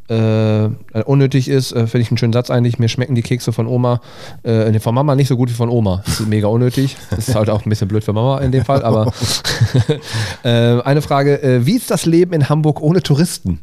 äh, unnötig ist, äh, finde ich einen schönen Satz eigentlich, mir schmecken die Kekse von Oma, äh, nee, von Mama nicht so gut wie von Oma. Das ist mega unnötig. Das ist halt auch ein bisschen blöd für Mama in dem Fall, aber äh, eine Frage, äh, wie ist das Leben in Hamburg ohne Touristen?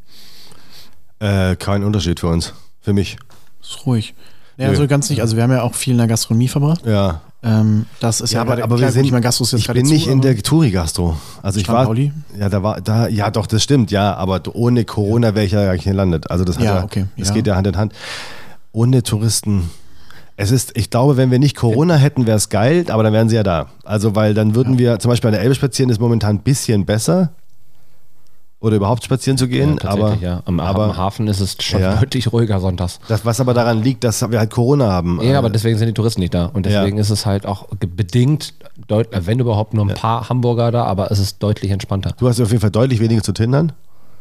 äh, kein Unterschied für uns. Für mich. Ist ruhig. Ja, Nö. also ganz nicht, also wir haben ja auch viel in der Gastronomie verbracht. Ja. Ähm, das ist ja, Ja, aber, klar, aber wir gut, sind, ich meine, Gastro ist jetzt ich gerade bin zu, nicht in aber- der Touri-Gastro. Also ich Stand war, Pauli? ja, da war, da, ja, doch, das stimmt, ja, aber ohne Corona wäre ich ja gar nicht gelandet. Also das hat Ja, ja, okay, das ja. geht ja Hand in Hand. Ohne Touristen. Es ist, ich glaube, wenn wir nicht Corona hätten, wäre es geil, aber dann wären sie ja da. Also, weil dann würden ja. wir zum Beispiel an der Elbe spazieren, ist momentan ein bisschen besser. Oder überhaupt spazieren zu gehen. Ja, aber, ja. Am, aber am Hafen ist es schon ja. deutlich ruhiger sonntags. Das, was aber daran liegt, dass wir halt Corona haben. Ja, aber deswegen sind die Touristen nicht da. Und deswegen ja. ist es halt auch bedingt, deut- wenn überhaupt nur ein ja. paar Hamburger da, aber es ist deutlich entspannter. Du hast auf jeden Fall deutlich weniger zu tindern.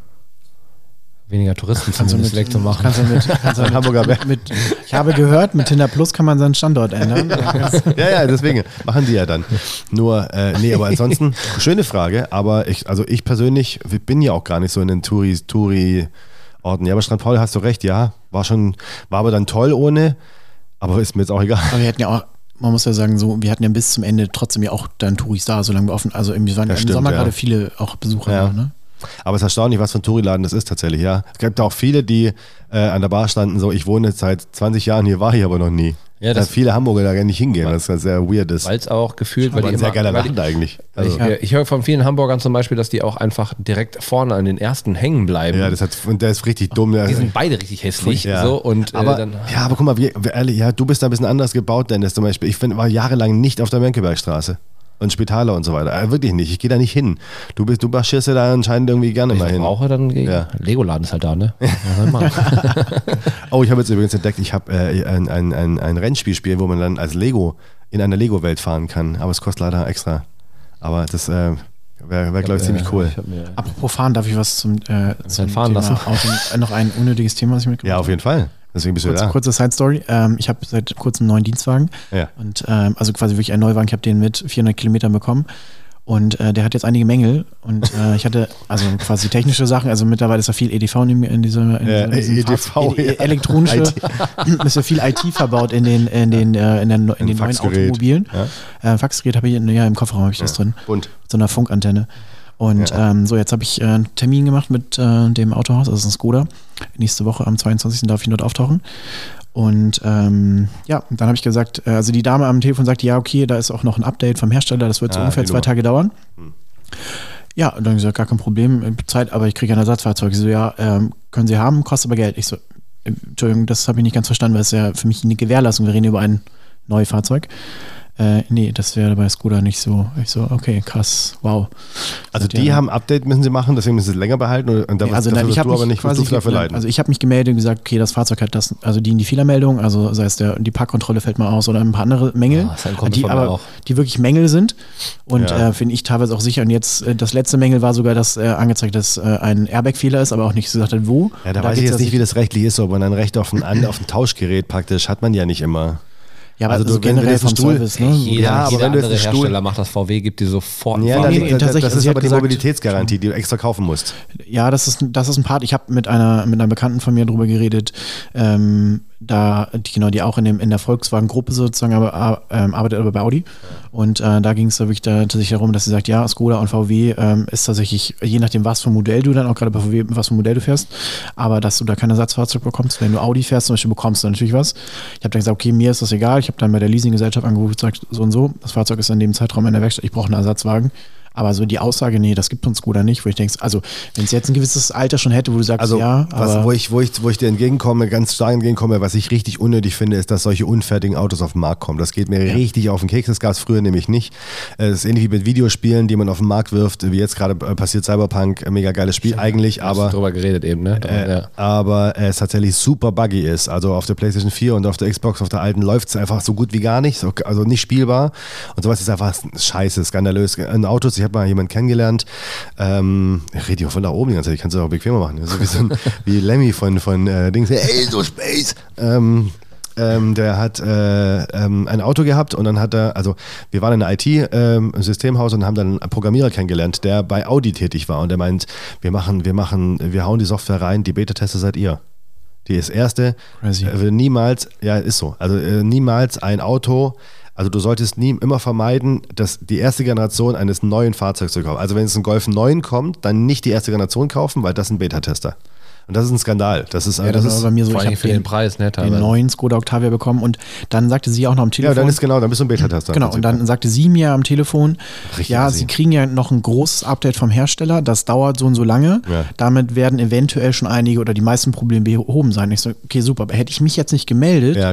Weniger Touristen zumindest wegzumachen. Kannst du mit, kannst du mit, Hamburger mit, mit, ich habe gehört, mit Tinder Plus kann man seinen Standort ändern. ja, ja, deswegen machen die ja dann. Nur, äh, nee, aber ansonsten, schöne Frage, aber ich, also ich persönlich bin ja auch gar nicht so in den Touris, Touri-Orten. Ja, aber Strand Paul hast du recht, ja, war schon, war aber dann toll ohne, aber ist mir jetzt auch egal. Aber wir hatten ja auch, man muss ja sagen, so, wir hatten ja bis zum Ende trotzdem ja auch dann Touris da, solange wir offen, also irgendwie waren ja, im stimmt, Sommer ja. gerade viele auch Besucher ja. da, ne? Aber es ist erstaunlich, was für ein Touriladen das ist tatsächlich, ja. Es gibt auch viele, die äh, an der Bar standen, so, ich wohne seit zwanzig Jahren hier, war hier aber noch nie. Ja, das viele Hamburger da gar nicht hingehen, was sehr weird ist. Weil es auch gefühlt, weil aber die ein sehr immer, geiler weil die, Laden eigentlich. Also. Ich, ich höre von vielen Hamburgern zum Beispiel, dass die auch einfach direkt vorne an den ersten hängen bleiben. Ja, das hat, und der ist richtig dumm. Die sind beide richtig hässlich. Ja. So, und, aber, äh, dann, ja, aber guck mal, wir, wir, ehrlich, ja, du bist da ein bisschen anders gebaut, Dennis, zum Beispiel. Ich find, war jahrelang nicht auf der Mönckebergstraße. Und Spitaler und so weiter. Äh, wirklich nicht. Ich gehe da nicht hin. Du bist, du marschierst ja da anscheinend irgendwie gerne mal hin. Ich brauche dann gegen. Ja. Legoladen ist halt da, ne? Oh, ich habe jetzt übrigens entdeckt, ich habe äh, ein, ein, ein, ein Rennspiel spielen, wo man dann als Lego in einer Lego-Welt fahren kann. Aber es kostet leider extra. Aber das äh, wäre, wär, glaube ich, ziemlich cool. Ich Apropos fahren, darf ich was zum, äh, zum fahren Thema lassen? Auto, äh, noch ein unnötiges Thema, was ich mitgebracht habe? Ja, auf jeden Fall. Deswegen bist du Kurz, da. Kurze Side-Story. Ähm, ich habe seit kurzem einen neuen Dienstwagen. Ja. Und, ähm, also quasi wirklich einen Neuwagen. Ich habe den mit vierhundert Kilometern bekommen. Und äh, der hat jetzt einige Mängel. Und äh, ich hatte also quasi technische Sachen. Also mittlerweile ist da viel E D V in, in dieser in ja, diesem E D V, e- e- elektronische, ist ja viel I T verbaut in den, in den, äh, in den, in den neuen Automobilen. Ja. Äh, Faxgerät habe ich, ja, im Kofferraum habe ich das ja. drin. Bunt. Mit so einer Funkantenne. Und ja. ähm, so, jetzt habe ich äh, einen Termin gemacht mit äh, dem Autohaus, also das ist ein Skoda. Nächste Woche am zweiundzwanzigsten darf ich dort auftauchen. Und ähm, ja, dann habe ich gesagt, äh, also die Dame am Telefon sagt, ja, okay, da ist auch noch ein Update vom Hersteller, das wird so ah, ungefähr zwei Tage dauern. Hm. Ja, und dann habe ich gesagt, gar kein Problem, Zeit, aber ich kriege ein Ersatzfahrzeug. Ich so, ja, ähm, können Sie haben, kostet aber Geld. Ich so, äh, Entschuldigung, das habe ich nicht ganz verstanden, weil es ja für mich eine Gewährleistung, wir reden über ein neues Fahrzeug. Äh, nee, das wäre bei Skoda nicht so. Ich so, okay, krass, wow. Also die ja, haben Update müssen sie machen, deswegen müssen sie es länger behalten und da nee, also dafür nein, ich du aber nicht quasi dafür leiden. Also ich habe mich gemeldet und gesagt, okay, das Fahrzeug hat das, also die in die Fehlermeldung, also sei es der, die Parkkontrolle fällt mal aus oder ein paar andere Mängel, oh, die aber auch. die wirklich Mängel sind und ja. äh, finde ich teilweise auch sicher. Und jetzt, äh, das letzte Mängel war sogar, dass äh, angezeigt, dass äh, ein Airbag-Fehler ist, aber auch nicht gesagt hat, wo. Ja, da, da weiß ich jetzt nicht, wie das rechtlich ist, ob man ein Recht auf ein, auf ein Tauschgerät praktisch hat man ja nicht immer. Ja, aber also also du, generell vom Stuhl, Service, ne? Jeder, ja, aber jeder wenn du andere jetzt einen Hersteller Stuhl macht das, V W gibt dir sofort. Ja, nee, nee, nee, das, das ist aber die gesagt, Mobilitätsgarantie, die du extra kaufen musst. Ja, das ist, das ist ein Part. Ich habe mit einer, mit einer Bekannten von mir drüber geredet, ähm, da, die, genau, die auch in, dem, in der Volkswagen-Gruppe sozusagen aber, ähm, arbeitet, aber bei Audi. Und äh, da ging es da wirklich da, tatsächlich darum, dass sie sagt, ja, Skoda und V W ähm, ist tatsächlich, je nachdem, was für ein Modell du dann auch gerade bei V W, was für ein Modell du fährst, aber dass du da kein Ersatzfahrzeug bekommst. Wenn du Audi fährst zum Beispiel, bekommst du natürlich was. Ich habe dann gesagt, okay, mir ist das egal. Ich habe dann bei der Leasinggesellschaft angerufen und gesagt, so und so, das Fahrzeug ist in dem Zeitraum in der Werkstatt, ich brauche einen Ersatzwagen. Aber so die Aussage, nee, das gibt uns Skoda nicht, wo ich denke, also wenn es jetzt ein gewisses Alter schon hätte, wo du sagst, also, ja, was, aber wo ich, wo ich, wo ich dir entgegenkomme, ganz stark entgegenkomme, was ich richtig unnötig finde, ist, dass solche unfertigen Autos auf den Markt kommen. Das geht mir ja. richtig auf den Keks, das gab es früher nämlich nicht. Es ist ähnlich wie mit Videospielen, die man auf den Markt wirft, wie jetzt gerade passiert Cyberpunk, mega geiles Spiel eigentlich, aber drüber geredet eben, ne? Äh, ja. aber es tatsächlich super buggy ist. Also auf der PlayStation vier und auf der Xbox, auf der alten läuft es einfach so gut wie gar nicht, so, also nicht spielbar. Und sowas ist einfach scheiße, skandalös. In Autos, ich habe mal jemanden kennengelernt, Ähm, ich rede hier von da oben die ganze Zeit, ich kann es auch bequemer machen. So wie, so ein, wie Lemmy von, von äh, Dings, ey, so Space. Ähm, ähm, der hat äh, ähm, ein Auto gehabt und dann hat er, also wir waren in einem I T-Systemhaus ähm, und haben dann einen Programmierer kennengelernt, der bei Audi tätig war und der meint, wir machen, wir machen, wir hauen die Software rein, die Beta-Tester seid ihr. Die ist erste, äh, niemals, ja, ist so, also äh, niemals ein Auto. Also du solltest nie immer vermeiden, dass die erste Generation eines neuen Fahrzeugs zu kaufen. Also wenn es ein Golf neun kommt, dann nicht die erste Generation kaufen, weil das ist ein Beta-Tester. Und das ist ein Skandal. Das ist, ja, das das ist bei mir so, vor ich habe für den, den Preis, ne, den neuen Skoda Octavia bekommen und dann sagte sie auch noch am Telefon. Ja, dann ist genau, dann bist du ein Beta-Tester. Genau, und dann sagte sie mir am Telefon, Richtig ja, gesehen. sie kriegen ja noch ein großes Update vom Hersteller, das dauert so und so lange. Ja. Damit werden eventuell schon einige oder die meisten Probleme behoben sein. Ich so, okay, super, aber hätte ich mich jetzt nicht gemeldet, ja, genau.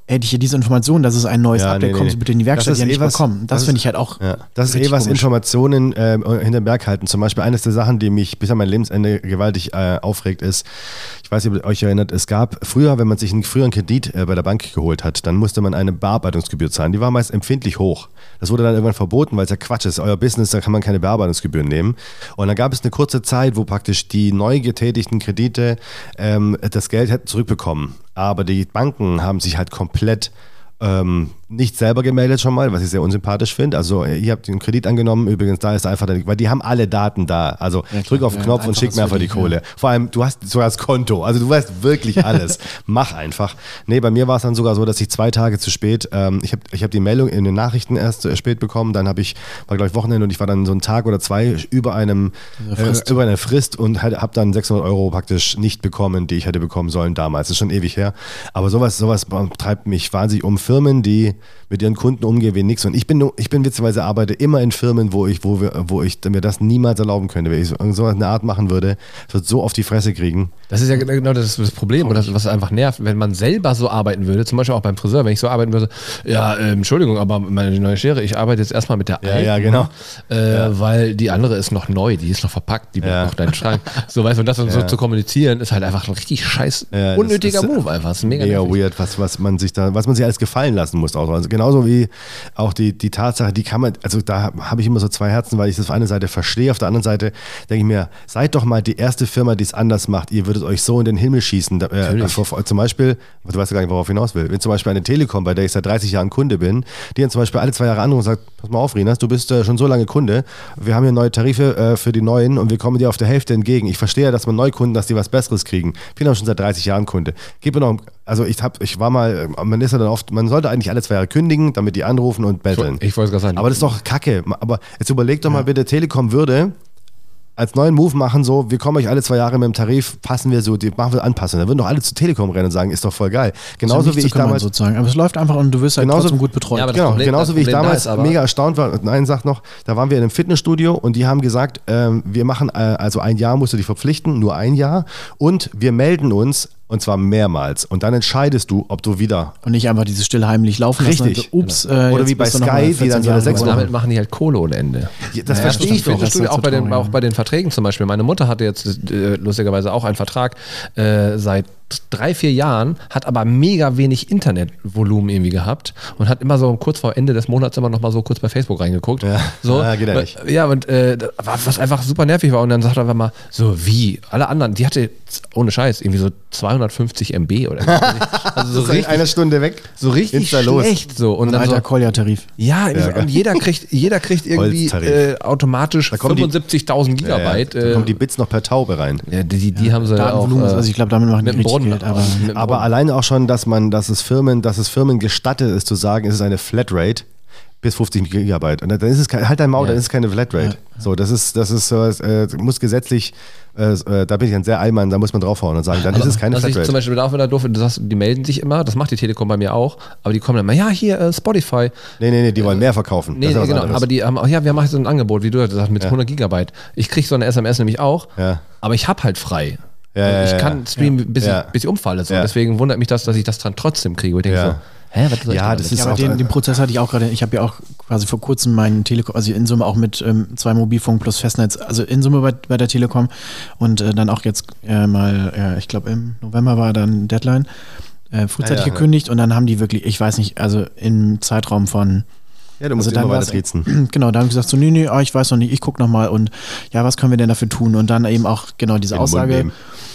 hätte ich ja diese Information, dass es ein neues Ja, Update nee, kommt, nee. so bitte in die Das Werkstatt ist ja eh nicht was- bekommen. Das das finde ist- ich halt auch Ja, das ist eh richtig was komisch. Informationen äh, hinterm Berg halten. Zum Beispiel eines der Sachen, die mich bis an mein Lebensende gewaltig äh, aufregt, ist, ich weiß nicht, ob ihr euch erinnert, es gab früher, wenn man sich einen früheren Kredit äh, bei der Bank geholt hat, dann musste man eine Bearbeitungsgebühr zahlen. Die war meist empfindlich hoch. Das wurde dann irgendwann verboten, weil es ja Quatsch ist. Euer Business, da kann man keine Bearbeitungsgebühren nehmen. Und dann gab es eine kurze Zeit, wo praktisch die neu getätigten Kredite ähm, das Geld hätten zurückbekommen. Aber die Banken haben sich halt komplett ähm, nicht selber gemeldet schon mal, was ich sehr unsympathisch finde. Also ihr habt den Kredit angenommen, übrigens da ist einfach, der, weil die haben alle Daten da. Also Ja, drück klar, auf den ja, Knopf und einfach schick was mir für einfach die dich, Kohle. ja. Vor allem, du hast sogar das Konto, also du weißt wirklich alles. Mach einfach. Nee, bei mir war es dann sogar so, dass ich zwei Tage zu spät, ähm, ich habe ich hab die Meldung in den Nachrichten erst äh, spät bekommen, dann habe ich, war glaube ich Wochenende und ich war dann so einen Tag oder zwei über einem Frist. Äh, über eine Frist und habe dann sechshundert Euro praktisch nicht bekommen, die ich hätte bekommen sollen damals. Das ist schon ewig her. Aber sowas, sowas treibt mich wahnsinnig um. Firmen, die mit ihren Kunden umgehen wie nix. Und ich bin, ich bin witzigerweise arbeite immer in Firmen, wo ich, wo wir, wo ich mir das niemals erlauben könnte. Wenn ich so eine Art machen würde, das wird so auf die Fresse kriegen. Das ist ja genau das, das Problem, und das, was einfach nervt, wenn man selber so arbeiten würde, zum Beispiel auch beim Friseur, wenn ich so arbeiten würde, ja, äh, Entschuldigung, aber meine neue Schere, ich arbeite jetzt erstmal mit der Ja, alten, ja, genau. äh, Ja. weil die andere ist noch neu, die ist noch verpackt, die Ja. bleibt noch deinen Schrank. So, weißt du, und das dann so Ja. zu kommunizieren, ist halt einfach ein richtig scheiß, Ja, das unnötiger ist- Move einfach. Das ist mega, Mega nervig. weird, was, was man sich da, was man sich alles gefallen lassen muss. Auch. Also genauso wie auch die, die Tatsache, die kann man, also da habe ich immer so zwei Herzen, weil ich das auf einer Seite verstehe, auf der anderen Seite denke ich mir, seid doch mal die erste Firma, die es anders macht. Ihr würdet euch so in den Himmel schießen. Da, äh, vor, vor, zum Beispiel, du weißt ja gar nicht, worauf ich hinaus will. Wenn zum Beispiel eine Telekom, bei der ich seit dreißig Jahren Kunde bin, die dann zum Beispiel alle zwei Jahre anruft und sagt, pass mal auf, Rinas, du bist äh, schon so lange Kunde, wir haben hier neue Tarife äh, für die Neuen und wir kommen dir auf der Hälfte entgegen. Ich verstehe ja, dass man Neukunden, dass die was Besseres kriegen. Ich bin auch schon seit dreißig Jahren Kunde. Gib mir noch, also ich hab, ich war mal, man ist ja dann oft, man sollte eigentlich alle zwei Jahre kündigen, damit die anrufen und betteln. Ich wollte es gerade sagen. Aber das ist doch Kacke. Aber jetzt überleg doch mal bitte, Telekom würde als neuen Move machen, so, wir kommen euch alle zwei Jahre mit dem Tarif, passen wir so, die machen wir Anpassungen. Da würden doch alle zu Telekom rennen und sagen, ist doch voll geil. Genauso wie ich damals. Sozusagen. Aber es läuft einfach und du wirst halt Genauso- trotzdem gut betreut. Ja, aber das Genau, Problem- genauso das wie ich Problem da damals ist aber- mega erstaunt war. Und eine Sache noch, da waren wir in einem Fitnessstudio und die haben gesagt, ähm, wir machen, äh, also ein Jahr musst du dich verpflichten, nur ein Jahr. Und wir melden uns, und zwar mehrmals. Und dann entscheidest du, ob du wieder. Und nicht einfach dieses still heimlich laufen lassen. Richtig. Also, ups, äh, Oder jetzt wie bei bist du noch mal Sky, die vierzehn dann so eine Jahre sechs Und geworden. damit machen die halt Kohle ohne Ende. Ja, das Ja, verstehe ich das doch. ist Das ist auch bei, den, total, auch bei den Verträgen zum Beispiel. Meine Mutter hatte jetzt äh, lustigerweise auch einen Vertrag äh, seit drei, vier Jahren, hat aber mega wenig Internetvolumen irgendwie gehabt und hat immer so kurz vor Ende des Monats immer noch mal so kurz bei Facebook reingeguckt. Ja. So, Ja, geht ja weil- nicht. Ja, und äh, das war- was einfach super nervig war. Und dann sagt er einfach mal, so wie, alle anderen, die hatte ohne Scheiß irgendwie so zweihundertfünfzig Megabyte oder so. Also so Das ist in richtig, einer Stunde weg. so richtig Insta los. schlecht. So. Und Ein dann so, alter Kolja-Tarif. ja, irgendwie so, geil. und jeder kriegt, jeder kriegt irgendwie Holztarif. äh, automatisch kommen die- fünfundsiebzigtausend Ja, ja. Gigabyte. Da kommen äh, die Bits noch per Taube rein. ja, die, die, die haben sie auch. Datenvolumen, äh, also ich glaube, damit machen die mit dem richtig Brunnen. Geld. Aber mit dem Aber Brunnen. alleine auch schon, dass man, dass es Firmen, dass es Firmen gestattet ist zu sagen, es ist eine Flatrate bis fünfzig Gigabyte. Und dann ist es kein, halt dein Maul, Ja. dann ist es keine Flatrate. So, das ist, das ist, äh, muss gesetzlich, äh, äh, da bin ich ein sehr Allmann, da muss man draufhauen und sagen, dann ist es keine Was ich zum Flatrate. Beispiel da auch wieder doof, du sagst, die melden sich immer, das macht die Telekom bei mir auch, aber die kommen dann mal, ja, hier äh, Spotify. Nee, nee, nee, die wollen mehr verkaufen. Nee, Das ist nee was genau, anderes. aber die haben auch, ja, wir machen jetzt so ein Angebot, wie du gesagt hast, mit hundert Gigabyte. Ich kriege so eine S M S nämlich auch, Ja. aber ich habe halt frei. Ja, ja, ich ja, kann streamen, bis, Ja. ich, bis ich umfalle. So. Ja. Deswegen wundert mich das, dass ich das dann trotzdem kriege. Und ich denke Ja. so, hä, was soll ich Ja, damit? das ist ja, aber auch- den, den Prozess hatte ich auch gerade. Ich habe ja auch quasi vor kurzem meinen Telekom, also in Summe auch mit ähm, zwei Mobilfunk plus Festnetz, also in Summe bei, bei der Telekom und äh, dann auch jetzt äh, mal, äh, ich glaube im November war dann Deadline, äh, frühzeitig Ja, ja, gekündigt und dann haben die wirklich, ich weiß nicht, also im Zeitraum von Ja, du musst also immer dann weiter war's- triezen. Genau, da haben wir gesagt, so, nee, nee, ah, ich weiß noch nicht, ich gucke nochmal und ja, was können wir denn dafür tun? Und dann eben auch genau diese In den Mund Aussage, nehmen.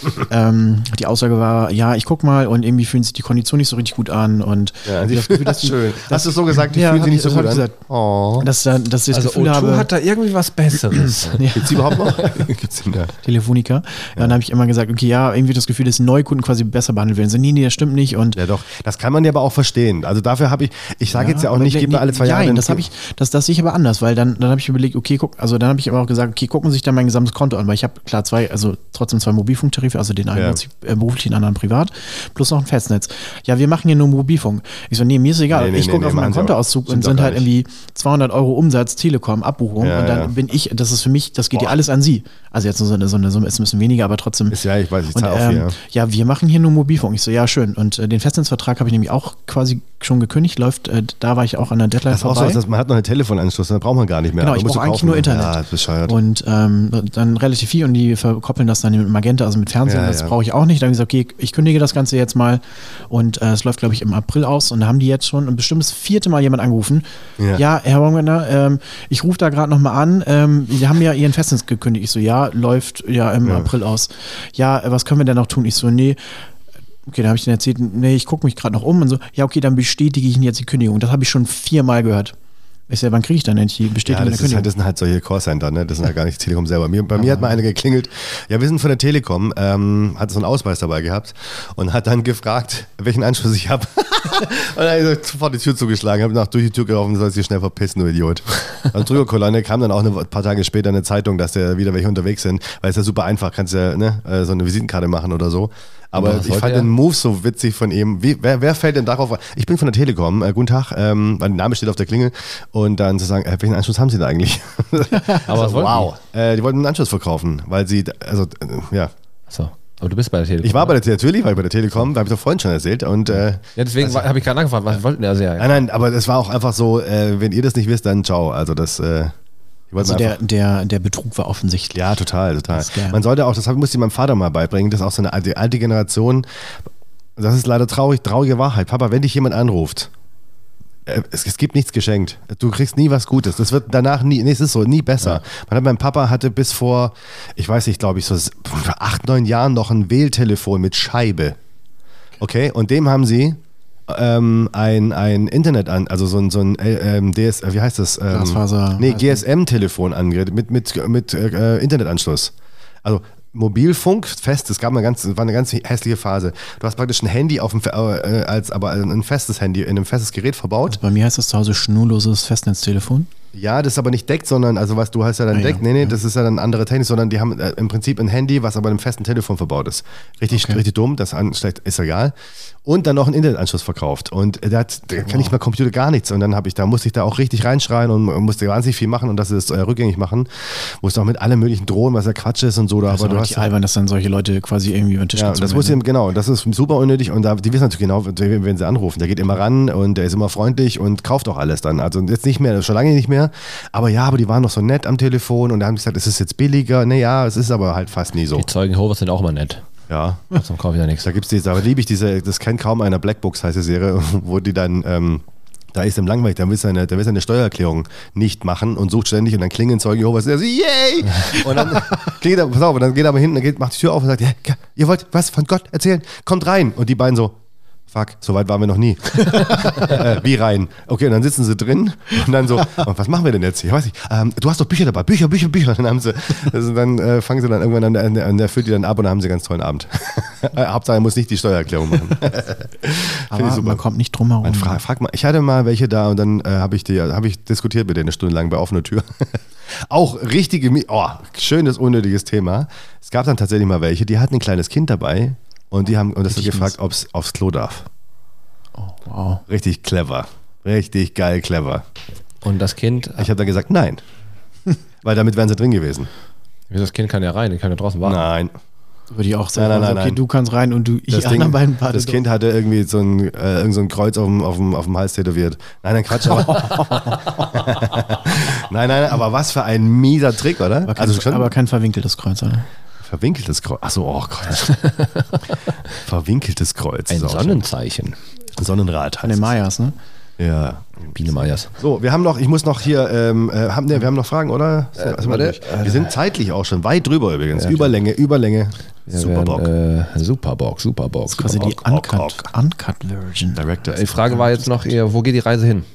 ähm, die Aussage war, ja, ich guck mal und irgendwie fühlen sich die Konditionen nicht so richtig gut an und Ja, die das Gefühl, dass die- schön. Hast du so gesagt, die Ja, fühlen hab sich nicht ich- so das gut hab an? ich Oh. dass, da, dass ich das Also Gefühl O zwei habe, hat da irgendwie was Besseres. Gibt's die überhaupt noch? Gibt's den da? Telefonica. Ja. Dann habe ich immer gesagt, okay, ja, irgendwie das Gefühl, dass Neukunden quasi besser behandelt werden. So, nee, nee, das stimmt nicht. Und Ja doch, das kann man ja aber auch verstehen. Also dafür habe ich, ich sage jetzt ja auch aber nicht, nee, gib mir alle zwei Jahre. Nein, den- das habe ich, das, das sehe ich aber anders, weil dann, dann habe ich überlegt, okay, guck, also dann habe ich aber auch gesagt, okay, gucken Sie sich dann mein gesamtes Konto an, weil ich habe klar zwei, also trotzdem zwei Mobilfunktarife, also den einen Ja. nutze ich äh, beruflich, den anderen privat, plus noch ein Festnetz. Ja, wir machen hier nur Mobilfunk. Ich so, nee, mir ist egal. Nee, nee, ich nee, gucke nee, auf meinen machen Sie auch. Kontoauszug Stimmt und doch sind gar halt nicht. irgendwie zweihundert Euro Umsatz, Telekom, Abbuchung Ja, und dann ja. bin ich, das ist für mich, das geht ja alles an Sie. Also jetzt so eine, so eine Summe ist ein bisschen weniger, aber trotzdem. Ist ja, ich weiß, ich und, zahle auch ähm, viel. Ja. ja, wir machen hier nur Mobilfunk. Ich so, ja, schön. Und äh, den Festnetzvertrag habe ich nämlich auch quasi schon gekündigt. Läuft, äh, da war ich auch an der Deadline Das ist auch vorbei. so, dass man hat noch einen Telefonanschluss, dann braucht man gar nicht mehr. Genau, Aber ich musst brauche du eigentlich kaufen. nur Internet. Ja, bescheuert. Und ähm, dann relativ viel und die verkoppeln das dann mit Magenta, also mit Fernsehen. Ja, das ja. brauche ich auch nicht. Dann habe ich gesagt, okay, ich kündige das Ganze jetzt mal. Und äh, es läuft, glaube ich, im April aus. Und da haben die jetzt schon ein bestimmtes vierte Mal jemand angerufen. Ja. Ja, Herr Baumgartner, ähm, ich rufe da gerade nochmal an. Ähm, die haben ja ihren Festnetz gekündigt. Ich so, ja, läuft ja im Ja. April aus. Ja, äh, was können wir denn noch tun? Ich so, nee. Okay, da habe ich denen erzählt, nee, ich gucke mich gerade noch um und so, ja, okay, dann bestätige ich Ihnen jetzt die Kündigung. Das habe ich schon viermal gehört. Ich sage, wann kriege ich dann endlich die Bestätigung Ja, der das, ist Kündigung? halt, das sind halt solche Callcenter, ne? Das sind halt gar nicht Telekom selber. Mir, bei mir hat mal einer geklingelt. Ja, wir sind von der Telekom, ähm, hat so einen Ausweis dabei gehabt und hat dann gefragt, welchen Anschluss ich habe. Und dann habe ich sofort die Tür zugeschlagen, habe nach durch die Tür gelaufen, sollst dich schnell verpissen, du Idiot. Und drüber Kolonne kam dann auch eine, ein paar Tage später eine Zeitung, dass da wieder welche unterwegs sind, weil es ja super einfach, kannst ja ne, so eine Visitenkarte machen oder so. Aber Aber was ich wollte fand er? den Move so witzig von ihm. Wie, wer, wer fällt denn darauf ein? Ich bin von der Telekom, äh, guten Tag, ähm, mein Name steht auf der Klingel und dann zu sagen, äh, welchen Anschluss haben Sie da eigentlich? Aber was so, wollten wow. Äh, die wollten einen Anschluss verkaufen, weil sie, also äh, ja. So. Aber du bist bei der Telekom. Ich war bei der Telekom, natürlich war ich bei der Telekom, da habe ich doch vorhin schon erzählt. Und, äh, Ja, deswegen also, habe ich gerade angefragt, was wollten der sehr? Nein, nein, aber es war auch einfach so, äh, wenn ihr das nicht wisst, dann ciao. Also das, äh, ich wollte Also mal der, einfach- der, der Betrug war offensichtlich. Ja, total, total. Das ist geil. Man sollte auch, das hab- musste ich meinem Vater mal beibringen, das ist auch so eine alte, alte Generation. Das ist leider traurig, traurige Wahrheit. Papa, wenn dich jemand anruft, äh, es, es gibt nichts geschenkt. Du kriegst nie was Gutes. Das wird danach nie, nee, es ist so, nie besser. Man hat, mein Papa hatte bis vor, ich weiß nicht, glaube ich, so acht, neun Jahren noch ein Wähltelefon mit Scheibe. Okay, und dem haben sie ähm, ein, ein Internet an, also so ein, so ein äh, ähm, D S, wie heißt das? Ähm, Glasfaser- Nee, G S M-Telefon angeredet mit, mit, mit äh, Internetanschluss. Also Mobilfunk, fest, es gab eine ganz, war eine ganz hässliche Phase. Du hast praktisch ein Handy auf dem, äh, als, aber ein festes Handy in einem festes Gerät verbaut. Also bei mir heißt das zu Hause schnurloses Festnetztelefon. Ja, das ist aber nicht deckt, sondern, also was du hast ja dann Ah, ja, deckt, nee, nee, ja. das ist ja dann andere Technik, sondern die haben äh, im Prinzip ein Handy, was aber in einem festen Telefon verbaut ist. Richtig, Okay. richtig dumm, das an, schlecht, ist egal. Und dann noch einen Internetanschluss verkauft. Und der hat, der kann nicht mal Computer gar nichts. Und dann habe ich, da musste ich da auch richtig reinschreien und musste wahnsinnig viel machen und das ist äh, rückgängig machen. Musste auch mit allem möglichen drohen, was ja Quatsch ist und so. Da, Das aber ist du richtig hast albern, dass dann solche Leute quasi irgendwie über den Tisch ja, gezogen das muss werden. eben, genau, das ist super unnötig und da, die wissen natürlich genau, wenn sie anrufen. Der geht immer ran und der ist immer freundlich und kauft auch alles dann. Also jetzt nicht mehr, schon lange nicht mehr. Aber ja, aber die waren noch so nett am Telefon und da haben die gesagt, es ist jetzt billiger. Naja, es ist aber halt fast nie so. Die Zeugen Jehovas sind auch immer nett. Ja. Sonst kaufe ich ja nichts. Da gibt es diese, aber liebe ich diese, das kennt kaum einer, Blackbooks heißt die Serie, wo die dann, ähm, da ist ihm langweilig, der will seine, der will seine Steuererklärung nicht machen und sucht ständig und dann klingen Zeugen Jehovas, der so, yay! Und dann klingelt er, pass auf, und dann geht er aber hinten, dann geht, macht die Tür auf und sagt, ja, ihr wollt was von Gott erzählen? Kommt rein! Und die beiden so, fuck, so weit waren wir noch nie. äh, wie rein? Okay, und dann sitzen sie drin und dann so, und was machen wir denn jetzt hier? Ich weiß nicht, ähm, du hast doch Bücher dabei, Bücher, Bücher, Bücher. Und dann haben sie, also dann äh, fangen sie dann irgendwann an, an, an der füllt die dann ab und dann haben sie einen ganz tollen Abend. Hauptsache, er muss nicht die Steuererklärung machen. Aber super. man kommt nicht drum herum. Man frag, frag mal, ich hatte mal welche da und dann äh, habe ich, die- hab ich diskutiert mit denen eine Stunde lang bei offener Tür. Auch richtige, Mi- oh, schönes, unnötiges Thema. Es gab dann tatsächlich mal welche, die hatten ein kleines Kind dabei und die haben und das hat Richtig gefragt, ob es aufs Klo darf. Oh, wow. Richtig clever. Richtig geil clever. Und das Kind, Ich habe dann gesagt, nein. Weil damit wären sie drin gewesen. das Kind kann ja rein, die kann ja draußen warten. Nein. Würde ich auch sagen. Nein, nein, also, nein, okay, nein. du kannst rein und du, ich Das, anderen Ding, beiden warte das doch. Kind hatte irgendwie so ein, äh, irgend so ein Kreuz auf dem, auf, dem, auf dem Hals tätowiert. Nein, nein, Quatsch. Aber nein, nein, aber was für ein mieser Trick, oder? aber, kein, also schon aber kein verwinkeltes Kreuz, oder? verwinkeltes Kreuz. Achso, oh Gott. Verwinkeltes Kreuz. Ein ist auch Sonnenzeichen. schön. Sonnenrad Von heißt den es. Mayas, ne? Ja. Biene Meyers. So, wir haben noch, ich muss noch hier, ähm, äh, haben, ne, wir haben noch Fragen, oder? Sind wir- sind wir, warte. durch? Wir sind zeitlich auch schon weit drüber übrigens. Ja, Überlänge, Überlänge. Wir Superbock. werden, Äh, Superbock, Superbock. Quasi die Rock, Rock, Uncut, Uncut Version. Director. Die Frage war jetzt noch, eher, wo geht die Reise hin?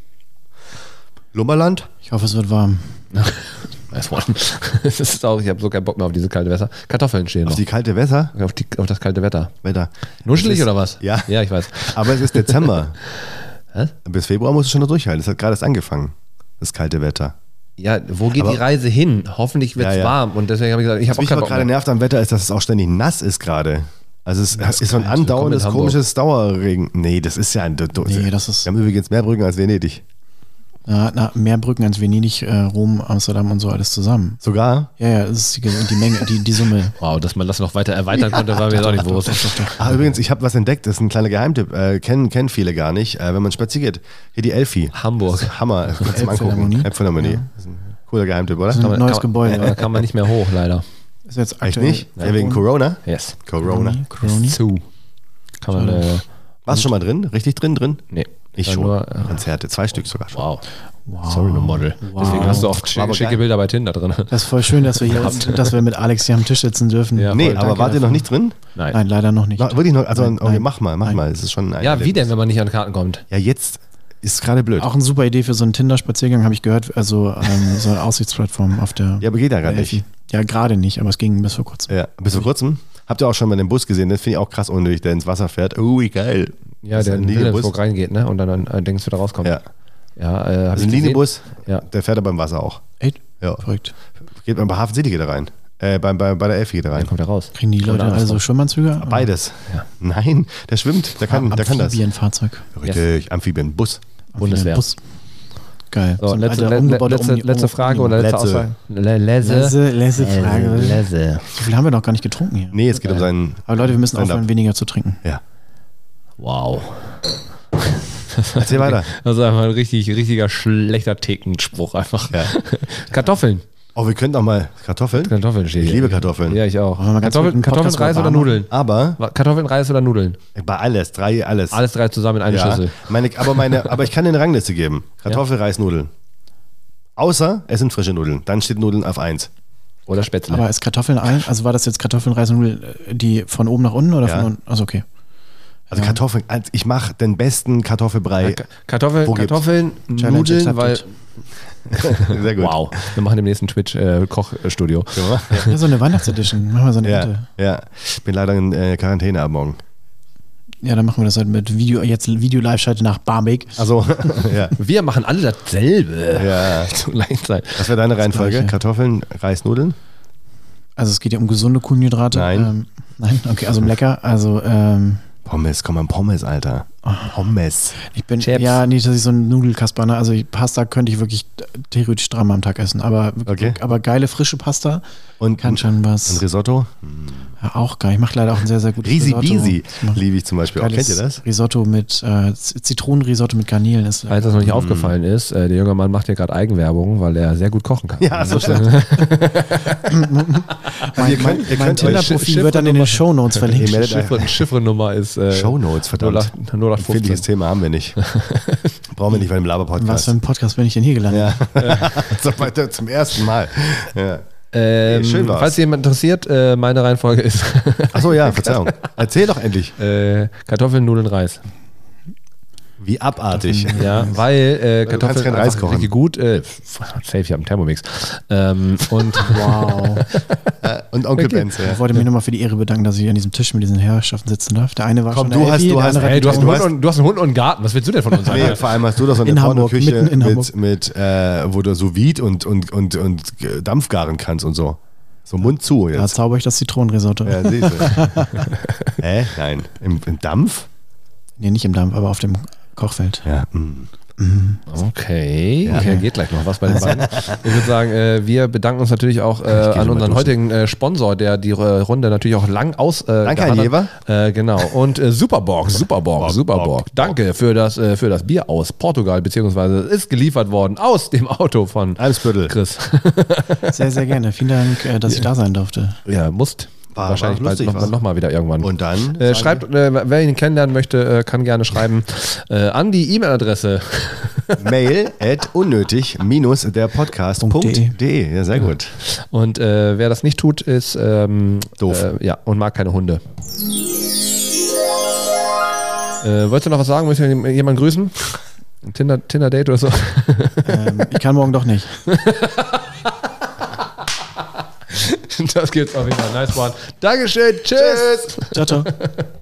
Lumberland? Ich hoffe, es wird warm. Weiß man. Das ist auch, ich habe so keinen Bock mehr auf diese kalte Wetter. Kartoffeln stehen Auf noch. die kalte Wetter? Auf, die, auf das kalte Wetter. Wetter. Nuschelig Es ist- oder was? Ja. Ja, ich weiß. Aber es ist Dezember. Hä? Bis Februar muss es schon noch durchhalten. Es hat gerade erst angefangen. Das kalte Wetter. Ja, wo geht Aber- die Reise hin? Hoffentlich wird es Ja, ja. warm. Und deswegen habe ich gesagt, ich habe Was auch mich keinen aber Bock gerade mehr. nervt am Wetter ist, dass es auch ständig nass ist gerade. Also es ist so ein kalt. andauerndes, Willkommen in komisches Dauerregen. Nee, das ist ja ein... Du, Nee, das ist- Wir haben übrigens mehr Brücken als Venedig. Na, na, mehr Brücken als Venedig, äh, Rom, Amsterdam und so alles zusammen. Sogar? Ja, ja, das ist die, die Menge, die, die Summe. Wow, dass man das noch weiter erweitern konnte, war mir jetzt auch nicht bewusst. Ah, übrigens, ich habe was entdeckt, das ist ein kleiner Geheimtipp, äh, kennen, kennen viele gar nicht, äh, wenn man spaziert geht. Hier die Elfi. Hamburg. Das ist Hammer, das kannst du mal angucken. Elbphilharmonie. Elbphilharmonie. Ja. Das ist ein cooler Geheimtipp, oder? So ein Kann man- neues kann, Gebäude. Da kann man nicht mehr hoch, leider. Ist jetzt Echt aktuell. nicht? Ja, wegen Corona? Yes. Corona. Corona. Zu. Kann man, äh, Warst du schon mal drin? Richtig drin, drin? nee. Ich War schon. Nur, äh, Konzerte, zwei Stück sogar schon. wow. Wow. Sorry, no Model. Wow. Deswegen hast du oft War aber schicke geil. Bilder bei Tinder drin. Das ist voll schön, dass wir hier, dass wir mit Alex hier am Tisch sitzen dürfen. Ja. Nee, voll, aber danke wart ihr dafür. noch nicht drin? Nein. Nein, leider noch nicht. Noch, wirklich noch, also Nein, okay, nein. mach mal, mach Nein. mal. Es ist schon ein Ja, wie Erlebnis. denn, wenn man nicht an Karten kommt? Ja, jetzt ist gerade blöd. Auch eine super Idee für so einen Tinder-Spaziergang, habe ich gehört. Also ähm, so eine Aussichtsplattform auf der. Ja, aber geht ja gerade Elfi. nicht. Ja, gerade nicht, aber es ging bis vor kurzem. Ja, bis vor kurzem. Habt ihr auch schon mal den Bus gesehen? Das finde ich auch krass unnötig, der ins Wasser fährt. Oh, wie geil. Ja, Das ist der ein in Linienbus. Wilhelmsburg reingeht, ne? Und dann an äh, Dings wieder rauskommt. Ja, Ja, äh, hab das ist ich ein gesehen. Linienbus, Ja. der fährt aber im Wasser auch. Echt? Ja. Verrückt. Geht man bei Hafen City geht er rein. Äh, bei, bei, bei der Elfi geht er Dann rein. kommt er raus. Kriegen die Leute Oder also andersrum. Schwimmanzüge? Beides. Ja. Nein, der schwimmt, der kann, der kann das. Amphibienfahrzeug. Richtig, Amphibienbus. Bundeswehr. Bus. Geil. So, So ein letzte, alter, le, umgebauter letzte, Uni- letzte Frage oder letzte Letzte. Aussage? Le, lese. Lese, lese Frage. Lese. So viel haben wir noch gar nicht getrunken hier. Nee, es geht um seinen. Aber Leute, wir müssen Stand-up. aufhören, weniger zu trinken. Ja. Wow. Erzähl weiter. Das ist einfach ein richtig, richtiger schlechter Thekenspruch einfach. Ja. Kartoffeln. Oh, wir könnten auch mal Kartoffeln. Kartoffeln steht Ich hier. liebe Kartoffeln. Ja, ich auch. Wollen wir mal ganz kurz Kartoffeln, einen Podcast Kartoffeln, Reis mal oder warm Nudeln? Aber Kartoffeln, Reis oder Nudeln? bei alles, drei, alles. Alles drei zusammen in eine ja. Schüssel. Meine, aber, meine, aber ich kann dir eine Rangliste geben. Kartoffel, Reis, Nudeln. Außer es sind frische Nudeln. Dann steht Nudeln auf eins. Oder Spätzle. Aber ist Kartoffeln ein? Also war das jetzt Kartoffeln, Reis und Nudeln, äh, die von oben nach unten oder Ja. von unten? Also okay. Also Ja. Kartoffeln, also ich mache den besten Kartoffelbrei. Ka- Kartoffeln, Wo gibt's? Kartoffeln, Challenge Nudeln, weil. accepted. Sehr gut. Wow. Wir machen im nächsten Twitch-Kochstudio. Ja, Ja, so eine Weihnachtsedition. Machen wir so eine ja, Ente. ja. Ich bin leider in äh, Quarantäne ab morgen. Ja, dann machen wir das halt mit Video, jetzt Video-Live-Schalte nach Barmbek. Also, ja. Wir machen alle dasselbe. ja. Zur gleichen Zeit. Was wäre deine Reihenfolge? Gleiche. Kartoffeln, Reis, Nudeln? Also es geht ja um gesunde Kohlenhydrate. Nein. Ähm, nein, okay, also um lecker. Also ähm, Pommes, komm mal, Pommes, Alter. Pommes. ich bin, Chips. ja, nicht, dass ich so ein Nudelkasper, ne? Also ich- Pasta könnte ich wirklich theoretisch dreimal am Tag essen. Aber, Okay. aber geile, frische Pasta Und kann schon ein was. Risotto? Ja, auch geil. Ich mache leider auch ein sehr, sehr gutes Riesi Risotto. Bisi Ich mach liebe ich zum Beispiel auch. geiles Kennt ihr das? Risotto mit äh, Z- Zitronenrisotto mit Garnelen. Ist, Falls das noch nicht aufgefallen ist, äh, der junge Mann macht ja gerade Eigenwerbung, weil er sehr gut kochen kann. Ja, so Also, mein ihr mein, könnt- ihr mein könnt euch Tinder-Profil Schiff- wird dann in den Shownotes verlinkt. Ihr meldet Chiffre, Chiffrenummer ist äh, Shownotes, verdammt. null acht null acht Ein findliches fünfzehn. Thema haben wir nicht. Brauchen wir nicht bei dem Was Laber-Podcast. für ein Podcast bin ich denn hier gelandet? Ja. So weiter zum ersten Mal. Ja. Ähm, Nee, schön war's. falls jemand interessiert, äh, meine Reihenfolge ist Achso, ja, Verzeihung. Erzähl doch endlich. äh, Kartoffeln, Nudeln, Reis. Wie abartig. Ja, weil äh, kannst Kartoffeln keinen Reis einfach kochen. richtig gut. Äh, safe, ich habe einen Thermomix. Ähm, und Wow. Und Onkel Benz, ja. Ich wollte mich nochmal für die Ehre bedanken, dass ich an diesem Tisch mit diesen Herrschaften sitzen darf. Der eine war Komm, schon du der hast- Elfi, du der hast- andere hey, hat du hast, einen die- Hund und, du hast einen Hund und einen Garten. Was willst du denn von uns? Nee, Alter? vor allem hast du doch so eine In Hamburg, Pornoküche mitten in mit, Hamburg. mit äh, wo du so Vide und, und, und, und Dampf garen kannst und so. So Mund zu Da jetzt. zauber ich das Zitronenrisotto. Ja, siehst du. Hä? Nein. Im, Im Dampf? Nee, nicht im Dampf, aber auf dem Kochfeld. Ja. mm. Okay, okay, geht gleich noch was bei den beiden. Ich würde sagen, äh, wir bedanken uns natürlich auch äh, geh an mal unseren duschen. heutigen äh, Sponsor, der die äh, Runde natürlich auch lang aus. Äh, Danke, gehandelt- Herr Jever. Äh, genau. Und äh, Superborg, Superborg, Superborg. Danke für das, äh, für das Bier aus Portugal, beziehungsweise ist geliefert worden aus dem Auto von Eimsbüttel. Chris. Sehr, sehr gerne. Vielen Dank, äh, dass ich da sein durfte. Ja, musst. War- Wahrscheinlich war bald lustig, noch, was? noch mal wieder irgendwann. Und dann? Äh, sagen schreibt, äh, wer ihn kennenlernen möchte, äh, kann gerne schreiben äh, an die E-Mail-Adresse. wir Mail at unnötig der Podcast punkt de. Ja, sehr gut. Und äh, wer das nicht tut, ist ähm, Doof. Äh, ja, und mag keine Hunde. Äh, wolltest du noch was sagen? Möchtest du jemanden grüßen? Ein Tinder, Tinder-Date oder so? Ähm, ich kann morgen doch nicht. Das gibt's auf jeden Fall. Nice one. Dankeschön. Tschüss. Ciao, ciao.